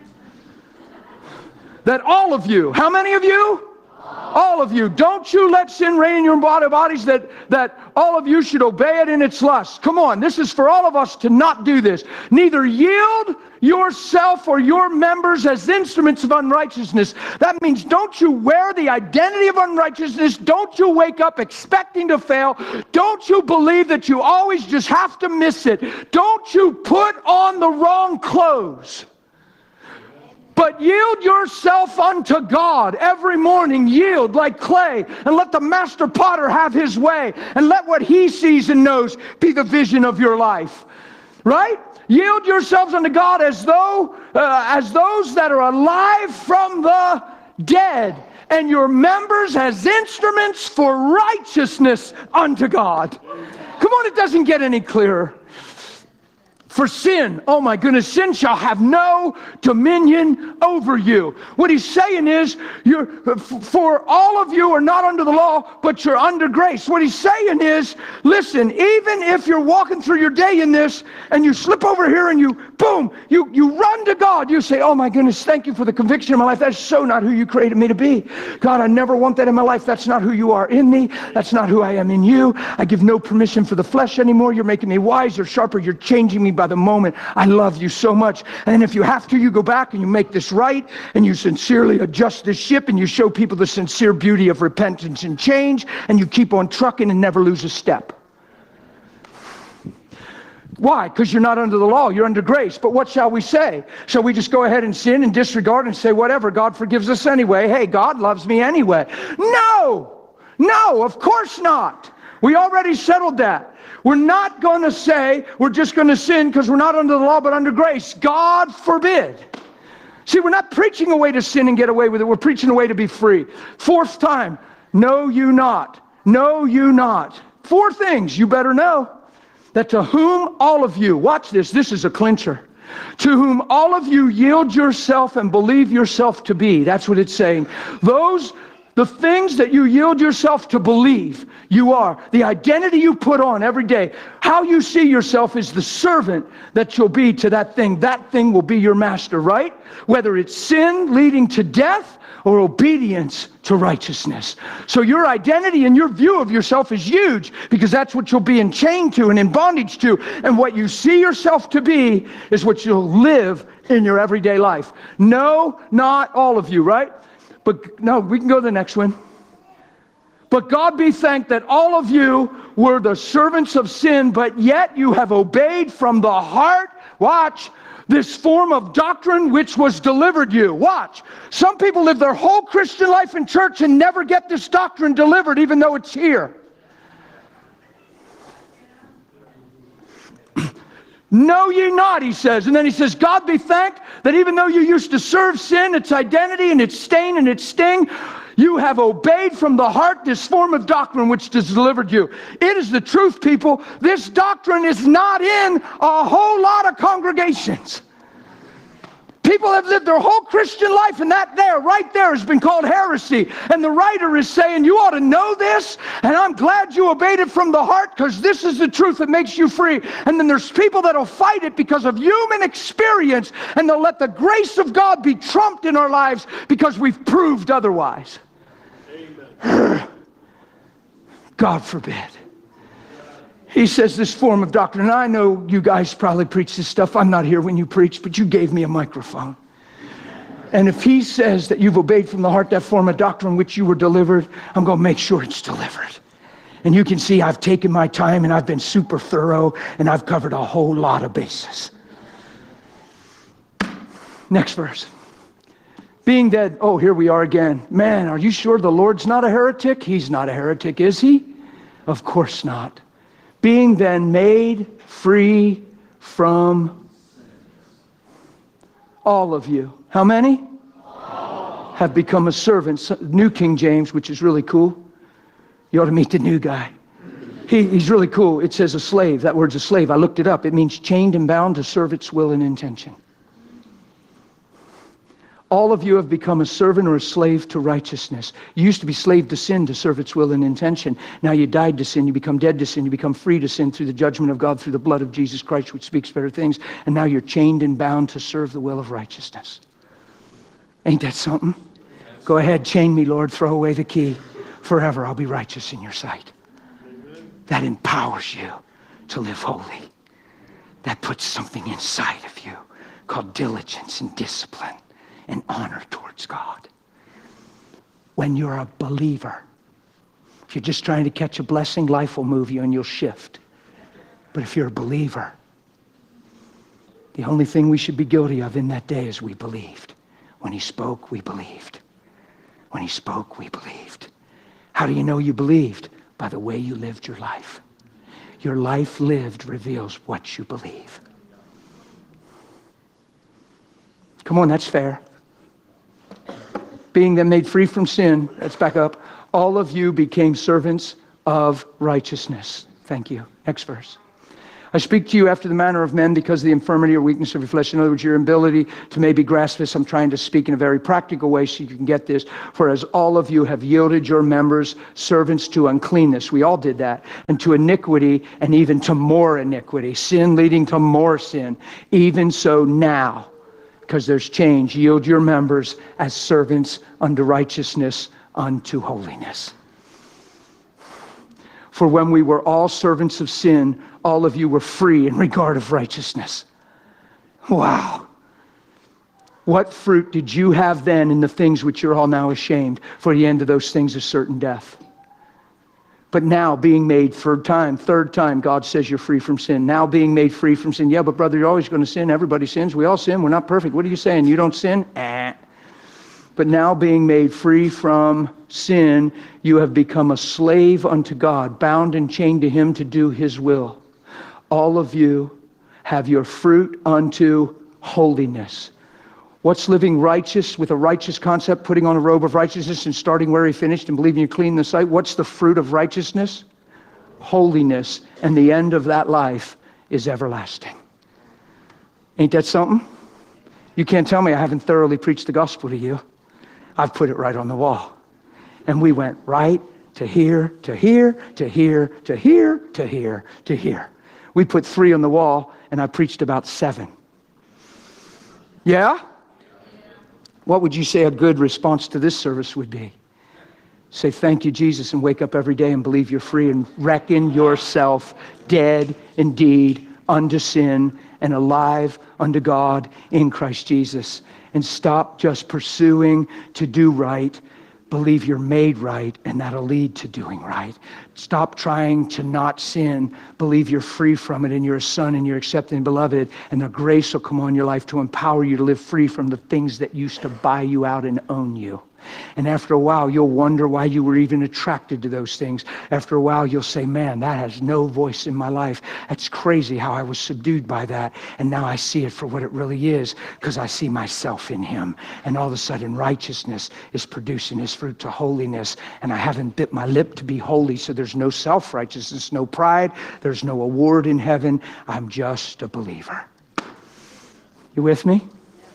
That all of you, how many of you? All of you, don't you let sin reign in your bodies, that all of you should obey it in its lust. Come on, this is for all of us to not do this. Neither yield yourself or your members as instruments of unrighteousness. That means don't you wear the identity of unrighteousness. Don't you wake up expecting to fail. Don't you believe that you always just have to miss it. Don't you put on the wrong clothes. But yield yourself unto God every morning. Yield like clay and let the master potter have his way. And let what he sees and knows be the vision of your life. Right? Yield yourselves unto God as those that are alive from the dead. And your members as instruments for righteousness unto God. Come on, it doesn't get any clearer. For sin, oh my goodness, sin shall have no dominion over you. What he's saying is, for all of you are not under the law, but you're under grace. What he's saying is, listen, even if you're walking through your day in this, and you slip over here and you run to God. You say, oh my goodness, thank you for the conviction in my life. That's so not who you created me to be. God, I never want that in my life. That's not who you are in me. That's not who I am in you. I give no permission for the flesh anymore. You're making me wiser, sharper. You're changing me by the moment. I love you so much. And if you have to, you go back and you make this right and you sincerely adjust this ship and you show people the sincere beauty of repentance and change and you keep on trucking and never lose a step. Why? Because you're not under the law, you're under grace. But what shall we say? Shall we just go ahead and sin and disregard and say whatever, God forgives us anyway? Hey, God loves me anyway. No, of course not. We already settled that. We're not going to say we're just going to sin because we're not under the law but under grace. God forbid. See, we're not preaching a way to sin and get away with it. We're preaching a way to be free. Fourth time, know you not. Know you not. 4 things you better know. That to whom all of you, watch this is a clincher. To whom all of you yield yourself and believe yourself to be. That's what it's saying. The things that you yield yourself to believe, you are. The identity you put on every day. How you see yourself is the servant that you'll be to that thing. That thing will be your master, right? Whether it's sin leading to death or obedience to righteousness. So your identity and your view of yourself is huge because that's what you'll be enchained to and in bondage to. And what you see yourself to be is what you'll live in your everyday life. No, not all of you, right? But no, we can go to the next one. But God be thanked that all of you were the servants of sin, but yet you have obeyed from the heart, watch, this form of doctrine which was delivered you. Watch. Some people live their whole Christian life in church and never get this doctrine delivered even though it's here. Know ye not, he says. And then he says, God be thanked that even though you used to serve sin, its identity and its stain and its sting, you have obeyed from the heart this form of doctrine which is delivered you. It is the truth, people. This doctrine is not in a whole lot of congregations. People have lived their whole Christian life, and that there, right there, has been called heresy. And the writer is saying, you ought to know this, and I'm glad you obeyed it from the heart, because this is the truth that makes you free. And then there's people that'll fight it because of human experience, and they'll let the grace of God be trumped in our lives because we've proved otherwise. Amen. God forbid. He says this form of doctrine, and I know you guys probably preach this stuff. I'm not here when you preach, but you gave me a microphone. And if he says that you've obeyed from the heart that form of doctrine which you were delivered, I'm going to make sure it's delivered. And you can see I've taken my time and I've been super thorough and I've covered a whole lot of bases. Next verse. Being dead, oh, here we are again. Man, are you sure the Lord's not a heretic? He's not a heretic, is he? Of course not. Being then made free from all of you. How many? All. Have become a servant. New King James, which is really cool. You ought to meet the new guy. He's really cool. It says a slave. That word's a slave. I looked it up. It means chained and bound to serve its will and intention. All of you have become a servant or a slave to righteousness. You used to be slave to sin to serve its will and intention. Now you died to sin, you become dead to sin, you become free to sin through the judgment of God, through the blood of Jesus Christ, which speaks better things. And now you're chained and bound to serve the will of righteousness. Ain't that something? Go ahead, chain me, Lord, throw away the key. Forever I'll be righteous in your sight. That empowers you to live holy. That puts something inside of you called diligence and discipline and honor towards God. When you're a believer, if you're just trying to catch a blessing, life will move you and you'll shift. But if you're a believer, the only thing we should be guilty of in that day is we believed. When he spoke, we believed. When he spoke, we believed. How do you know you believed? By the way you lived your life. Your life lived reveals what you believe. Come on, that's fair. Being then made free from sin, let's back up. All of you became servants of righteousness. Thank you. Next verse. I speak to you after the manner of men because of the infirmity or weakness of your flesh. In other words, your ability to maybe grasp this. I'm trying to speak in a very practical way so you can get this. For as all of you have yielded your members servants to uncleanness. We all did that. And to iniquity and even to more iniquity. Sin leading to more sin. Even so now, because there's change, yield your members as servants unto righteousness, unto holiness. For when we were all servants of sin, all of you were free in regard of righteousness. Wow. What fruit did you have then in the things which you're all now ashamed? For the end of those things is certain death. But now being made third time, God says you're free from sin. Now being made free from sin. Yeah, but brother, you're always going to sin. Everybody sins. We all sin. We're not perfect. What are you saying? You don't sin? But now being made free from sin, you have become a slave unto God, bound and chained to him to do his will. All of you have your fruit unto holiness. What's living righteous with a righteous concept, putting on a robe of righteousness and starting where he finished and believing you clean the sight? What's the fruit of righteousness? Holiness. And the end of that life is everlasting. Ain't that something? You can't tell me I haven't thoroughly preached the gospel to you. I've put it right on the wall. And we went right to here, to here, to here, to here, to here, to here. We put 3 on the wall and I preached about 7. Yeah? What would you say a good response to this service would be? Say, thank you, Jesus, and wake up every day and believe you're free and reckon yourself dead indeed unto sin and alive unto God in Christ Jesus. And stop just pursuing to do right. Believe you're made right, and that'll lead to doing right. Stop trying to not sin. Believe you're free from it, and you're a son, and you're accepted and beloved, and the grace will come on your life to empower you to live free from the things that used to buy you out and own you. And after a while, you'll wonder why you were even attracted to those things. After a while, you'll say, man, that has no voice in my life. That's crazy how I was subdued by that. And now I see it for what it really is, because I see myself in him. And all of a sudden, righteousness is producing his fruit to holiness. And I haven't bit my lip to be holy, so there's no self-righteousness, no pride. There's no award in heaven. I'm just a believer. You with me?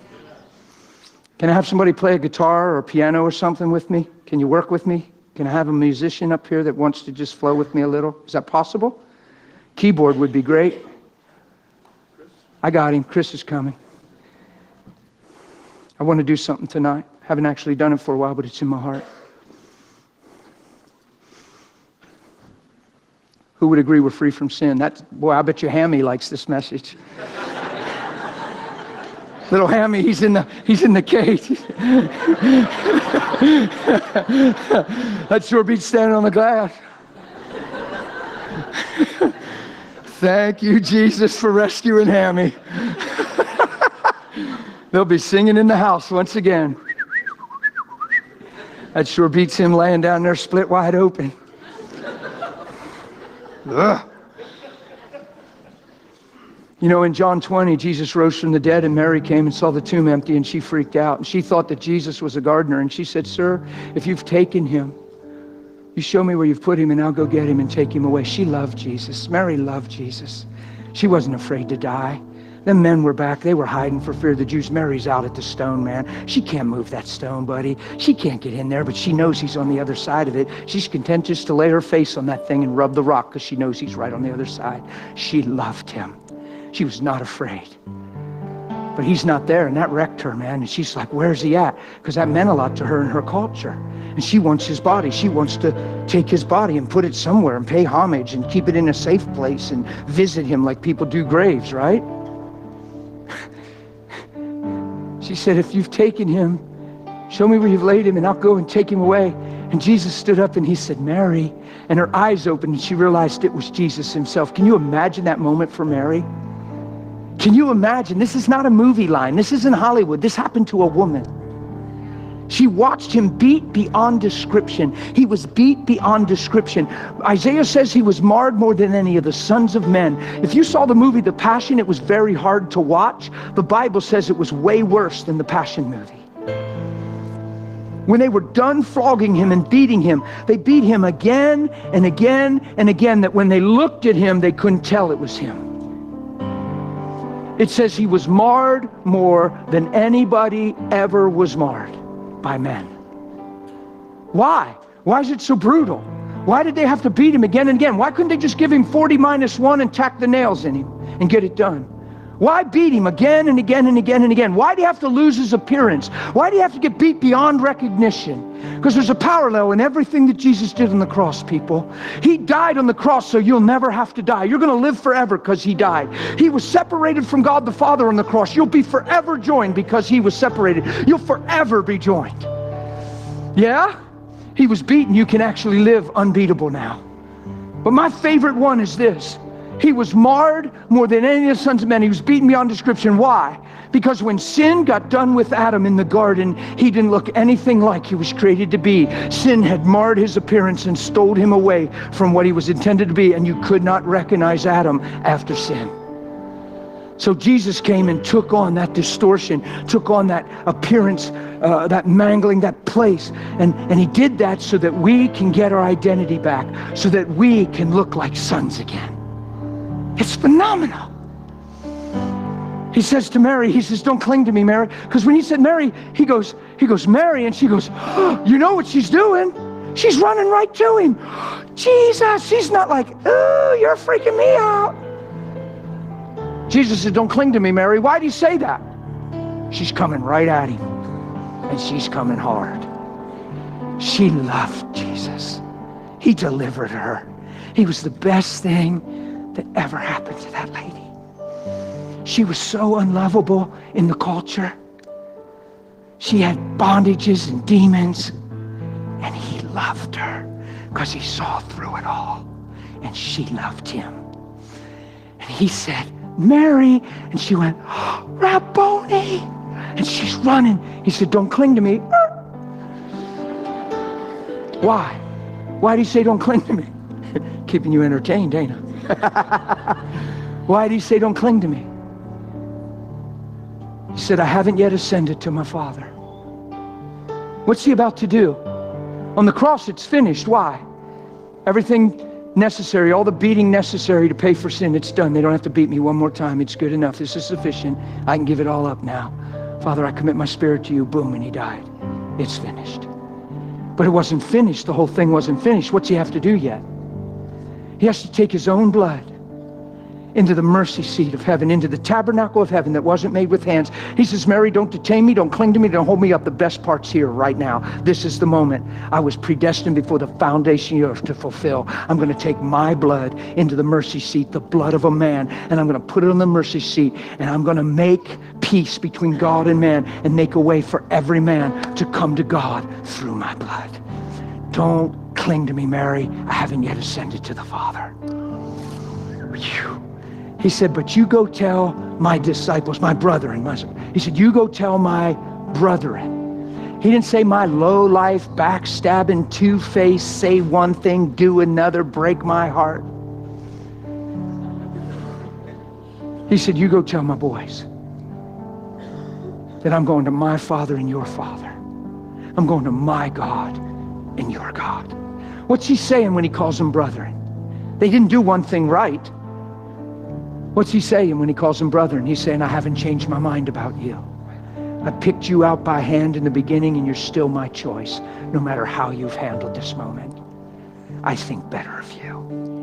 Can I have somebody play a guitar or a piano or something with me? Can you work with me? Can I have a musician up here that wants to just flow with me a little? Is that possible? Keyboard would be great. I got him. Chris is coming. I want to do something tonight. Haven't actually done it for a while, but it's in my heart. Who would agree we're free from sin? Boy, I bet you Hammy likes this message. Little Hammy, he's in the cage. That sure beats standing on the glass. Thank you, Jesus, for rescuing Hammy. They'll be singing in the house once again. That sure beats him laying down there split wide open. Ugh. You know, in John 20, Jesus rose from the dead and Mary came and saw the tomb empty and she freaked out. And she thought that Jesus was a gardener. And she said, sir, if you've taken him, you show me where you've put him and I'll go get him and take him away. She loved Jesus. Mary loved Jesus. She wasn't afraid to die. The men were back. They were hiding for fear of the Jews. Mary's out at the stone, man. She can't move that stone, buddy. She can't get in there, but she knows he's on the other side of it. She's content just to lay her face on that thing and rub the rock because she knows he's right on the other side. She loved him. She was not afraid. But he's not there, and that wrecked her, man. And she's like, where's he at? Because that meant a lot to her and her culture. And she wants his body. She wants to take his body and put it somewhere and pay homage and keep it in a safe place and visit him like people do graves, right? She said, if you've taken him, show me where you've laid him and I'll go and take him away. And Jesus stood up and he said, Mary. And her eyes opened and she realized it was Jesus himself. Can you imagine that moment for Mary? Can you imagine? This is not a movie line. This isn't Hollywood. This happened to a woman. She watched him beat beyond description. He was beat beyond description. Isaiah says he was marred more than any of the sons of men. If you saw the movie The Passion, it was very hard to watch. The Bible says it was way worse than the Passion movie. When they were done flogging him and beating him, they beat him again and again and again, that when they looked at him, they couldn't tell it was him. It says he was marred more than anybody ever was marred by men. Why? Why is it so brutal? Why did they have to beat him again and again? Why couldn't they just give him 40-1 and tack the nails in him and get it done? Why beat him again and again and again and again? Why do you have to lose his appearance? Why do you have to get beat beyond recognition? Because there's a parallel in everything that Jesus did on the cross, people. He died on the cross so you'll never have to die. You're going to live forever because he died. He was separated from God the Father on the cross. You'll be forever joined because he was separated. You'll forever be joined. Yeah? He was beaten. You can actually live unbeatable now. But my favorite one is this. He was marred more than any of the sons of men. He was beaten beyond description. Why? Because when sin got done with Adam in the garden, he didn't look anything like he was created to be. Sin had marred his appearance and stole him away from what he was intended to be, and you could not recognize Adam after sin. So Jesus came and took on that distortion, took on that appearance, that mangling, that place. And he did that so that we can get our identity back, so that we can look like sons again. It's phenomenal. He says to Mary, he says, don't cling to me, Mary. Because when he said Mary, he goes, Mary, and she goes, oh, you know what she's doing? She's running right to him. Jesus, she's not like, oh, you're freaking me out. Jesus said, don't cling to me, Mary. Why'd he say that? She's coming right at him. And she's coming hard. She loved Jesus. He delivered her. He was the best thing that ever happened to that lady. She was so unlovable in the culture. She had bondages and demons, and he loved her because he saw through it all, and she loved him. And he said, Mary, and she went, oh, Rabboni, and she's running. He said, don't cling to me. Why? Why did he say don't cling to me? Keeping you entertained, ain't I? Why did he say don't cling to me? He said, I haven't yet ascended to my Father. What's he about to do? On the cross, it's finished. Why? Everything necessary, all the beating necessary to pay for sin, it's done. They don't have to beat me one more time. It's good enough. This is sufficient. I can give it all up now. Father, I commit my spirit to you. Boom, and he died. It's finished. But it wasn't finished. The whole thing wasn't finished. What's he have to do yet? He has to take his own blood into the mercy seat of heaven, into the tabernacle of heaven that wasn't made with hands. He says, Mary, don't detain me, don't cling to me, don't hold me up. The best part's here right now. This is the moment I was predestined before the foundation of the earth to fulfill. I'm going to take my blood into the mercy seat, the blood of a man, and I'm going to put it on the mercy seat, and I'm going to make peace between God and man and make a way for every man to come to God through my blood. Don't cling to me, Mary. I haven't yet ascended to the Father. Whew. He said, but you go tell my disciples, my brethren. He said, you go tell my brethren. He didn't say my low-life, backstabbing, two-faced, say one thing, do another, break my heart. He said, you go tell my boys that I'm going to my Father and your Father. I'm going to my God and your God. What's he saying when he calls them brethren? They didn't do one thing right. What's he saying when he calls them brethren? He's saying, I haven't changed my mind about you. I picked you out by hand in the beginning, and you're still my choice, no matter how you've handled this moment. I think better of you.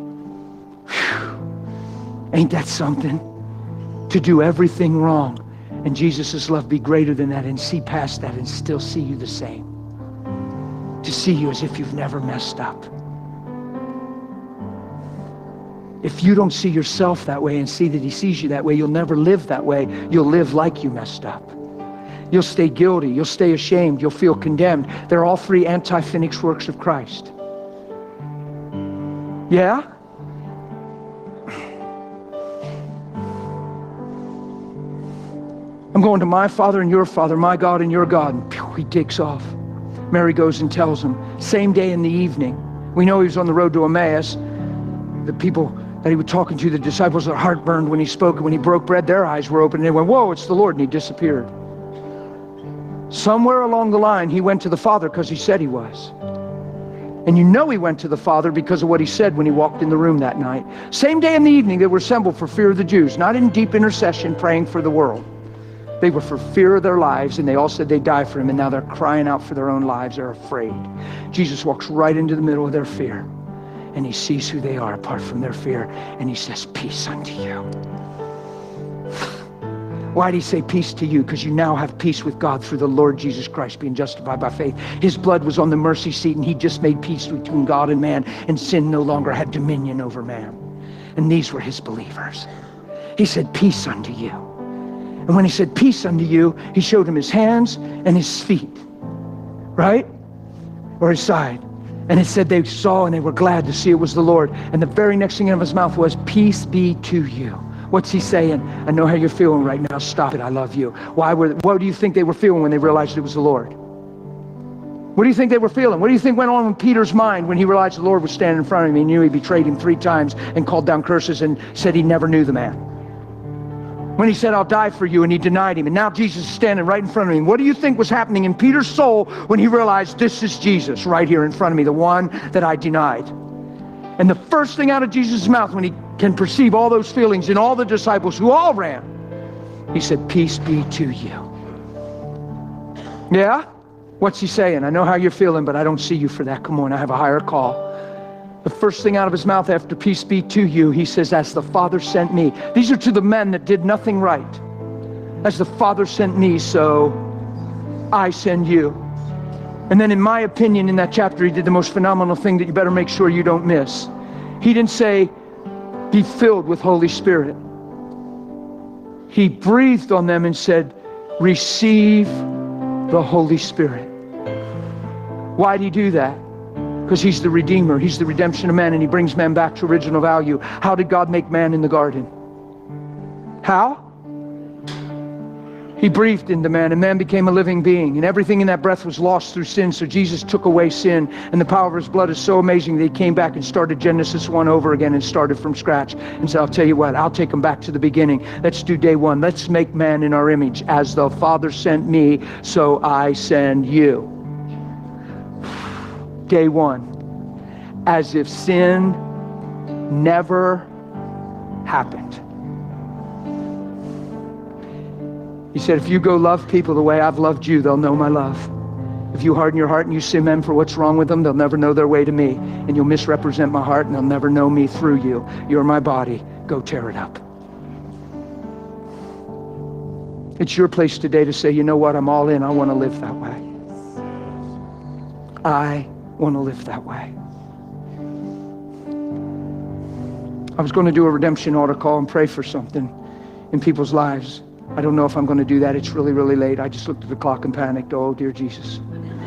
Whew. Ain't that something? To do everything wrong, and Jesus' love be greater than that, and see past that and still see you the same. To see you as if you've never messed up. If you don't see yourself that way and see that he sees you that way, you'll never live that way. You'll live like you messed up. You'll stay guilty. You'll stay ashamed. You'll feel condemned. They're all three anti-finished works of Christ. Yeah? I'm going to my Father and your Father, my God and your God. And pew, he takes off. Mary goes and tells him. Same day in the evening. We know he was on the road to Emmaus. The people that he was talking to, the disciples, their heart burned when he spoke. And when he broke bread, their eyes were open. And they went, whoa, it's the Lord. And he disappeared. Somewhere along the line, he went to the Father because he said he was. And you know he went to the Father because of what he said when he walked in the room that night. Same day in the evening, they were assembled for fear of the Jews, not in deep intercession praying for the world. They were for fear of their lives, and they all said they'd die for him, and now they're crying out for their own lives. They're afraid. Jesus walks right into the middle of their fear, and he sees who they are apart from their fear, and he says, peace unto you. Why did he say peace to you? Because you now have peace with God through the Lord Jesus Christ, being justified by faith. His blood was on the mercy seat, and he just made peace between God and man, and sin no longer had dominion over man. And these were his believers. He said, peace unto you. And when he said peace unto you, he showed him his hands and his feet, right? Or his side. And it said they saw and they were glad to see it was the Lord. And the very next thing out of his mouth was, peace be to you. What's he saying? I know how you're feeling right now. Stop it. I love you. What do you think they were feeling when they realized it was the Lord? What do you think they were feeling? What do you think went on in Peter's mind when he realized the Lord was standing in front of him? He knew he betrayed him 3 times and called down curses and said he never knew the man. When he said, I'll die for you, and he denied him. And now Jesus is standing right in front of him. What do you think was happening in Peter's soul when he realized this is Jesus right here in front of me, the one that I denied? And the first thing out of Jesus' mouth when he can perceive all those feelings in all the disciples who all ran, he said, peace be to you. Yeah? What's he saying? I know how you're feeling, but I don't see you for that. Come on, I have a higher call. The first thing out of his mouth after peace be to you, he says, as the Father sent me. These are to the men that did nothing right. As the Father sent me, so I send you. And then in my opinion, in that chapter, he did the most phenomenal thing that you better make sure you don't miss. He didn't say, be filled with Holy Spirit. He breathed on them and said, receive the Holy Spirit. Why'd he do that? Because he's the Redeemer. He's the redemption of man, and he brings man back to original value. How did God make man in the garden? How? He breathed into man, and man became a living being, and everything in that breath was lost through sin, so Jesus took away sin, and the power of his blood is so amazing that he came back and started Genesis 1 over again and started from scratch and said, I'll tell you what, I'll take them back to the beginning. Let's do day 1. Let's make man in our image. As the Father sent me, so I send you. Day 1, as if sin never happened. He said, if you go love people the way I've loved you, they'll know my love. If you harden your heart and you sin men for what's wrong with them, they'll never know their way to me. And you'll misrepresent my heart and they'll never know me through you. You're my body. Go tear it up. It's your place today to say, you know what? I'm all in. I want to live that way. I want to live that way. I was going to do a redemption altar call and pray for something in people's lives. I don't know if I'm going to do that. It's really, really late. I just looked at the clock and panicked. Oh, dear Jesus.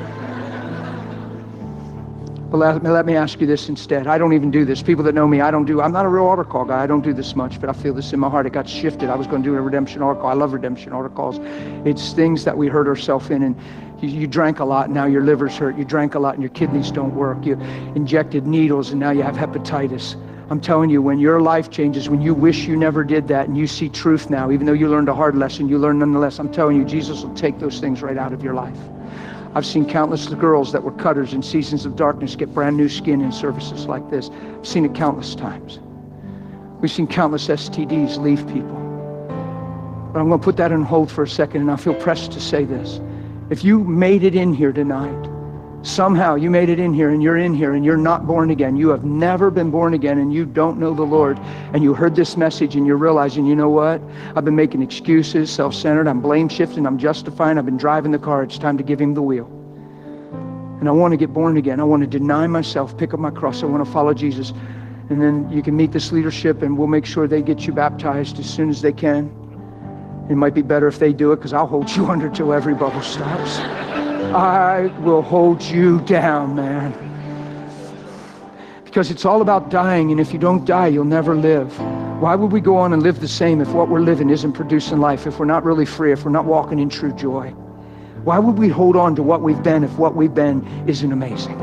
But let me ask you this instead. I don't even do this. People that know me, I'm not a real altar call guy. I don't do this much, but I feel this in my heart. It got shifted. I was going to do a redemption altar call. I love redemption altar calls. It's things that we hurt ourselves in, and you drank a lot, and now your liver's hurt. You drank a lot, and your kidneys don't work. You injected needles, and now you have hepatitis. I'm telling you, when your life changes, when you wish you never did that, and you see truth now, even though you learned a hard lesson, you learn nonetheless. I'm telling you, Jesus will take those things right out of your life. I've seen countless girls that were cutters in seasons of darkness get brand new skin in services like this. I've seen it countless times. We've seen countless STDs leave people. But I'm going to put that on hold for a second, and I feel pressed to say this. If you made it in here tonight, somehow you made it in here and you're not born again, you have never been born again and you don't know the Lord, and you heard this message and you're realizing, you know what? I've been making excuses, self-centered, I'm blame shifting, I'm justifying, I've been driving the car, it's time to give him the wheel. And I want to get born again. I want to deny myself, pick up my cross, I want to follow Jesus. And then you can meet this leadership and we'll make sure they get you baptized as soon as they can. It might be better if they do it, because I'll hold you under till every bubble stops. I will hold you down, man. Because it's all about dying, and if you don't die, you'll never live. Why would we go on and live the same if what we're living isn't producing life, if we're not really free, if we're not walking in true joy? Why would we hold on to what we've been if what we've been isn't amazing?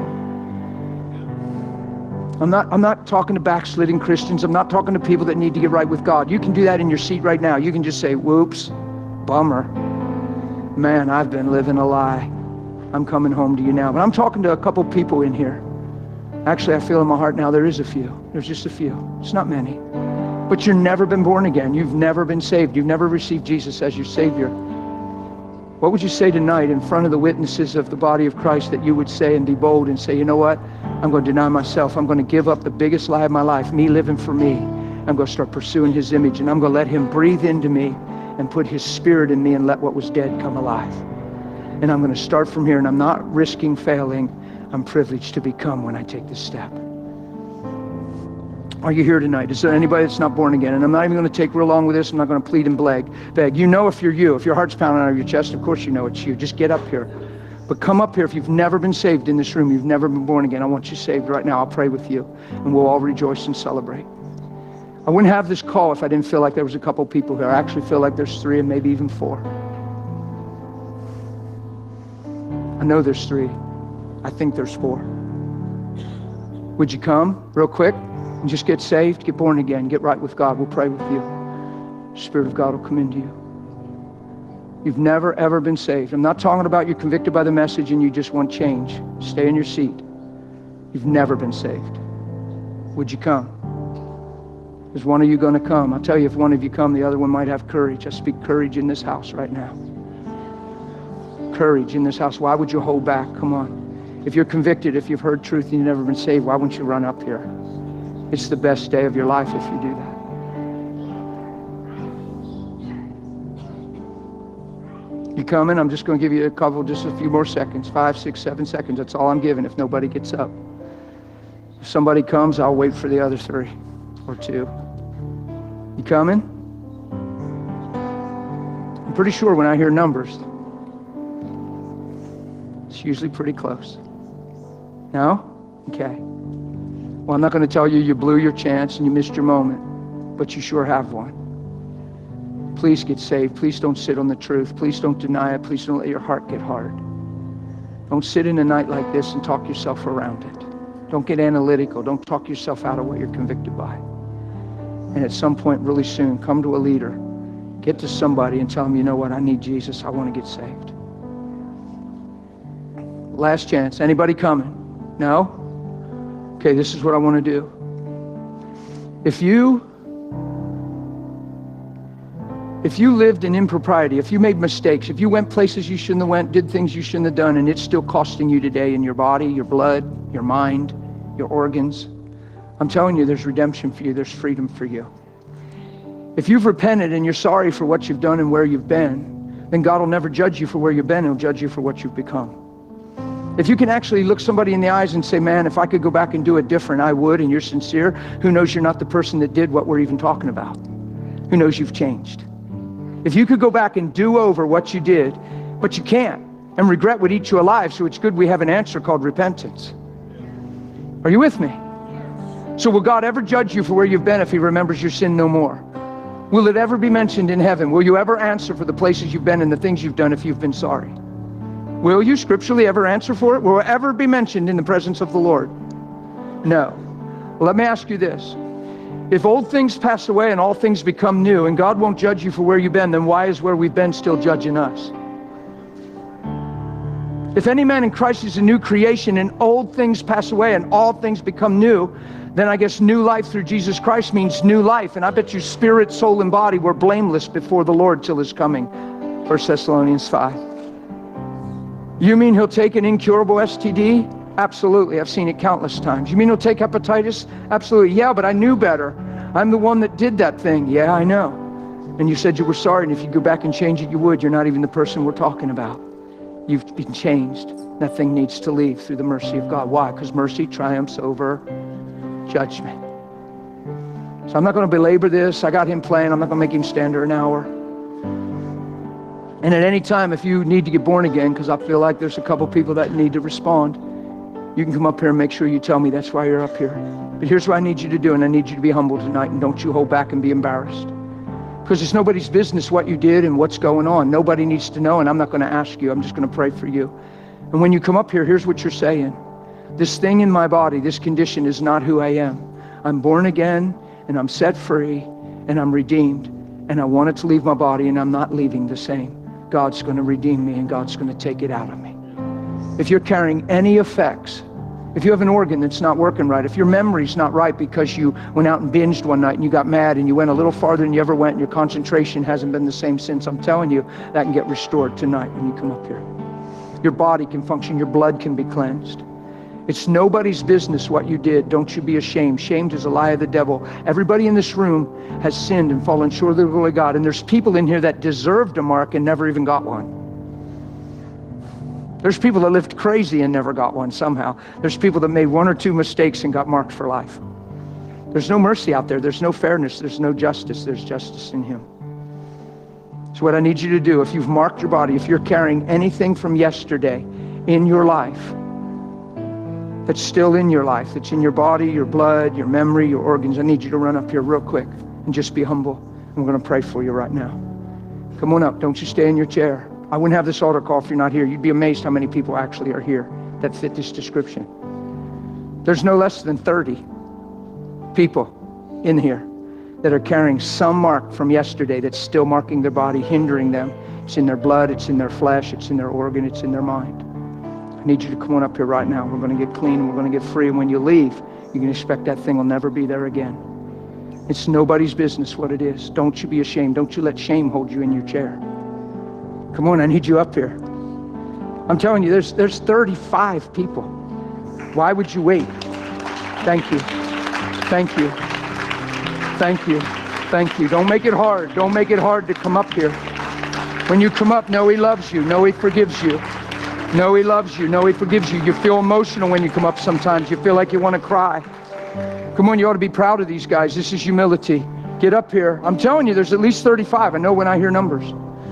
I'm not talking to backsliding Christians. I'm not talking to people that need to get right with God. You can do that in your seat right now. You can just say, whoops, bummer. Man, I've been living a lie. I'm coming home to you now. But I'm talking to a couple people in here. Actually, I feel in my heart now there is a few. There's just a few. It's not many. But you've never been born again. You've never been saved. You've never received Jesus as your Savior. What would you say tonight in front of the witnesses of the body of Christ that you would say and be bold and say, you know what? I'm going to deny myself. I'm going to give up the biggest lie of my life, me living for me. I'm going to start pursuing his image, and I'm going to let him breathe into me and put his spirit in me and let what was dead come alive. And I'm going to start from here, and I'm not risking failing. I'm privileged to become when I take this step. Are you here tonight? Is there anybody that's not born again? And I'm not even going to take real long with this. I'm not going to plead and beg. You know if you're you. If your heart's pounding out of your chest, of course you know it's you. Just get up here. But come up here if you've never been saved in this room. You've never been born again. I want you saved right now. I'll pray with you, and we'll all rejoice and celebrate. I wouldn't have this call if I didn't feel like there was a couple people here. I actually feel like there's 3 and maybe even 4. I know there's 3. I think there's 4. Would you come real quick and just get saved, get born again, get right with God? We'll pray with you. The Spirit of God will come into you. You've never, ever been saved. I'm not talking about you're convicted by the message and you just want change. Stay in your seat. You've never been saved. Would you come? Is one of you going to come? I'll tell you, if one of you come, the other one might have courage. I speak courage in this house right now. Courage in this house. Why would you hold back? Come on. If you're convicted, if you've heard truth and you've never been saved, why wouldn't you run up here? It's the best day of your life if you do that. You coming? I'm just going to give you just a few more seconds. 5, 6, 7 seconds. That's all I'm giving if nobody gets up. If somebody comes, I'll wait for the other 3 or 2. You coming? I'm pretty sure when I hear numbers, it's usually pretty close. No? Okay. Well, I'm not going to tell you you blew your chance and you missed your moment, but you sure have one. Please get saved. Please don't sit on the truth. Please don't deny it. Please don't let your heart get hard. Don't sit in a night like this and talk yourself around it. Don't get analytical. Don't talk yourself out of what you're convicted by. And at some point really soon, come to a leader. Get to somebody and tell them, you know what, I need Jesus. I want to get saved. Last chance. Anybody coming? No? Okay, this is what I want to do. If you lived in impropriety, if you made mistakes, if you went places you shouldn't have went, did things you shouldn't have done, and it's still costing you today in your body, your blood, your mind, your organs, I'm telling you, there's redemption for you. There's freedom for you. If you've repented and you're sorry for what you've done and where you've been, then God will never judge you for where you've been. He'll judge you for what you've become. If you can actually look somebody in the eyes and say, man, if I could go back and do it different, I would, and you're sincere, who knows you're not the person that did what we're even talking about? Who knows you've changed? If you could go back and do over what you did, but you can't, and regret would eat you alive, so it's good we have an answer called repentance. Are you with me? So will God ever judge you for where you've been if he remembers your sin no more? Will it ever be mentioned in heaven? Will you ever answer for the places you've been and the things you've done if you've been sorry? Will you scripturally ever answer for it? Will it ever be mentioned in the presence of the Lord? No. Well, let me ask you this. If old things pass away and all things become new, and God won't judge you for where you've been, then why is where we've been still judging us? If any man in Christ is a new creation and old things pass away and all things become new, then I guess new life through Jesus Christ means new life. And I bet you spirit, soul, and body were blameless before the Lord till his coming. 1 Thessalonians 5. You mean he'll take an incurable STD? Absolutely. I've seen it countless times. You mean he'll take hepatitis? Absolutely. Yeah, but I knew better. I'm the one that did that thing. Yeah, I know. And you said you were sorry, and if you go back and change it, you would. You're not even the person we're talking about. You've been changed. That thing needs to leave through the mercy of God. Why? Because mercy triumphs over judgment. So I'm not going to belabor this. I got him playing. I'm not going to make him stand there an hour. And at any time, if you need to get born again, because I feel like there's a couple people that need to respond, you can come up here and make sure you tell me that's why you're up here. But here's what I need you to do, and I need you to be humble tonight, and don't you hold back and be embarrassed. Because it's nobody's business what you did and what's going on. Nobody needs to know, and I'm not going to ask you. I'm just going to pray for you. And when you come up here, here's what you're saying. This thing in my body, this condition is not who I am. I'm born again, and I'm set free, and I'm redeemed. And I want it to leave my body, and I'm not leaving the same. God's going to redeem me, and God's going to take it out of me. If you're carrying any effects, if you have an organ that's not working right, if your memory's not right because you went out and binged one night and you got mad and you went a little farther than you ever went and your concentration hasn't been the same since, I'm telling you, that can get restored tonight when you come up here. Your body can function, your blood can be cleansed. It's nobody's business what you did. Don't you be ashamed. Shamed is a lie of the devil. Everybody in this room has sinned and fallen short of the glory of God. And there's people in here that deserved a mark and never even got one. There's people that lived crazy and never got one somehow. There's people that made one or two mistakes and got marked for life. There's no mercy out there. There's no fairness. There's no justice. There's justice in him. So what I need you to do, if you've marked your body, if you're carrying anything from yesterday in your life, that's still in your life, that's in your body, your blood, your memory, your organs, I need you to run up here real quick and just be humble. And we're going to pray for you right now. Come on up. Don't you stay in your chair. I wouldn't have this altar call if you're not here. You'd be amazed how many people actually are here that fit this description. There's no less than 30 people in here that are carrying some mark from yesterday that's still marking their body, hindering them. It's in their blood, it's in their flesh, it's in their organ, it's in their mind. I need you to come on up here right now. We're going to get clean, we're going to get free. And when you leave, you can expect that thing will never be there again. It's nobody's business what it is. Don't you be ashamed. Don't you let shame hold you in your chair. Come on, I need you up here. I'm telling you, there's 35 people. Why would you wait? Thank you. Thank you. Thank you. Thank you. Don't make it hard. Don't make it hard to come up here. When you come up, know he loves you. Know he forgives you. Know he loves you. Know he forgives you. You feel emotional when you come up sometimes. You feel like you want to cry. Come on, you ought to be proud of these guys. This is humility. Get up here. I'm telling you, there's at least 35. I know when I hear numbers.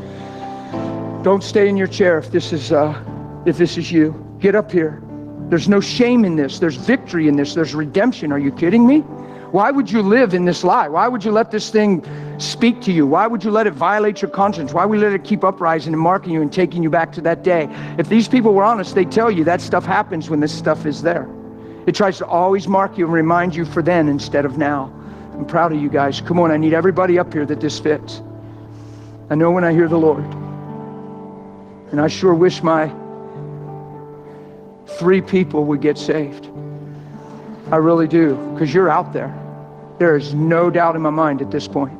Don't stay in your chair if this is you. Get up here. There's no shame in this. There's victory in this. There's redemption. Are you kidding me? Why would you live in this lie? Why would you let this thing speak to you? Why would you let it violate your conscience? Why would you let it keep uprising and marking you and taking you back to that day? If these people were honest, they'd tell you that stuff happens when this stuff is there. It tries to always mark you and remind you for then instead of now. I'm proud of you guys. Come on, I need everybody up here that this fits. I know when I hear the Lord. And I sure wish my 3 people would get saved. I really do, because you're out there. There is no doubt in my mind at this point.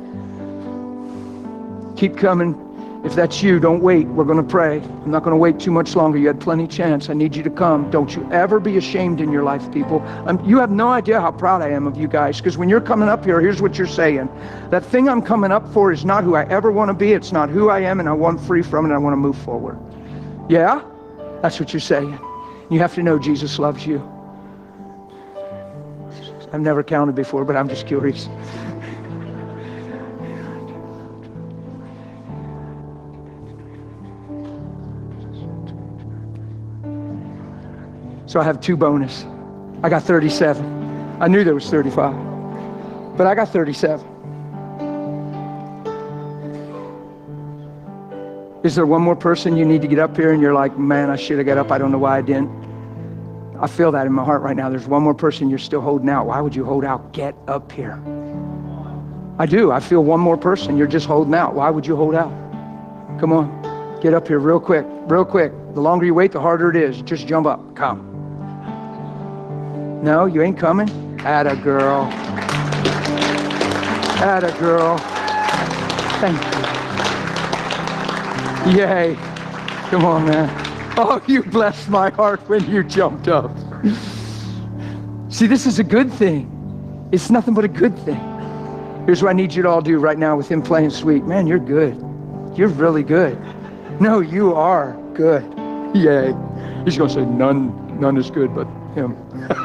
Keep coming. If that's you, don't wait. We're going to pray. I'm not going to wait too much longer. You had plenty of chance. I need you to come. Don't you ever be ashamed in your life, people. You have no idea how proud I am of you guys, because when you're coming up here, here's what you're saying. That thing I'm coming up for is not who I ever want to be. It's not who I am, and I want free from it, and I want to move forward. Yeah? That's what you're saying. You have to know Jesus loves you. I've never counted before, but I'm just curious. So I have 2 bonus. I got 37. I knew there was 35, but I got 37. Is there one more person you need to get up here and you're like, man, I should have got up. I don't know why I didn't. I feel that in my heart right now. There's one more person you're still holding out. Why would you hold out? Get up here. I do. I feel one more person you're just holding out. Why would you hold out? Come on. Get up here real quick. Real quick. The longer you wait, the harder it is. Just jump up. Come. No, you ain't coming? Atta girl. Atta girl. Thank you. Yay. Come on, man. Oh, you blessed my heart when you jumped up. See, this is a good thing. It's nothing but a good thing. Here's what I need you to all do right now with him playing sweet. Man, you're good. You're really good. No, you are good. Yay. He's going to say none is good but him.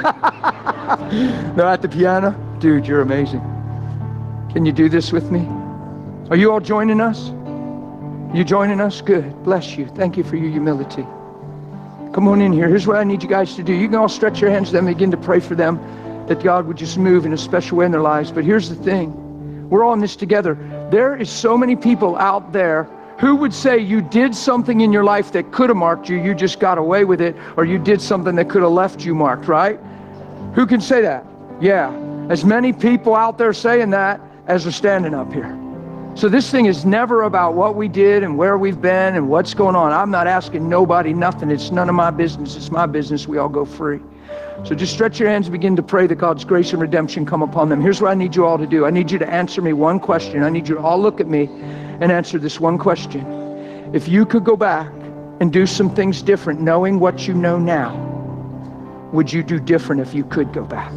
No, at the piano? Dude, you're amazing. Can you do this with me? Are you all joining us? You joining us? Good. Bless you. Thank you for your humility. Come on in here. Here's what I need you guys to do. You can all stretch your hands to them and begin to pray for them, that God would just move in a special way in their lives. But here's the thing. We're all in this together. There is so many people out there who would say you did something in your life that could have marked you, you just got away with it, or you did something that could have left you marked, right? Who can say that? Yeah. As many people out there saying that as are standing up here. So this thing is never about what we did and where we've been and what's going on. I'm not asking nobody nothing. It's none of my business. It's my business. We all go free. So just stretch your hands and begin to pray that God's grace and redemption come upon them. Here's what I need you all to do. I need you to answer me one question. I need you to all look at me and answer this one question. If you could go back and do some things different, knowing what you know now, would you do different if you could go back?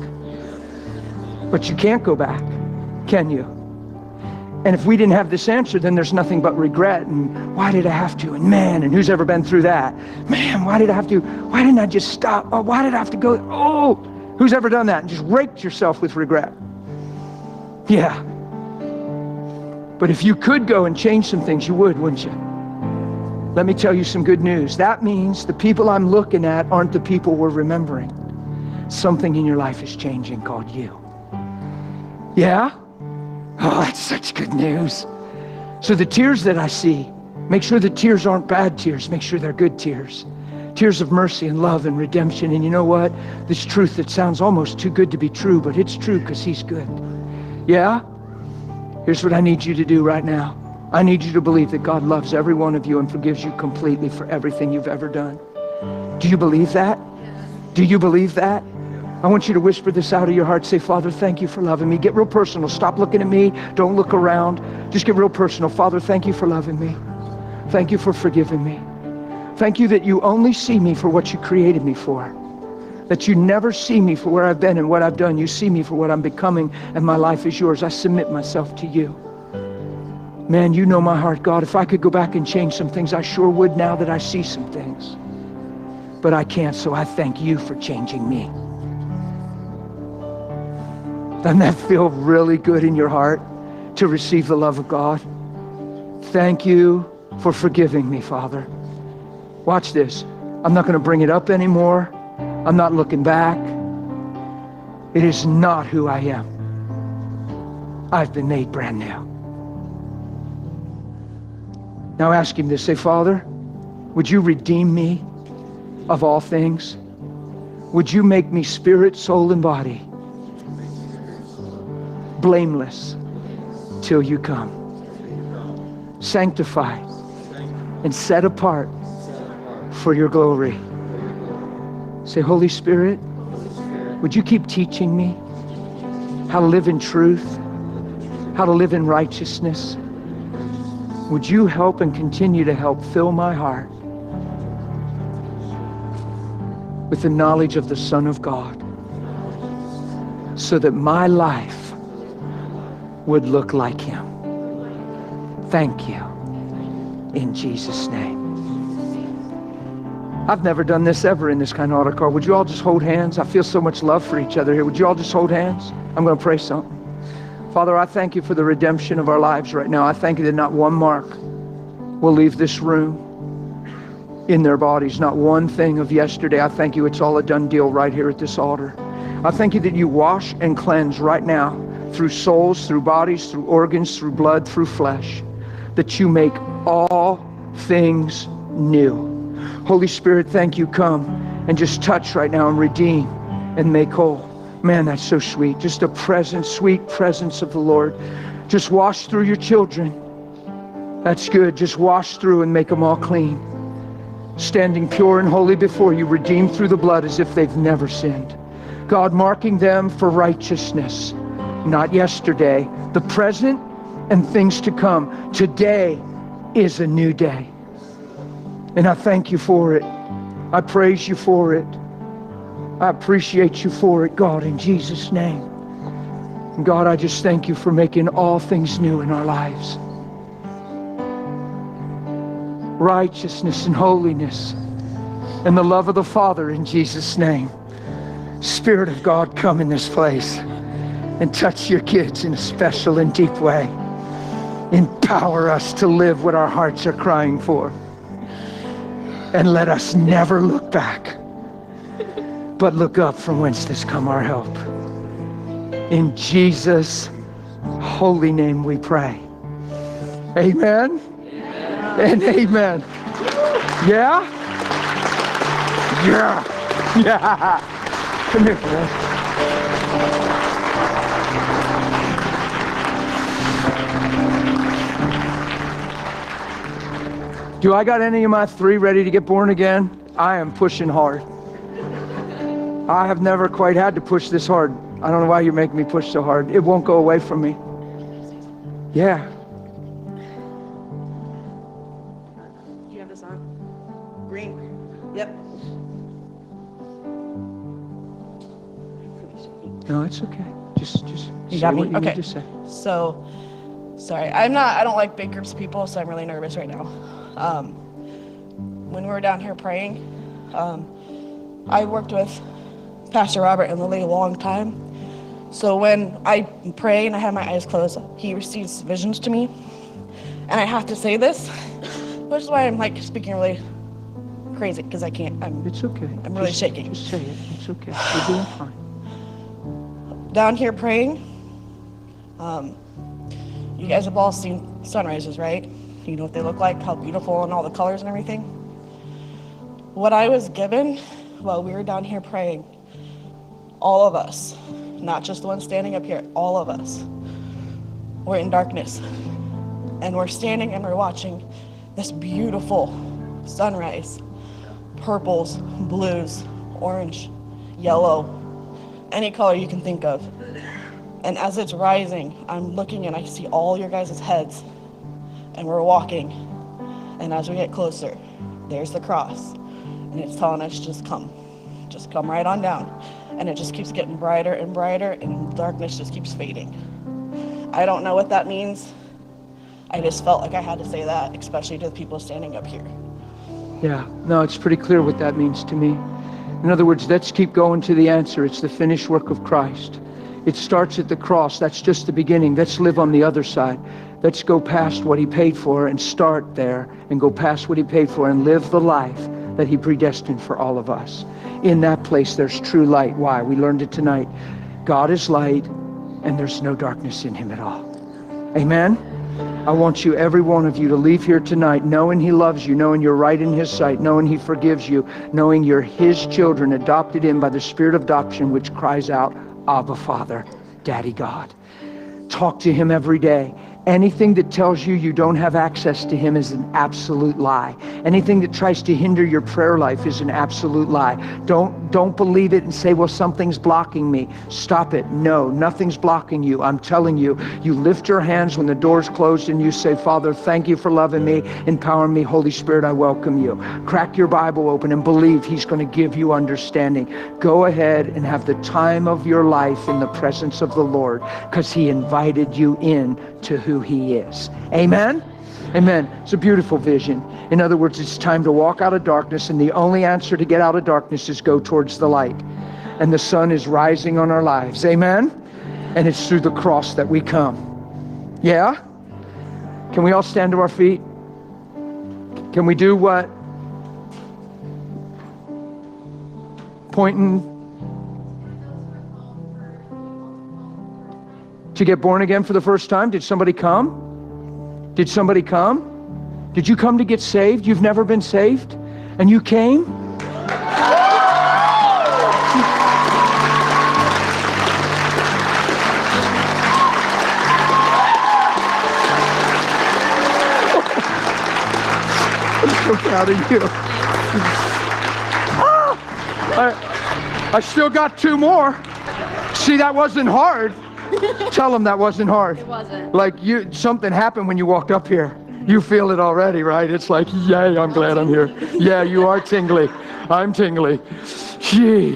But you can't go back, can you? And if we didn't have this answer, then there's nothing but regret and why did I have to? And man, and who's ever been through that? Man, why did I have to? Why didn't I just stop? Oh, why did I have to go? Oh, who's ever done that and just raked yourself with regret? Yeah. But if you could go and change some things, you would, wouldn't you? Let me tell you some good news. That means the people I'm looking at aren't the people we're remembering. Something in your life is changing called you. Yeah? Oh, that's such good news. So the tears that I see, make sure the tears aren't bad tears. Make sure they're good tears. Tears of mercy and love and redemption. And you know what? This truth that sounds almost too good to be true, but it's true because he's good. Yeah? Here's what I need you to do right now. I need you to believe that God loves every one of you and forgives you completely for everything you've ever done. Do you believe that? Do you believe that? I want you to whisper this out of your heart. Say, Father, thank you for loving me. Get real personal. Stop looking at me. Don't look around. Just get real personal. Father, thank you for loving me. Thank you for forgiving me. Thank you that you only see me for what you created me for. That you never see me for where I've been and what I've done. You see me for what I'm becoming, and my life is yours. I submit myself to you. Man, you know my heart, God. If I could go back and change some things, I sure would now that I see some things. But I can't, so I thank you for changing me. Doesn't that feel really good in your heart to receive the love of God? Thank you for forgiving me, Father. Watch this. I'm not going to bring it up anymore. I'm not looking back. It is not who I am. I've been made brand new. Now ask him this. Say, Father, would you redeem me of all things? Would you make me spirit, soul, and body blameless till you come, sanctified and set apart for your glory? Say, Holy Spirit, would you keep teaching me how to live in truth, how to live in righteousness? Would you help and continue to help fill my heart with the knowledge of the Son of God, so that my life would look like him. Thank you. In Jesus' name. I've never done this ever in this kind of altar call. Would you all just hold hands? I feel so much love for each other here. Would you all just hold hands? I'm going to pray something. Father, I thank you for the redemption of our lives right now. I thank you that not one mark will leave this room in their bodies. Not one thing of yesterday. I thank you it's all a done deal right here at this altar. I thank you that you wash and cleanse right now through souls, through bodies, through organs, through blood, through flesh, that you make all things new. Holy Spirit, thank you. Come and just touch right now and redeem and make whole. Man, that's so sweet. Just a presence, sweet presence of the Lord. Just wash through your children. That's good. Just wash through and make them all clean. Standing pure and holy before you, redeemed through the blood as if they've never sinned. God, marking them for righteousness, not yesterday, the present and things to come. Today is a new day. And I thank you for it. I praise you for it. I appreciate you for it, God, in Jesus' name. And God, I just thank you for making all things new in our lives. Righteousness and holiness and the love of the Father in Jesus' name. Spirit of God, come in this place and touch your kids in a special and deep way. Empower us to live what our hearts are crying for. And let us never look back, but look up from whence does come our help. In Jesus' holy name we pray. Amen, and amen. Yeah? Yeah. Come here, Chris. Do I got any of my 3 ready to get born again? I am pushing hard. I have never quite had to push this hard. I don't know why you're making me push so hard. It won't go away from me. Yeah. Do you have this on? Green? Yep. No, it's okay. Just You say got me? what you Okay. need to say. So, sorry, I don't like big groups of people, so I'm really nervous right now. When we were down here praying, I worked with Pastor Robert and Lily a long time. So when I pray and I have my eyes closed, he receives visions to me. And I have to say this, which is why I'm like speaking really crazy, because I can't, It's okay. I'm really shaking. Just say it. It's okay. You're doing fine. Down here praying, you guys have all seen sunrises, right? You know what they look like, how beautiful and all the colors and everything. What I was given while we were down here praying, all of us, not just the one standing up here, all of us, we're in darkness. And we're standing and we're watching this beautiful sunrise. Purples, blues, orange, yellow, any color you can think of. And as it's rising, I'm looking and I see all your guys' heads. And we're walking. And as we get closer, there's the cross. And it's telling us, just come right on down. And it just keeps getting brighter and brighter, and darkness just keeps fading. I don't know what that means. I just felt like I had to say that, especially to the people standing up here. Yeah, no, it's pretty clear what that means to me. In other words, let's keep going to the answer. It's the finished work of Christ. It starts at the cross. That's just the beginning. Let's live on the other side. Let's go past what he paid for and start there and go past what he paid for and live the life that he predestined for all of us. In that place, there's true light. Why? We learned it tonight. God is light and there's no darkness in him at all. Amen? I want you, every one of you, to leave here tonight knowing he loves you, knowing you're right in his sight, knowing he forgives you, knowing you're his children, adopted in by the spirit of adoption, which cries out, Abba, Father, Daddy God. Talk to him every day. Anything that tells you you don't have access to him is an absolute lie. Anything that tries to hinder your prayer life is an absolute lie. Don't believe it and say, well, something's blocking me. Stop it. No, nothing's blocking you. I'm telling you, you lift your hands when the door's closed and you say, Father, thank you for loving me, empowering me. Holy Spirit, I welcome you. Crack your Bible open and believe he's going to give you understanding. Go ahead and have the time of your life in the presence of the Lord, because he invited you in to who he is. Amen? Amen. It's a beautiful vision. In other words, it's time to walk out of darkness, and the only answer to get out of darkness is go towards the light. And the sun is rising on our lives. Amen? And it's through the cross that we come. Yeah? Can we all stand to our feet? Can we do what? Pointing to get born again for the first time? Did somebody come? Did somebody come? Did you come to get saved? You've never been saved? And you came? I'm so proud of you. I still got 2 more. See, that wasn't hard. Tell them that wasn't hard. It wasn't. Like something happened when you walked up here. You feel it already, right? It's like, yay, I'm glad I'm here. Yeah, you are tingly. I'm tingly. Gee.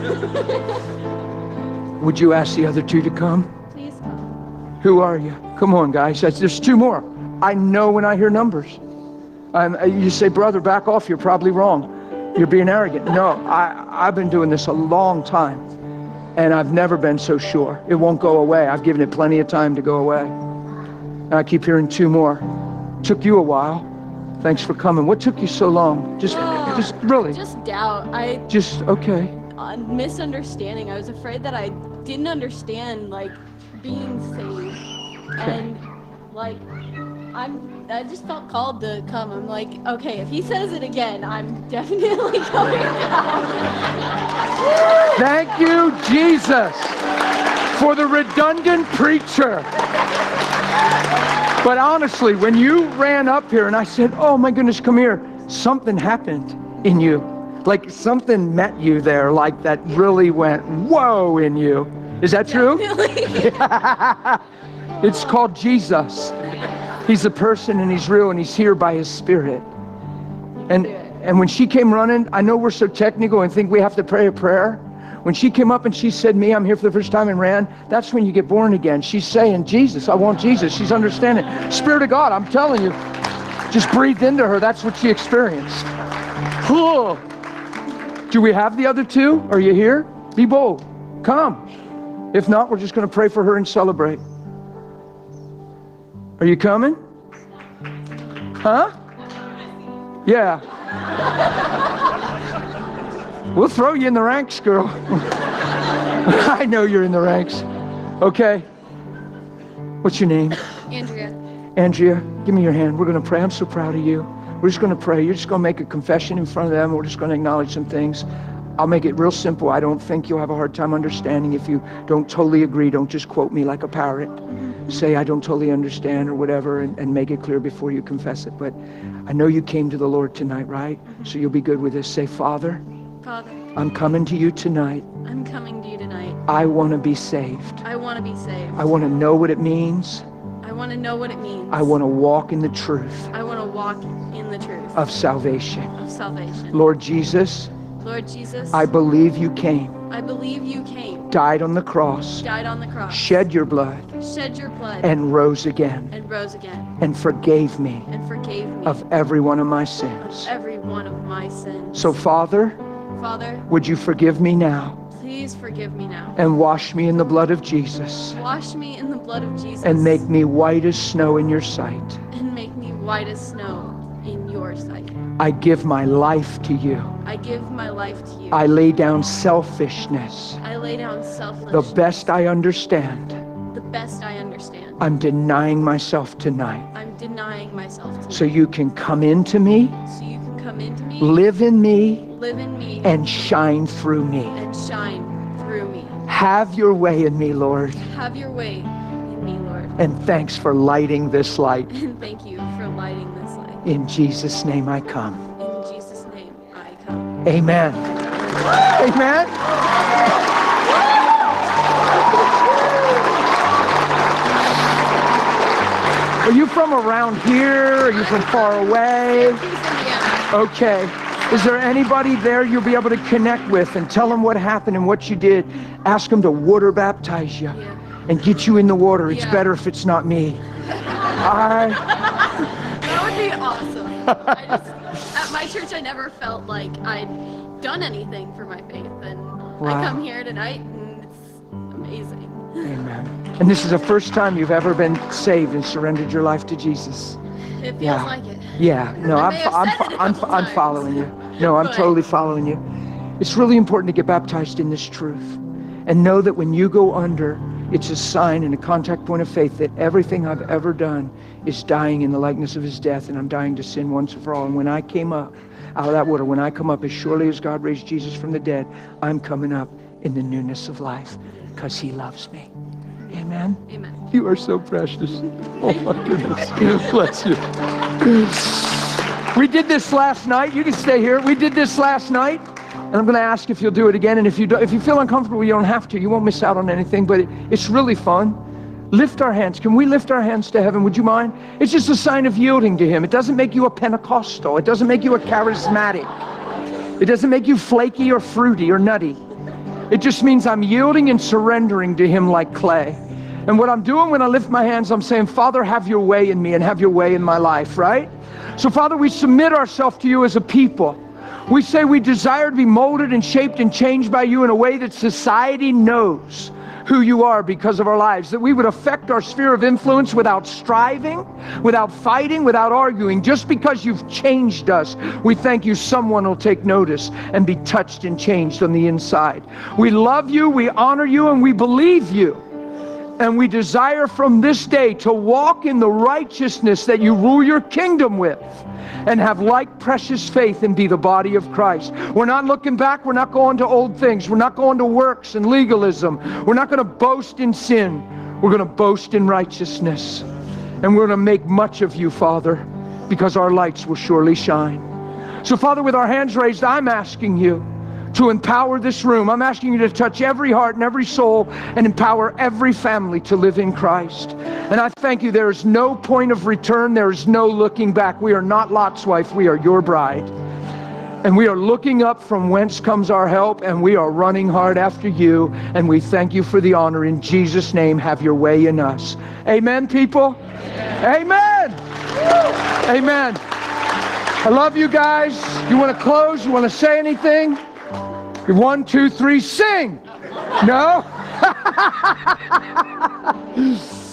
Would you ask the other 2 to come? Please come. Who are you? Come on, guys. There's 2 more. I know when I hear numbers. You say, brother, back off. You're probably wrong. You're being arrogant. No, I've been doing this a long time, and I've never been so sure. It won't go away. I've given it plenty of time to go away. And I keep hearing 2 more. Took you a while. Thanks for coming. What took you so long? Just really. Just doubt. Okay. Misunderstanding. I was afraid that I didn't understand, like, being saved. And, like, I just felt called to come. I'm like, okay, if he says it again, I'm definitely coming down. Thank you, Jesus, for the redundant preacher. But honestly, when you ran up here and I said, oh my goodness, come here, something happened in you. Like something met you there, like that really went, whoa, in you. Is that true? It's called Jesus. He's a person and he's real and he's here by his Spirit. And when she came running, I know we're so technical and think we have to pray a prayer. When she came up and she said, me, I'm here for the first time, and ran, that's when you get born again. She's saying, Jesus, I want Jesus. She's understanding. Spirit of God, I'm telling you, just breathed into her. That's what she experienced. Cool. Do we have the other 2? Are you here? Be bold. Come. If not, we're just going to pray for her and celebrate. Are you coming? Huh? Yeah. We'll throw you in the ranks, girl. I know you're in the ranks. Okay. What's your name? Andrea. Andrea, give me your hand. We're going to pray. I'm so proud of you. We're just going to pray. You're just going to make a confession in front of them. We're just going to acknowledge some things. I'll make it real simple. I don't think you'll have a hard time understanding. If you don't totally agree, don't just quote me like a parrot. Say, I don't totally understand or whatever, and make it clear before you confess it. But I know you came to the Lord tonight, right? So you'll be good with this. Say, Father, I'm coming to you tonight. I'm coming to you tonight. I want to be saved. I want to be saved. I want to know what it means. I want to know what it means. I want to walk in the truth I want to walk in the truth of salvation. Lord Jesus, I believe you came, I believe you came, died on the cross, shed your blood, and rose again, and forgave me of every one of my sins. So Father, would you forgive me now? Please forgive me now. And wash me in the blood of Jesus. Wash me in the blood of Jesus. And make me white as snow in your sight. And make me white as snow in your sight. I give my life to you. I give my life to you. I lay down selfishness. I lay down selfishness. The best I understand. The best I understand. I'm denying myself tonight. I'm denying myself tonight. So you can come into me. So you can come into me. Live in me. Live in me. And shine through me. And shine through me. Have your way in me, Lord. Have your way in me, Lord. And thanks for lighting this light. And thank you for lighting this light. In Jesus' name I come. In Jesus' name I come. Amen. Amen. Are you from around here? Are you from far away? Okay. Is there anybody there you'll be able to connect with and tell them what happened and what you did? Ask them to water baptize you and get you in the water. It's better if it's not me. That would be awesome. At my church, I never felt like I'd done anything for my faith. And I come here tonight and it's amazing. Amen. And this is the first time you've ever been saved and surrendered your life to Jesus. It feels like it. Yeah, no, I'm following you. No, I'm totally following you. It's really important to get baptized in this truth and know that when you go under, it's a sign and a contact point of faith that everything I've ever done is dying in the likeness of his death, and I'm dying to sin once and for all. And when I came up out of that water, when I come up, as surely as God raised Jesus from the dead, I'm coming up in the newness of life because he loves me. Amen. Amen. You are so precious. Oh my goodness. Bless you. We did this last night. You can stay here. We did this last night. And I'm going to ask if you'll do it again. And if you feel uncomfortable, you don't have to. You won't miss out on anything, but it's really fun. Lift our hands. Can we lift our hands to heaven? Would you mind? It's just a sign of yielding to him. It doesn't make you a Pentecostal. It doesn't make you a charismatic. It doesn't make you flaky or fruity or nutty. It just means I'm yielding and surrendering to him like clay. And what I'm doing when I lift my hands, I'm saying, Father, have your way in me and have your way in my life, right? So Father, we submit ourselves to you as a people. We say we desire to be molded and shaped and changed by you in a way that society knows who you are because of our lives, that we would affect our sphere of influence without striving, without fighting, without arguing. Just because you've changed us, we thank you someone will take notice and be touched and changed on the inside. We love you, we honor you, and we believe you. And we desire from this day to walk in the righteousness that you rule your kingdom with, and have like precious faith and be the body of Christ. We're not looking back. We're not going to old things. We're not going to works and legalism. We're not going to boast in sin. We're going to boast in righteousness. And we're going to make much of you, Father, because our lights will surely shine. So, Father, with our hands raised, I'm asking you to empower this room. I'm asking you to touch every heart and every soul and empower every family to live in Christ. And I thank you, there is no point of return. There is no looking back. We are not Lot's wife. We are your bride. And we are looking up from whence comes our help, and we are running hard after you. And we thank you for the honor. In Jesus' name, have your way in us. Amen, people? Amen. Amen. I love you guys. You want to close? You want to say anything? 1, 2, 3, sing. No?